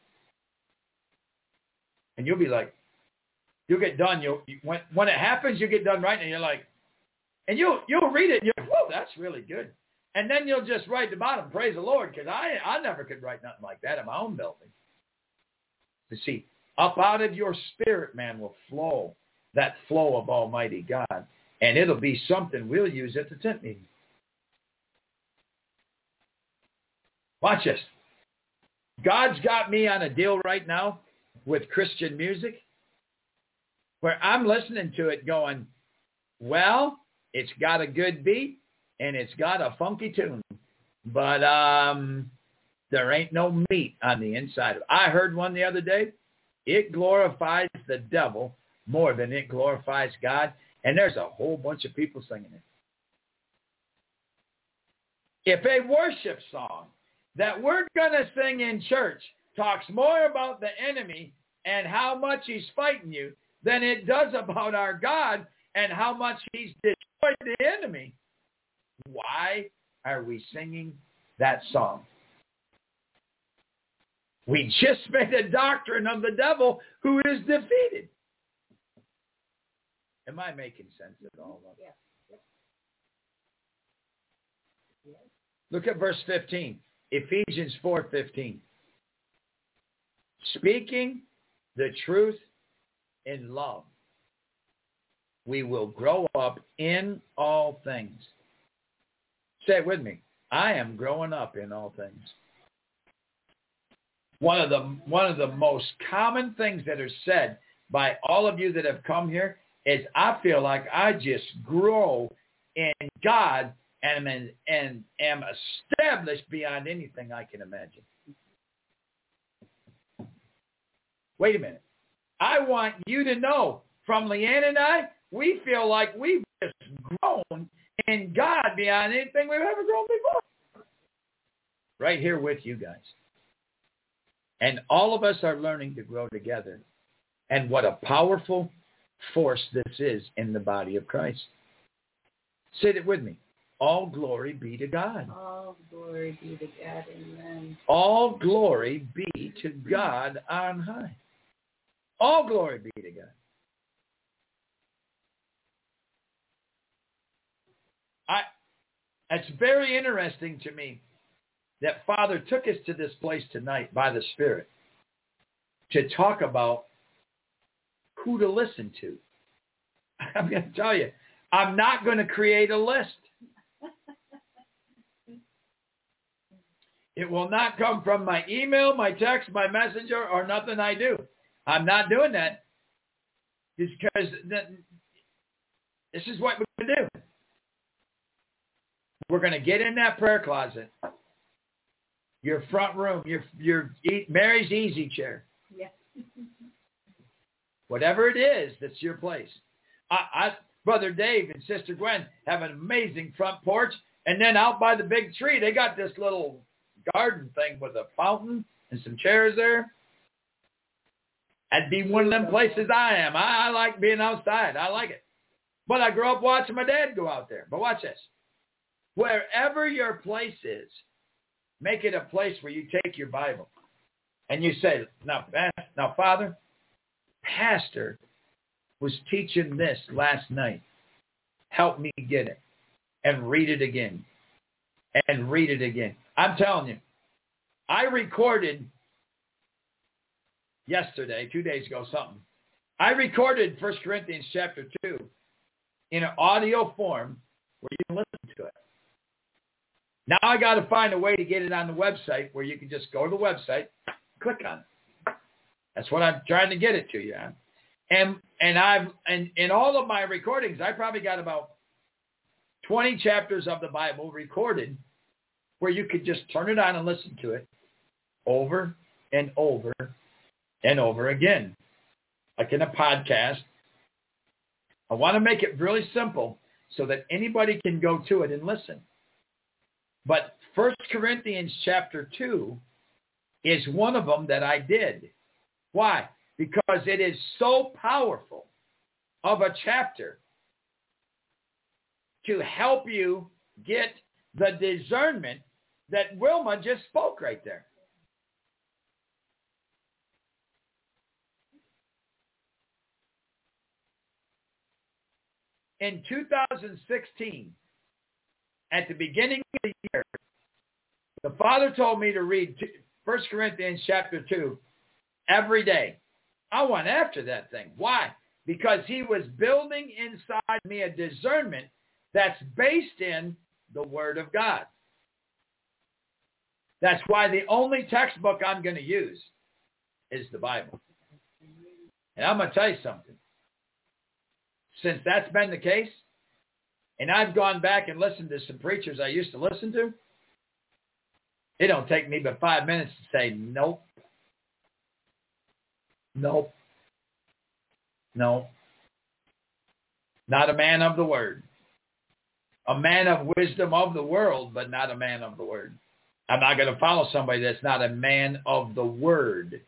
And you'll be like, you'll get done. You'll when when it happens, you get done right, and you're like, and you'll you'll read it. And you're like, whoa, that's really good. And then you'll just write the bottom, praise the Lord, because I I never could write nothing like that in my own building. You see, up out of your spirit, man, will flow that flow of Almighty God, and it'll be something we'll use at the tent meeting. Watch this. God's got me on a deal right now with Christian music where I'm listening to it going, well, it's got a good beat and it's got a funky tune, but um, there ain't no meat on the inside of it. I heard one the other day. It glorifies the devil more than it glorifies God, and there's a whole bunch of people singing it. If a worship song that we're going to sing in church talks more about the enemy and how much he's fighting you than it does about our God and how much he's destroyed the enemy, why are we singing that song? We just made a doctrine of the devil who is defeated. Am I making sense at all? Yeah. Yeah. Look at verse fifteen. Ephesians four fifteen. Speaking the truth in love, we will grow up in all things. Say it with me. I am growing up in all things. One of the one of the most common things that are said by all of you that have come here is, I feel like I just grow in God and am, and am established beyond anything I can imagine. Wait a minute. I want you to know, from Leanne and I, we feel like we've just grown in God beyond anything we've ever grown before. Right here with you guys. And all of us are learning to grow together. And what a powerful force this is in the body of Christ. Say it with me. All glory be to God. All glory be to God. Amen. All glory be to God on high. All glory be to God. I, it's very interesting to me that Father took us to this place tonight by the Spirit to talk about who to listen to. I'm going to tell you, I'm not going to create a list. It will not come from my email, my text, my messenger, or nothing I do. I'm not doing that. It's because this is what we're going to do. We're going to get in that prayer closet, your front room, your your Mary's easy chair. Yes. Whatever it is, that's your place. I, I, Brother Dave and Sister Gwen have an amazing front porch. And then out by the big tree, they got this little garden thing with a fountain and some chairs there. That'd be one of them places I am. I, I like being outside. I like it. But I grew up watching my dad go out there. But watch this. Wherever your place is, make it a place where you take your Bible. And you say, now, now, Father, Pastor was teaching this last night. Help me get it. And read it again. And read it again. I'm telling you, I recorded yesterday, two days ago, something. I recorded First Corinthians chapter two in an audio form where you can listen to it. Now I got to find a way to get it on the website where you can just go to the website, click on it. That's what I'm trying to get it to you on. And and I've and in all of my recordings, I probably got about twenty chapters of the Bible recorded where you could just turn it on and listen to it over and over and over again, like in a podcast. I want to make it really simple so that anybody can go to it and listen. But First Corinthians chapter two is one of them that I did. Why? Because it is so powerful of a chapter to help you get the discernment that Wilma just spoke right there. In two thousand sixteen, at the beginning of the year, the Father told me to read First Corinthians chapter two every day. I went after that thing. Why? Because he was building inside me a discernment that's based in the Word of God. That's why the only textbook I'm going to use is the Bible. And I'm going to tell you something. Since that's been the case, and I've gone back and listened to some preachers I used to listen to, it don't take me but five minutes to say, nope, nope, no, not a man of the Word. A man of wisdom of the world, but not a man of the Word. I'm not going to follow somebody that's not a man of the Word.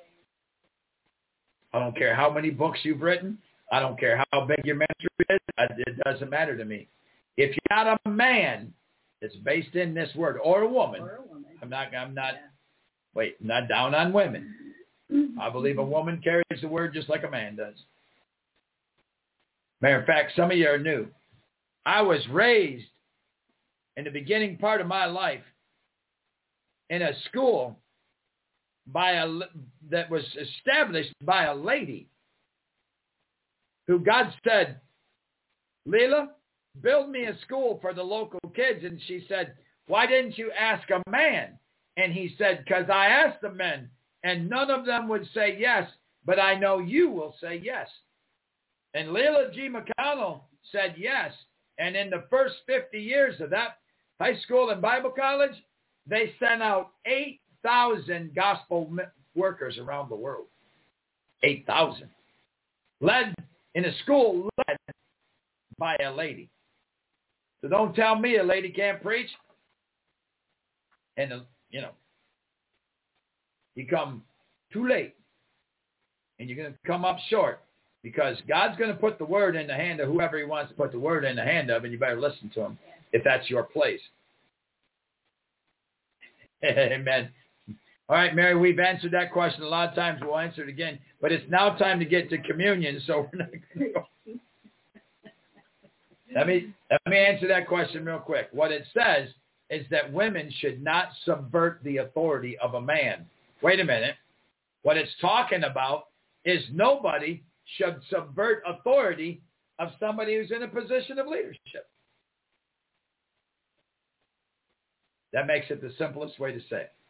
I don't care how many books you've written. I don't care how big your ministry is. It doesn't matter to me. If you're not a man that's based in this Word, or a woman, Or a woman. I'm not, I'm not, Yeah. wait, I'm not down on women. I believe a woman carries the Word just like a man does. Matter of fact, some of you are new. I was raised in the beginning part of my life in a school by a, that was established by a lady who God said, Leela, build me a school for the local kids. And she said, why didn't you ask a man? And he said, because I asked the men, and none of them would say yes, but I know you will say yes. And Leela G. McConnell said yes. And in the first fifty years of that high school and Bible college, they sent out eight thousand gospel workers around the world. eight thousand. Led in a school led by a lady. So don't tell me a lady can't preach. And, you know, you come too late. And you're going to come up short. Because God's going to put the Word in the hand of whoever he wants to put the Word in the hand of, and you better listen to him if that's your place. Amen. All right, Mary, we've answered that question a lot of times. We'll answer it again. But it's now time to get to communion, so we're not going to go. Let me, let me answer that question real quick. What it says is that women should not subvert the authority of a man. Wait a minute. What it's talking about is nobody should subvert authority of somebody who's in a position of leadership. That makes it the simplest way to say it.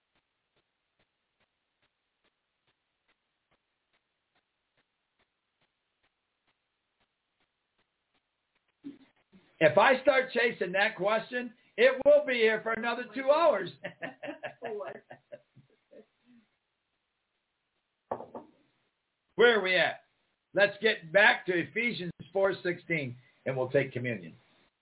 If I start chasing that question, it will be here for another two hours. Where are we at? let's get back to Ephesians four sixteen, and we'll take communion.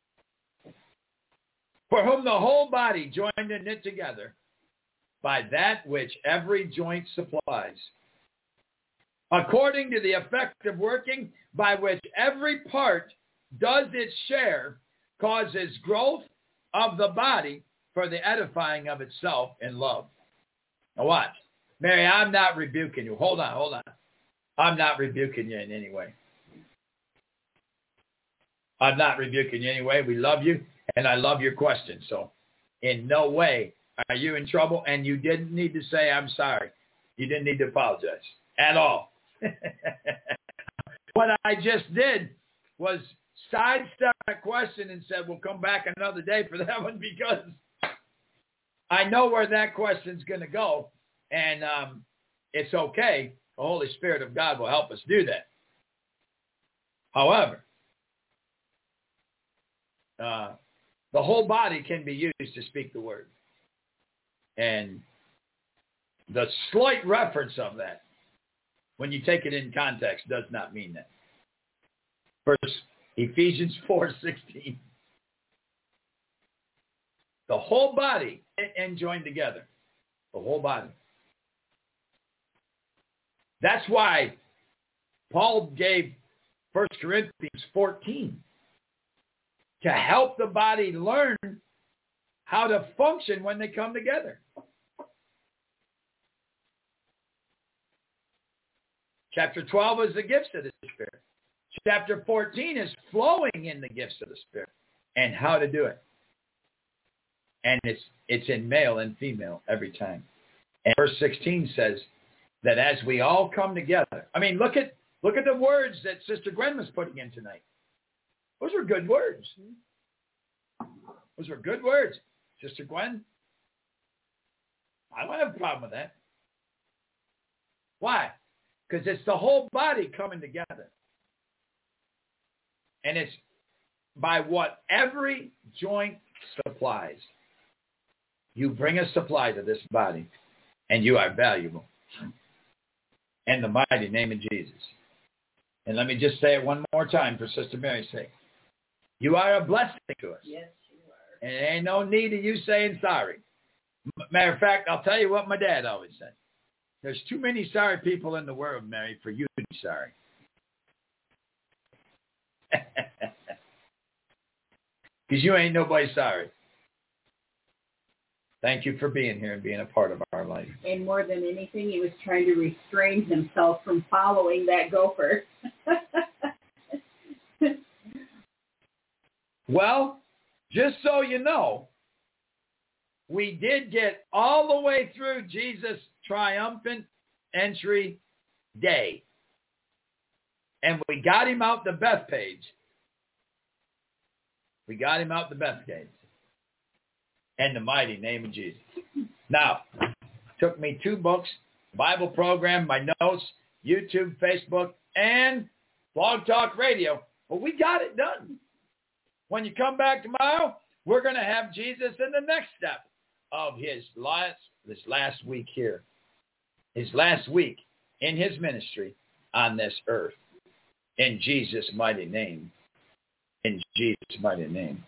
For whom the whole body joined and knit together by that which every joint supplies, according to the effective working by which every part does its share, causes growth of the body for the edifying of itself in love. Now watch. Mary, I'm not rebuking you. Hold on, hold on. I'm not rebuking you in any way. I'm not rebuking you anyway. We love you, and I love your question. So in no way are you in trouble, and you didn't need to say, I'm sorry. You didn't need to apologize at all. What I just did was sidestep that question and said, we'll come back another day for that one, because I know where that question's going to go, and um, it's okay. The Holy Spirit of God will help us do that. However, uh, the whole body can be used to speak the word. And the slight reference of that, when you take it in context, does not mean that. First, Ephesians four sixteen. The whole body and joined together. The whole body. That's why Paul gave First Corinthians fourteen to help the body learn how to function when they come together. Chapter twelve is the gifts of the Spirit. Chapter fourteen is flowing in the gifts of the Spirit and how to do it. And it's it's in male and female every time. And verse sixteen says that as we all come together, I mean, look at look at the words that Sister Gwen was putting in tonight. Those are good words. Those are good words. Sister Gwen, I don't have a problem with that. Why? Because it's the whole body coming together. And it's by what every joint supplies. You bring a supply to this body, and you are valuable. In the mighty name of Jesus. And let me just say it one more time for Sister Mary's sake. You are a blessing to us. Yes, you are. And there ain't no need of you saying sorry. Matter of fact, I'll tell you what my dad always said. There's too many sorry people in the world, Mary, for you to be sorry. Because you ain't nobody sorry. Thank you for being here and being a part of our life. And more than anything, he was trying to restrain himself from following that gopher. Well, just so you know, we did get all the way through Jesus' triumphant entry day. And we got him out the Bethpage. We got him out the Bethpage. In the mighty name of Jesus. Now, took me two books, Bible program, my notes, YouTube, Facebook, and Blog Talk Radio. But we got it done. When you come back tomorrow, we're going to have Jesus in the next step of his last, this last week here. His last week in his ministry on this earth. In Jesus' mighty name. In Jesus' mighty name.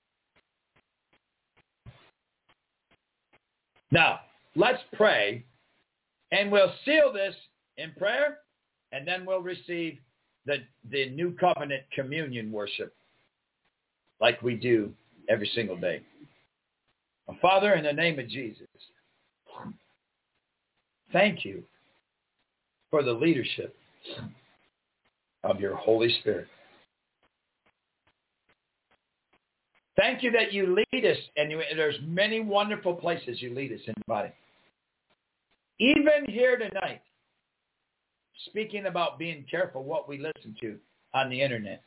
Now, let's pray, and we'll seal this in prayer, and then we'll receive the, the new covenant communion worship like we do every single day. Father, in the name of Jesus, thank you for the leadership of your Holy Spirit. Thank you that you lead us, and you, there's many wonderful places you lead us in the body. Even here tonight, speaking about being careful what we listen to on the internet.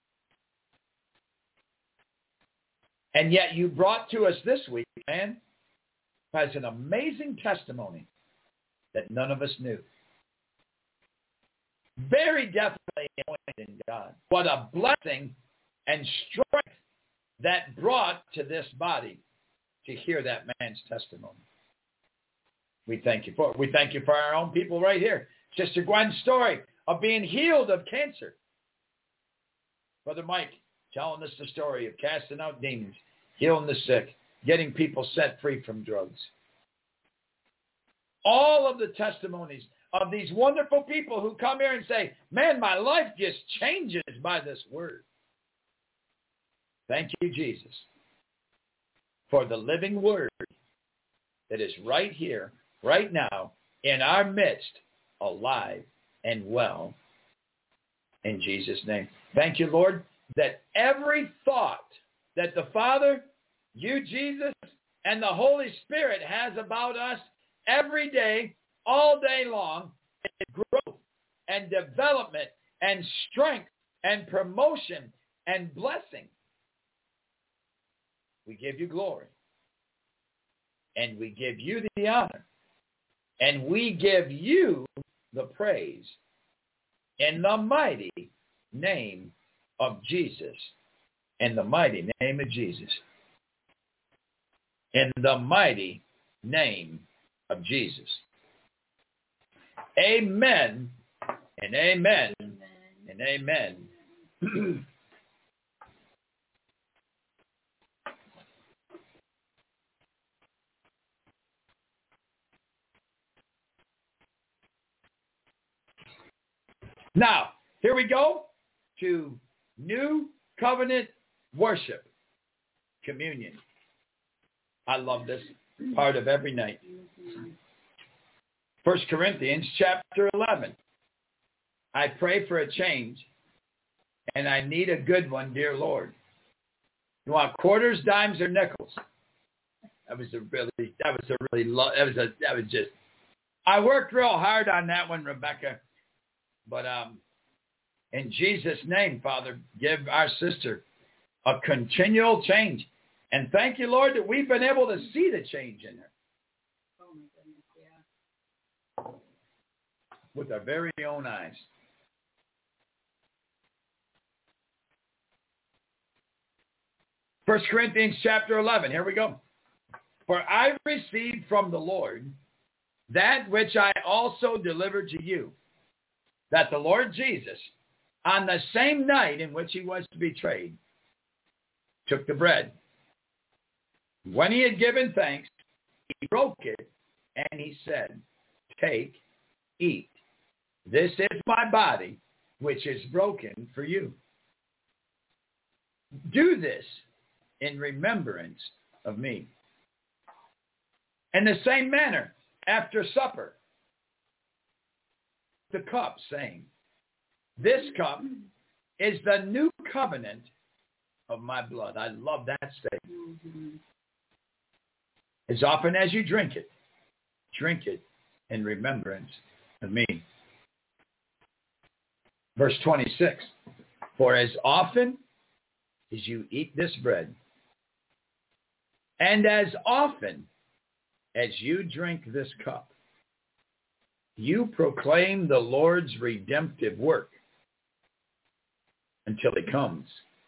And yet you brought to us this week, man, has an amazing testimony that none of us knew. Very definitely anointed in God. What a blessing and strength that brought to this body to hear that man's testimony. We thank you for it. We thank you for our own people right here. Sister Gwen's story of being healed of cancer. Brother Mike telling us the story of casting out demons, healing the sick, getting people set free from drugs. All of the testimonies of these wonderful people who come here and say, man, my life just changes by this word. Thank you, Jesus, for the living word that is right here, right now, in our midst, alive and well, in Jesus' name. Thank you, Lord, that every thought that the Father, you, Jesus, and the Holy Spirit has about us every day, all day long, is growth and development and strength and promotion and blessing. We give you glory. And we give you the honor. And we give you the praise in the mighty name of Jesus. In the mighty name of Jesus. In the mighty name of Jesus. Amen and amen, amen. and amen. Now, here we go to New Covenant Worship, Communion. I love this part of every night. First Corinthians chapter eleven. I pray for a change, and I need a good one, dear Lord. You want quarters, dimes, or nickels? That was a really, that was a really, lo- that was a, that was just, I worked real hard on that one, Rebecca. But um, in Jesus' name, Father, give our sister a continual change. And thank you, Lord, that we've been able to see the change in her. Oh, my goodness, yeah. With our very own eyes. First Corinthians chapter eleven. Here we go. For I received from the Lord that which I also delivered to you, that the Lord Jesus, on the same night in which he was betrayed, took the bread. When he had given thanks, he broke it, and he said, take, eat. This is my body, which is broken for you. Do this in remembrance of me. In the same manner, after supper, the cup, saying, this cup is the new covenant of my blood. I love that statement. Mm-hmm. As often as you drink it, drink it in remembrance of me. Verse twenty-six, for as often as you eat this bread, and as often as you drink this cup, you proclaim the Lord's redemptive work until he comes.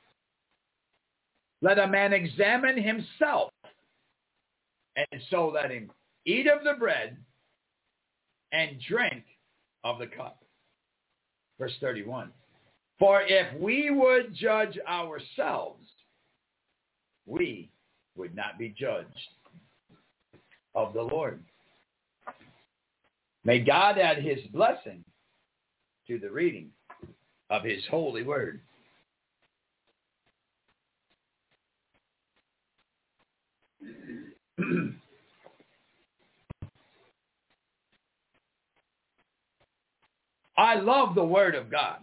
Let a man examine himself, and so let him eat of the bread and drink of the cup. Verse thirty-one. For if we would judge ourselves, we would not be judged of the Lord. May God add his blessing to the reading of his holy word. I love the word of God.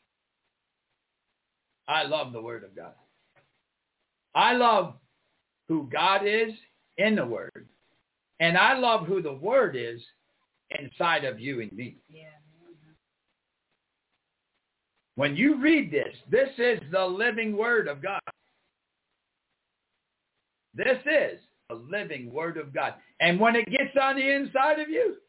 I love the word of God. I love who God is in the word. And I love who the word is inside of you and me. Yeah. When you read this, this is the living word of God. This is the living word of God. And when it gets on the inside of you,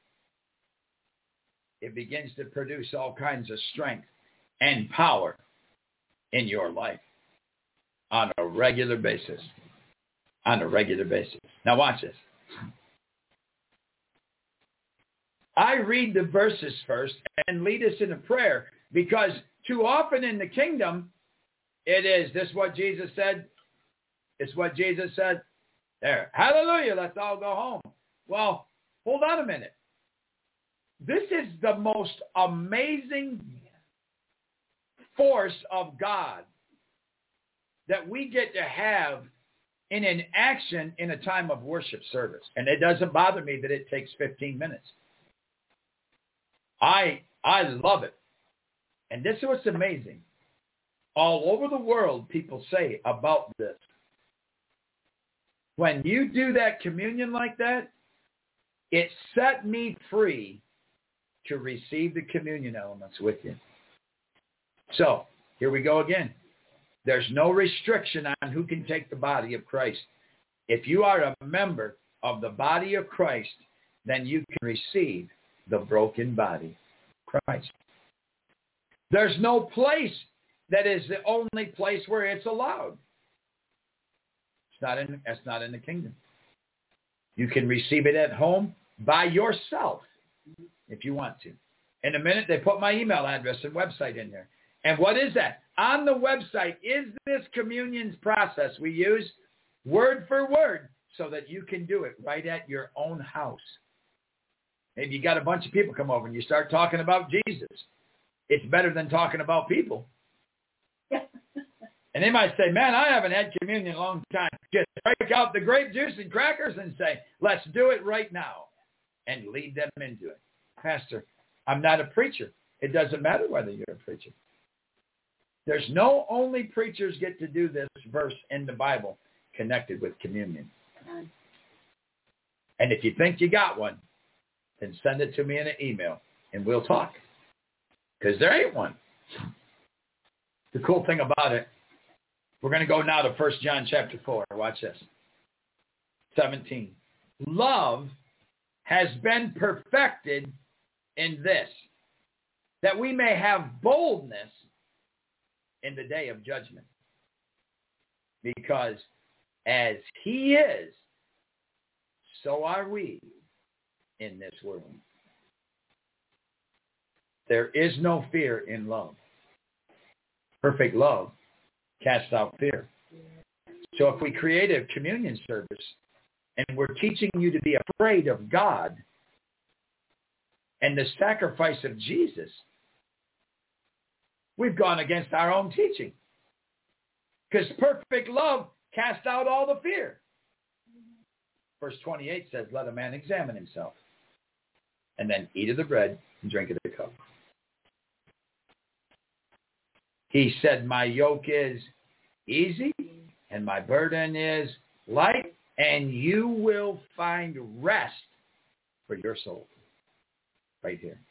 it begins to produce all kinds of strength and power in your life on a regular basis. On a regular basis. Now watch this. I read the verses first and lead us in a prayer, because too often in the kingdom, it is, this what Jesus said? It's what Jesus said. There. Hallelujah. Let's all go home. Well, hold on a minute. This is the most amazing force of God that we get to have in an action in a time of worship service. And it doesn't bother me that it takes fifteen minutes. I I love it. And this is what's amazing. All over the world, people say about this. When you do that communion like that, it set me free to receive the communion elements with you. So, here we go again. There's no restriction on who can take the body of Christ. If you are a member of the body of Christ, then you can receive the broken body of Christ. There's no place that is the only place where it's allowed. It's not in, that's not in the kingdom. You can receive it at home by yourself if you want to. In a minute, they put my email address and website in there. And what is that? On the website is this communion's process we use word for word so that you can do it right at your own house. Maybe you got a bunch of people come over and you start talking about Jesus. It's better than talking about people. And they might say, man, I haven't had communion in a long time. Just break out the grape juice and crackers and say, let's do it right now. And lead them into it. Pastor, I'm not a preacher. It doesn't matter whether you're a preacher. There's no only preachers get to do this verse in the Bible connected with communion. And if you think you got one, then send it to me in an email and we'll talk. Because there ain't one. The cool thing about it, we're going to go now to First John chapter four. Watch this. seventeen. Love has been perfected in this, that we may have boldness in the day of judgment. Because as he is, so are we in this world. There is no fear in love. Perfect love casts out fear. So if we create a communion service and we're teaching you to be afraid of God and the sacrifice of Jesus, we've gone against our own teaching. Because perfect love casts out all the fear. Verse twenty-eight says, let a man examine himself and then eat of the bread and drink of the cup. He said, my yoke is easy and my burden is light, and you will find rest for your soul. Right here.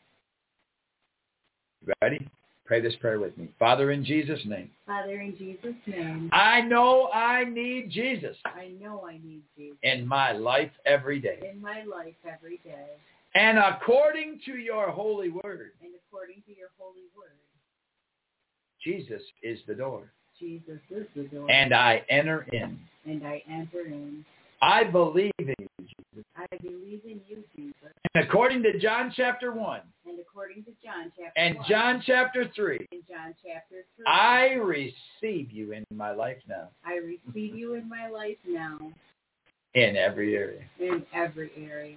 Ready? Pray this prayer with me. Father, in Jesus' name. Father, in Jesus' name. I know I need Jesus. I know I need Jesus. In my life every day. In my life every day. And according to your holy word. And according to your holy word. Jesus is the door. Jesus is the door. And I enter in. And I enter in. I believe in you, Jesus. I believe in you, Jesus. And according to John chapter one. And according to John chapter and one. And John chapter three. And John chapter three. I receive you in my life now. I receive you in my life now. In every area. In every area.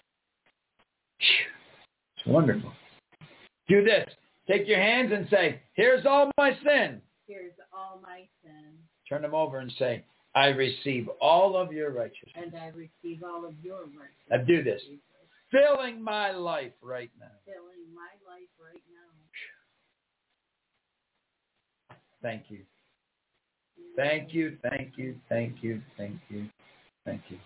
It's wonderful. Do this. Take your hands and say, here's all my sin. Here's all my sin. Turn them over and say, I receive all of your righteousness. And I receive all of your righteousness. Now do this. Filling my life right now. Filling my life right now. Thank you. Thank you, thank you, thank you, thank you, thank you.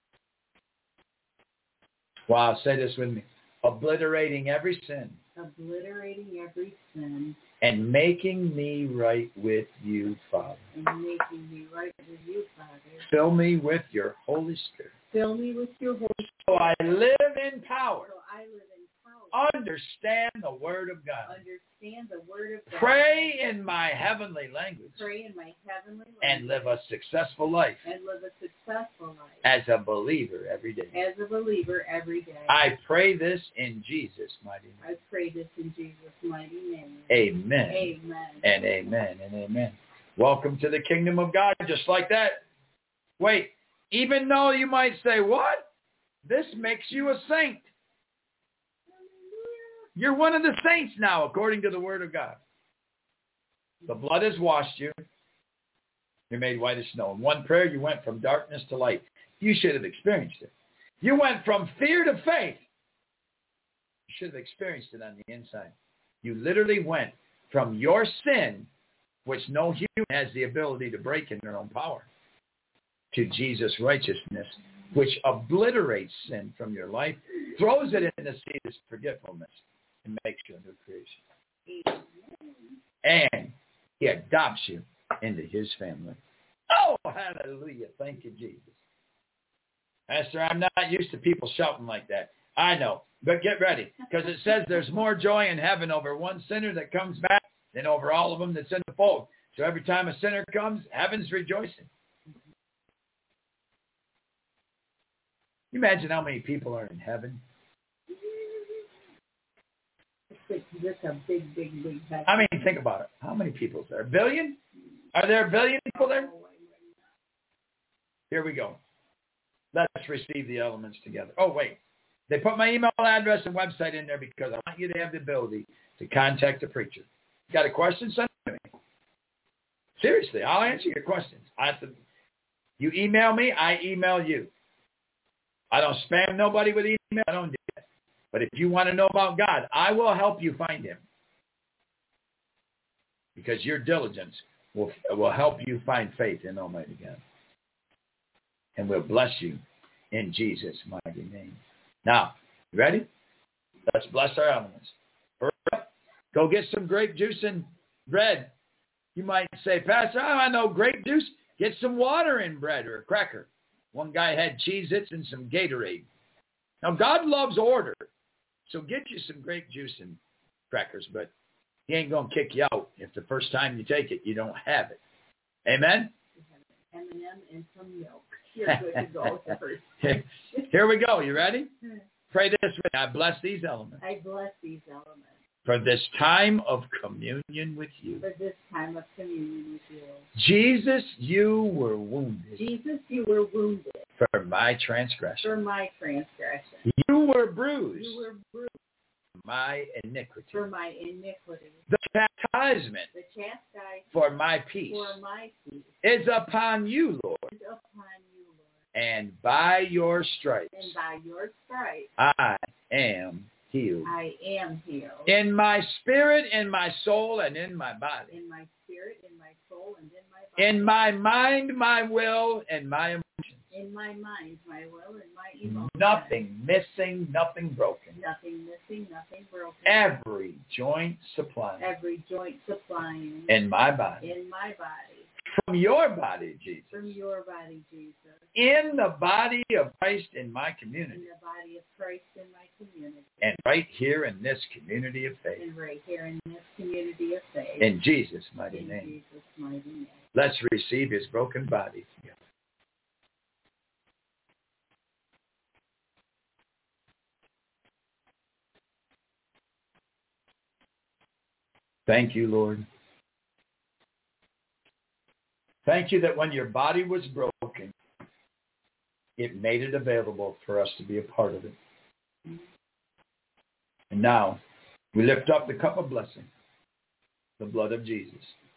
Wow, say this with me. Obliterating every sin. Obliterating every sin. And making me right with you, Father. And making me right with you, Father. Fill me with your Holy Spirit. Fill me with your Holy Spirit. So I live in power. So I live in power. understand the Word of God. Understand the Word of God. Pray in my heavenly language. Pray in my heavenly language. And live a successful life. And live a successful life. As a believer every day. As a believer every day. I pray this in Jesus' mighty name. I pray this in Jesus' mighty name. Amen. Amen. And amen and amen. Welcome to the kingdom of God, just like that. Wait, even though you might say, what? This makes you a saint. You're one of the saints now, according to the Word of God. The blood has washed you. You're made white as snow. In one prayer, you went from darkness to light. You should have experienced it. You went from fear to faith. You should have experienced it on the inside. You literally went from your sin, which no human has the ability to break in their own power, to Jesus' righteousness, which obliterates sin from your life, throws it in the sea of forgetfulness, and makes you a new creation. And he adopts you into his family. Oh, hallelujah. Thank you, Jesus. Pastor, I'm not used to people shouting like that. I know. But get ready, because it says there's more joy in heaven over one sinner that comes back than over all of them that's in the fold. So every time a sinner comes, heaven's rejoicing. You imagine how many people are in heaven? It's a big, big, big heaven. I mean, think about it. How many people is there? A billion? Are there a billion people there? Here we go. Let's receive the elements together. Oh, wait. They put my email address and website in there because I want you to have the ability to contact the preacher. Got a question? Send it to me. Seriously, I'll answer your questions. I have to, you email me, I email you. I don't spam nobody with email. I don't do that. But if you want to know about God, I will help you find him. Because your diligence will, will help you find faith in Almighty God. And we'll bless you in Jesus' mighty name. Now, you ready? Let's bless our elements. First, go get some grape juice and bread. You might say, Pastor, I know grape juice. Get some water in bread or a cracker. One guy had Cheez-Its and some Gatorade. Now, God loves order. So get you some grape juice and crackers, but he ain't going to kick you out if the first time you take it, you don't have it. Amen? M and M and some milk. You're good to go. Here we go. You ready? Pray this way. I bless these elements. I bless these elements. For this time of communion with you. For this time of communion with you. Jesus, you were wounded. Jesus, you were wounded. For my transgression. For my transgression. You were bruised. You were bruised. For my iniquity. For my iniquity. The chastisement. The chastisement. For my peace. For my peace. Is upon you, Lord. Is upon you, Lord. And by your stripes. And by your stripes. I am healed. I am healed. In my spirit, in my soul, and in my body. In my spirit, in my soul, and in my body. In my mind, my will, and my emotions. In my mind, my will, and my emotions. Nothing missing, nothing broken. Nothing missing, nothing broken. Every joint supplying. Every joint supplying. In my body. In my body. From your body, Jesus. From your body, Jesus. In the body of Christ in my community. In the body of Christ in my community. And right here in this community of faith. And right here in this community of faith. In Jesus' mighty in name. Jesus' mighty name. Let's receive his broken body together. Thank you, Lord. Thank you that when your body was broken, it made it available for us to be a part of it. And now, we lift up the cup of blessing, the blood of Jesus.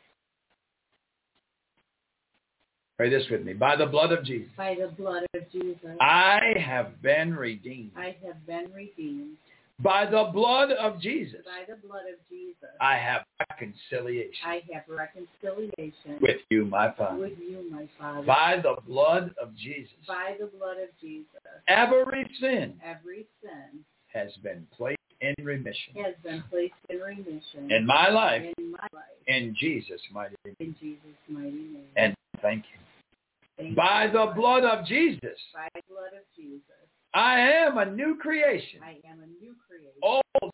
Pray this with me. By the blood of Jesus. By the blood of Jesus. I have been redeemed. I have been redeemed. By the blood of Jesus. By the blood of Jesus. I have reconciliation. I have reconciliation. With you, my Father. With you, my Father. By the blood of Jesus. By the blood of Jesus. Every sin. Every sin. Has been placed in remission. Has been placed in remission. In my life. In my life. In Jesus' mighty name. In Jesus' mighty name. And thank you. Thank By you, the Lord. blood of Jesus. By the blood of Jesus. I am a new creation. I am a new creation. Old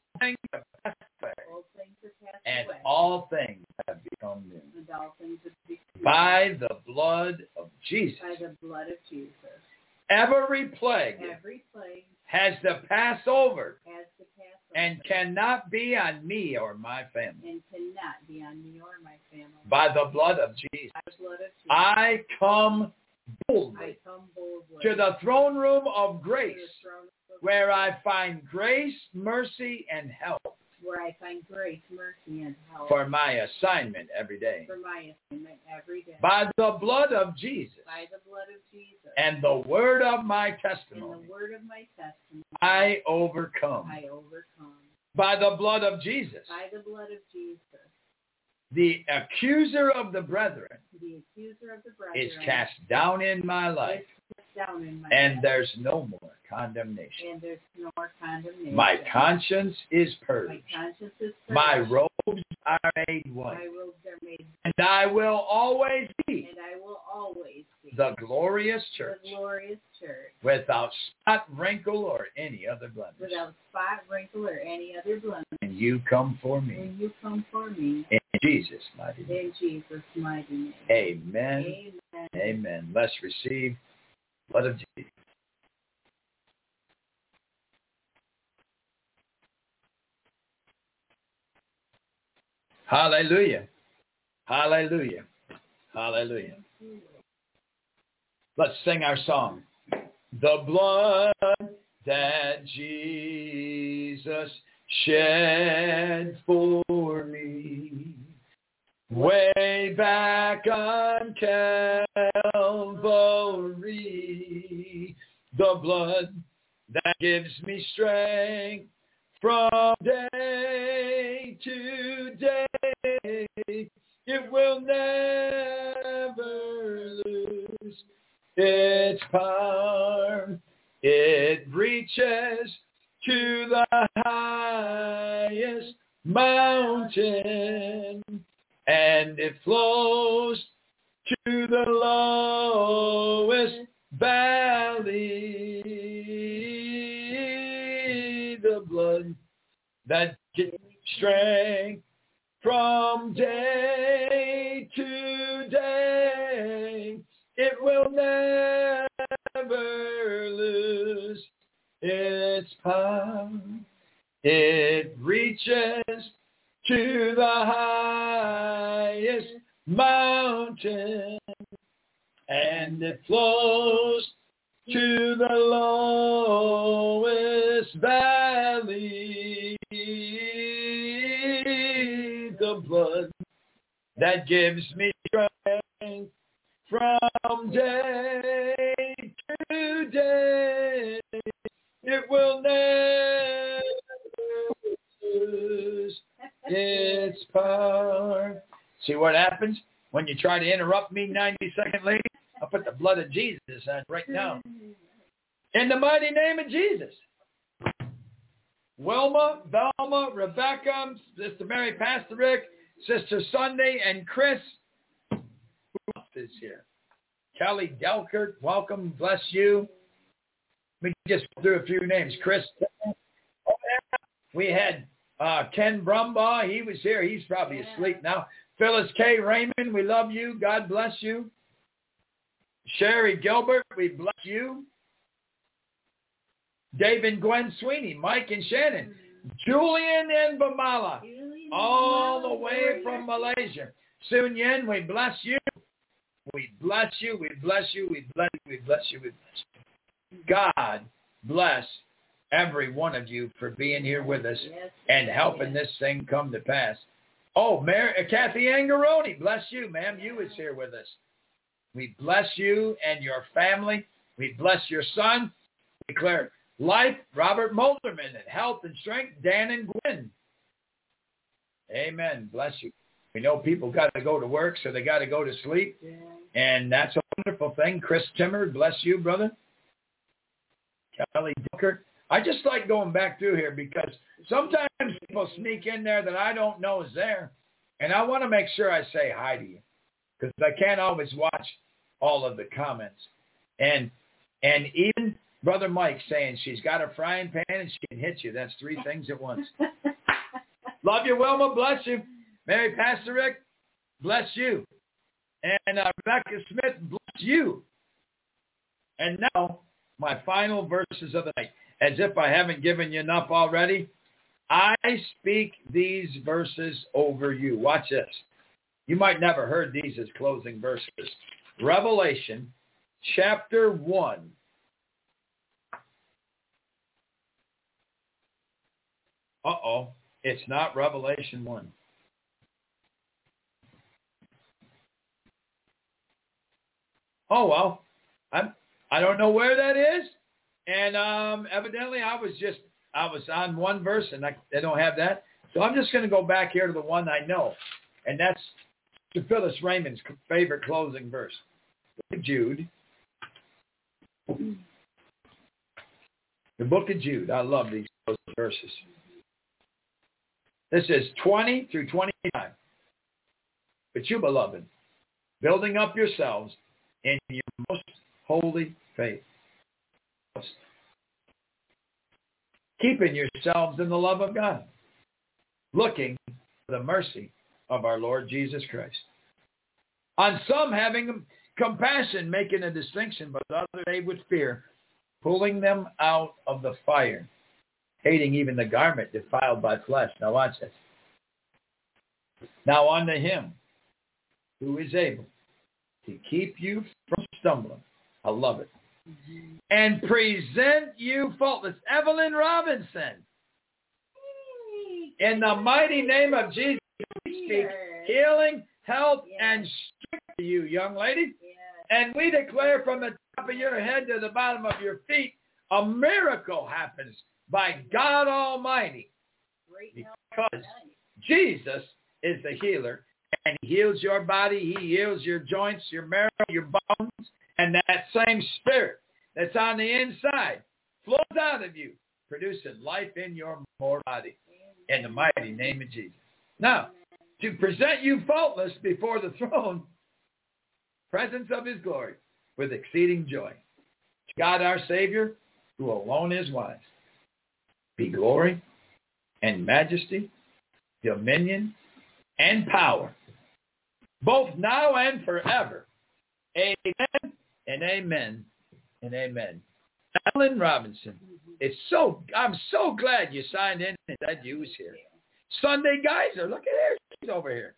all things have become new. And all things have become new. By the blood of Jesus. By the blood of Jesus. Every plague Every plague has to pass over has to pass over. and cannot be on me or my family. And cannot be on me or my family. By the blood of Jesus. By the blood of Jesus. I come boldly I come boldly to the throne room of to grace, the throne of where grace, I find grace, mercy, and help where I find grace, mercy, and help for my assignment every day. for my assignment every day. By the blood of Jesus By the blood of Jesus and the word of my and testimony, the word of my testimony, I overcome. I overcome. By the blood of Jesus, By the blood of Jesus, the accuser of the brethren the accuser of the brethren is cast down in my life, is cast down in my and life, there's no more condemnation. and there's no more condemnation. My conscience is My purged. conscience is purged. My robes are made My white, robes are made, and I will always be and I will always be the glorious the church glorious church, without spot, wrinkle, or any other blemish. without spot, wrinkle, or any other blemish. And you come for me When you come for me, in Jesus' mighty name. in Jesus' mighty name. Amen. Amen. Amen. Let's receive the blood of Jesus. Hallelujah. Hallelujah. Hallelujah. Let's sing our song. The blood that Jesus shed for me way back on Calvary. The blood that gives me strength from day to day. It will never lose its power. It reaches to the highest mountain, and it flows to the lowest valley. The blood that gives strength from day to day, it will never lose its power. It reaches to the highest mountain, and it flows to the lowest valley. The blood that gives me strength from day to day, it will never lose its power. See what happens when you try to interrupt me ninety seconds later? I'll put the blood of Jesus on right now. In the mighty name of Jesus. Wilma, Velma, Rebecca, Sister Mary, Pastor Rick, Sister Sunday, and Chris. Who else is here? Kelly Delkert, welcome, bless you. We just threw a few names. Chris. Oh, yeah. We had uh, Ken Brumbaugh. He was here. He's probably Yeah. asleep now. Phyllis K. Raymond, we love you. God bless you. Sherry Gilbert, we bless you. Dave and Gwen Sweeney, Mike and Shannon, Julian and Bamala, Julian all Bamala, the way from Malaysia. Sun Yen, we bless you. We bless you. We bless you. We bless you. We bless you. We bless you. God bless every one of you for being here with us Yes, and helping yes. this thing come to pass. Oh, Mary, uh, Kathy Angaroni, bless you, ma'am. You was here with us. We bless you and your family. We bless your son. We declare life, Robert Molderman, and health and strength, Dan and Gwen. Amen. Bless you. We know people got to go to work, so they got to go to sleep. Yeah. And that's a wonderful thing. Chris Timmer, bless you, brother. Kelly Duckert. I just like going back through here because sometimes people sneak in there that I don't know is there. And I want to make sure I say hi to you because I can't always watch all of the comments. And and even Brother Mike saying she's got a frying pan and she can hit you. That's three things at once. Love you, Wilma. Bless you. Mary Pastor Rick, bless you. And uh, Rebecca Smith, bless you. And now, my final verses of the night. As if I haven't given you enough already, I speak these verses over you. Watch this. You might never heard these as closing verses. Revelation chapter one. Uh-oh. It's not Revelation one. Oh, well. I'm, I don't know where that is. And um, evidently I was just, I was on one verse and I, I don't have that. So I'm just going to go back here to the one I know. And that's to Phyllis Raymond's favorite closing verse. Jude. The book of Jude. I love these closing verses. This is twenty through twenty-nine. But you, beloved, building up yourselves in your most holy faith, keeping yourselves in the love of God, looking for the mercy of our Lord Jesus Christ. On some having compassion, making a distinction, but others they with fear, pulling them out of the fire, hating even the garment defiled by flesh. Now watch this. Now unto him who is able to keep you from stumbling. I love it. And present you faultless. Evelyn Robinson. In the mighty name of Jesus, we speak healing, health, yes. and strength to you, young lady. Yes. And we declare from the top of your head to the bottom of your feet, a miracle happens by God Almighty. Because Jesus is the healer, and he heals your body, he heals your joints, your marrow, your bones, and that same spirit that's on the inside flows out of you, producing life in your mortal body in the mighty name of Jesus. Now, to present you faultless before the throne, presence of his glory, with exceeding joy. God our Savior, who alone is wise, be glory and majesty, dominion and power, both now and forever. Amen and amen and amen. Evelyn Robinson, it's so I'm so glad you signed in and that you was here. Sunday Geyser, look at her. She's over here.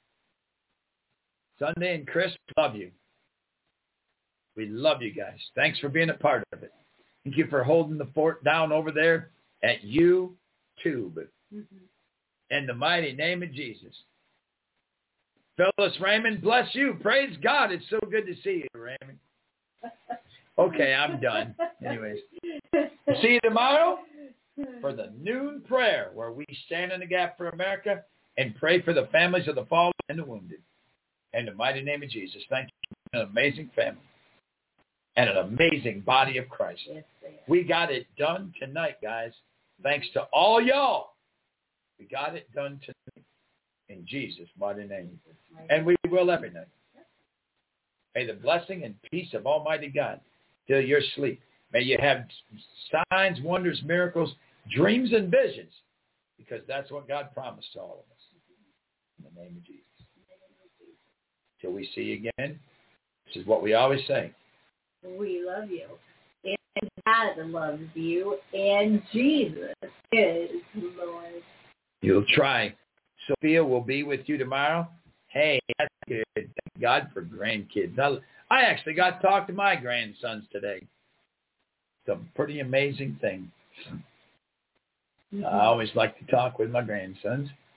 Sunday and Chris, love you. We love you guys. Thanks for being a part of it. Thank you for holding the fort down over there at YouTube. Mm-hmm. In the mighty name of Jesus. Phyllis Raymond, bless you. Praise God. It's so good to see you, Raymond. Okay, I'm done. Anyways. See you tomorrow for the noon prayer where we stand in the gap for America and pray for the families of the fallen and the wounded. In the mighty name of Jesus. Thank you for an amazing family and an amazing body of Christ. Yes, we got it done tonight, guys. Thanks to all y'all. We got it done tonight in Jesus' mighty name. And we will every night. May the blessing and peace of Almighty God till your sleep. May you have signs, wonders, miracles, dreams, and visions, because that's what God promised to all of us. In the name of Jesus. Till we see you again, this is what we always say. We love you. And God loves you. And Jesus is Lord. You'll try. Sophia will be with you tomorrow. Hey, that's good. Thank God for grandkids. I, I actually got to talk to my grandsons today. It's a pretty amazing thing. Mm-hmm. I always like to talk with my grandsons.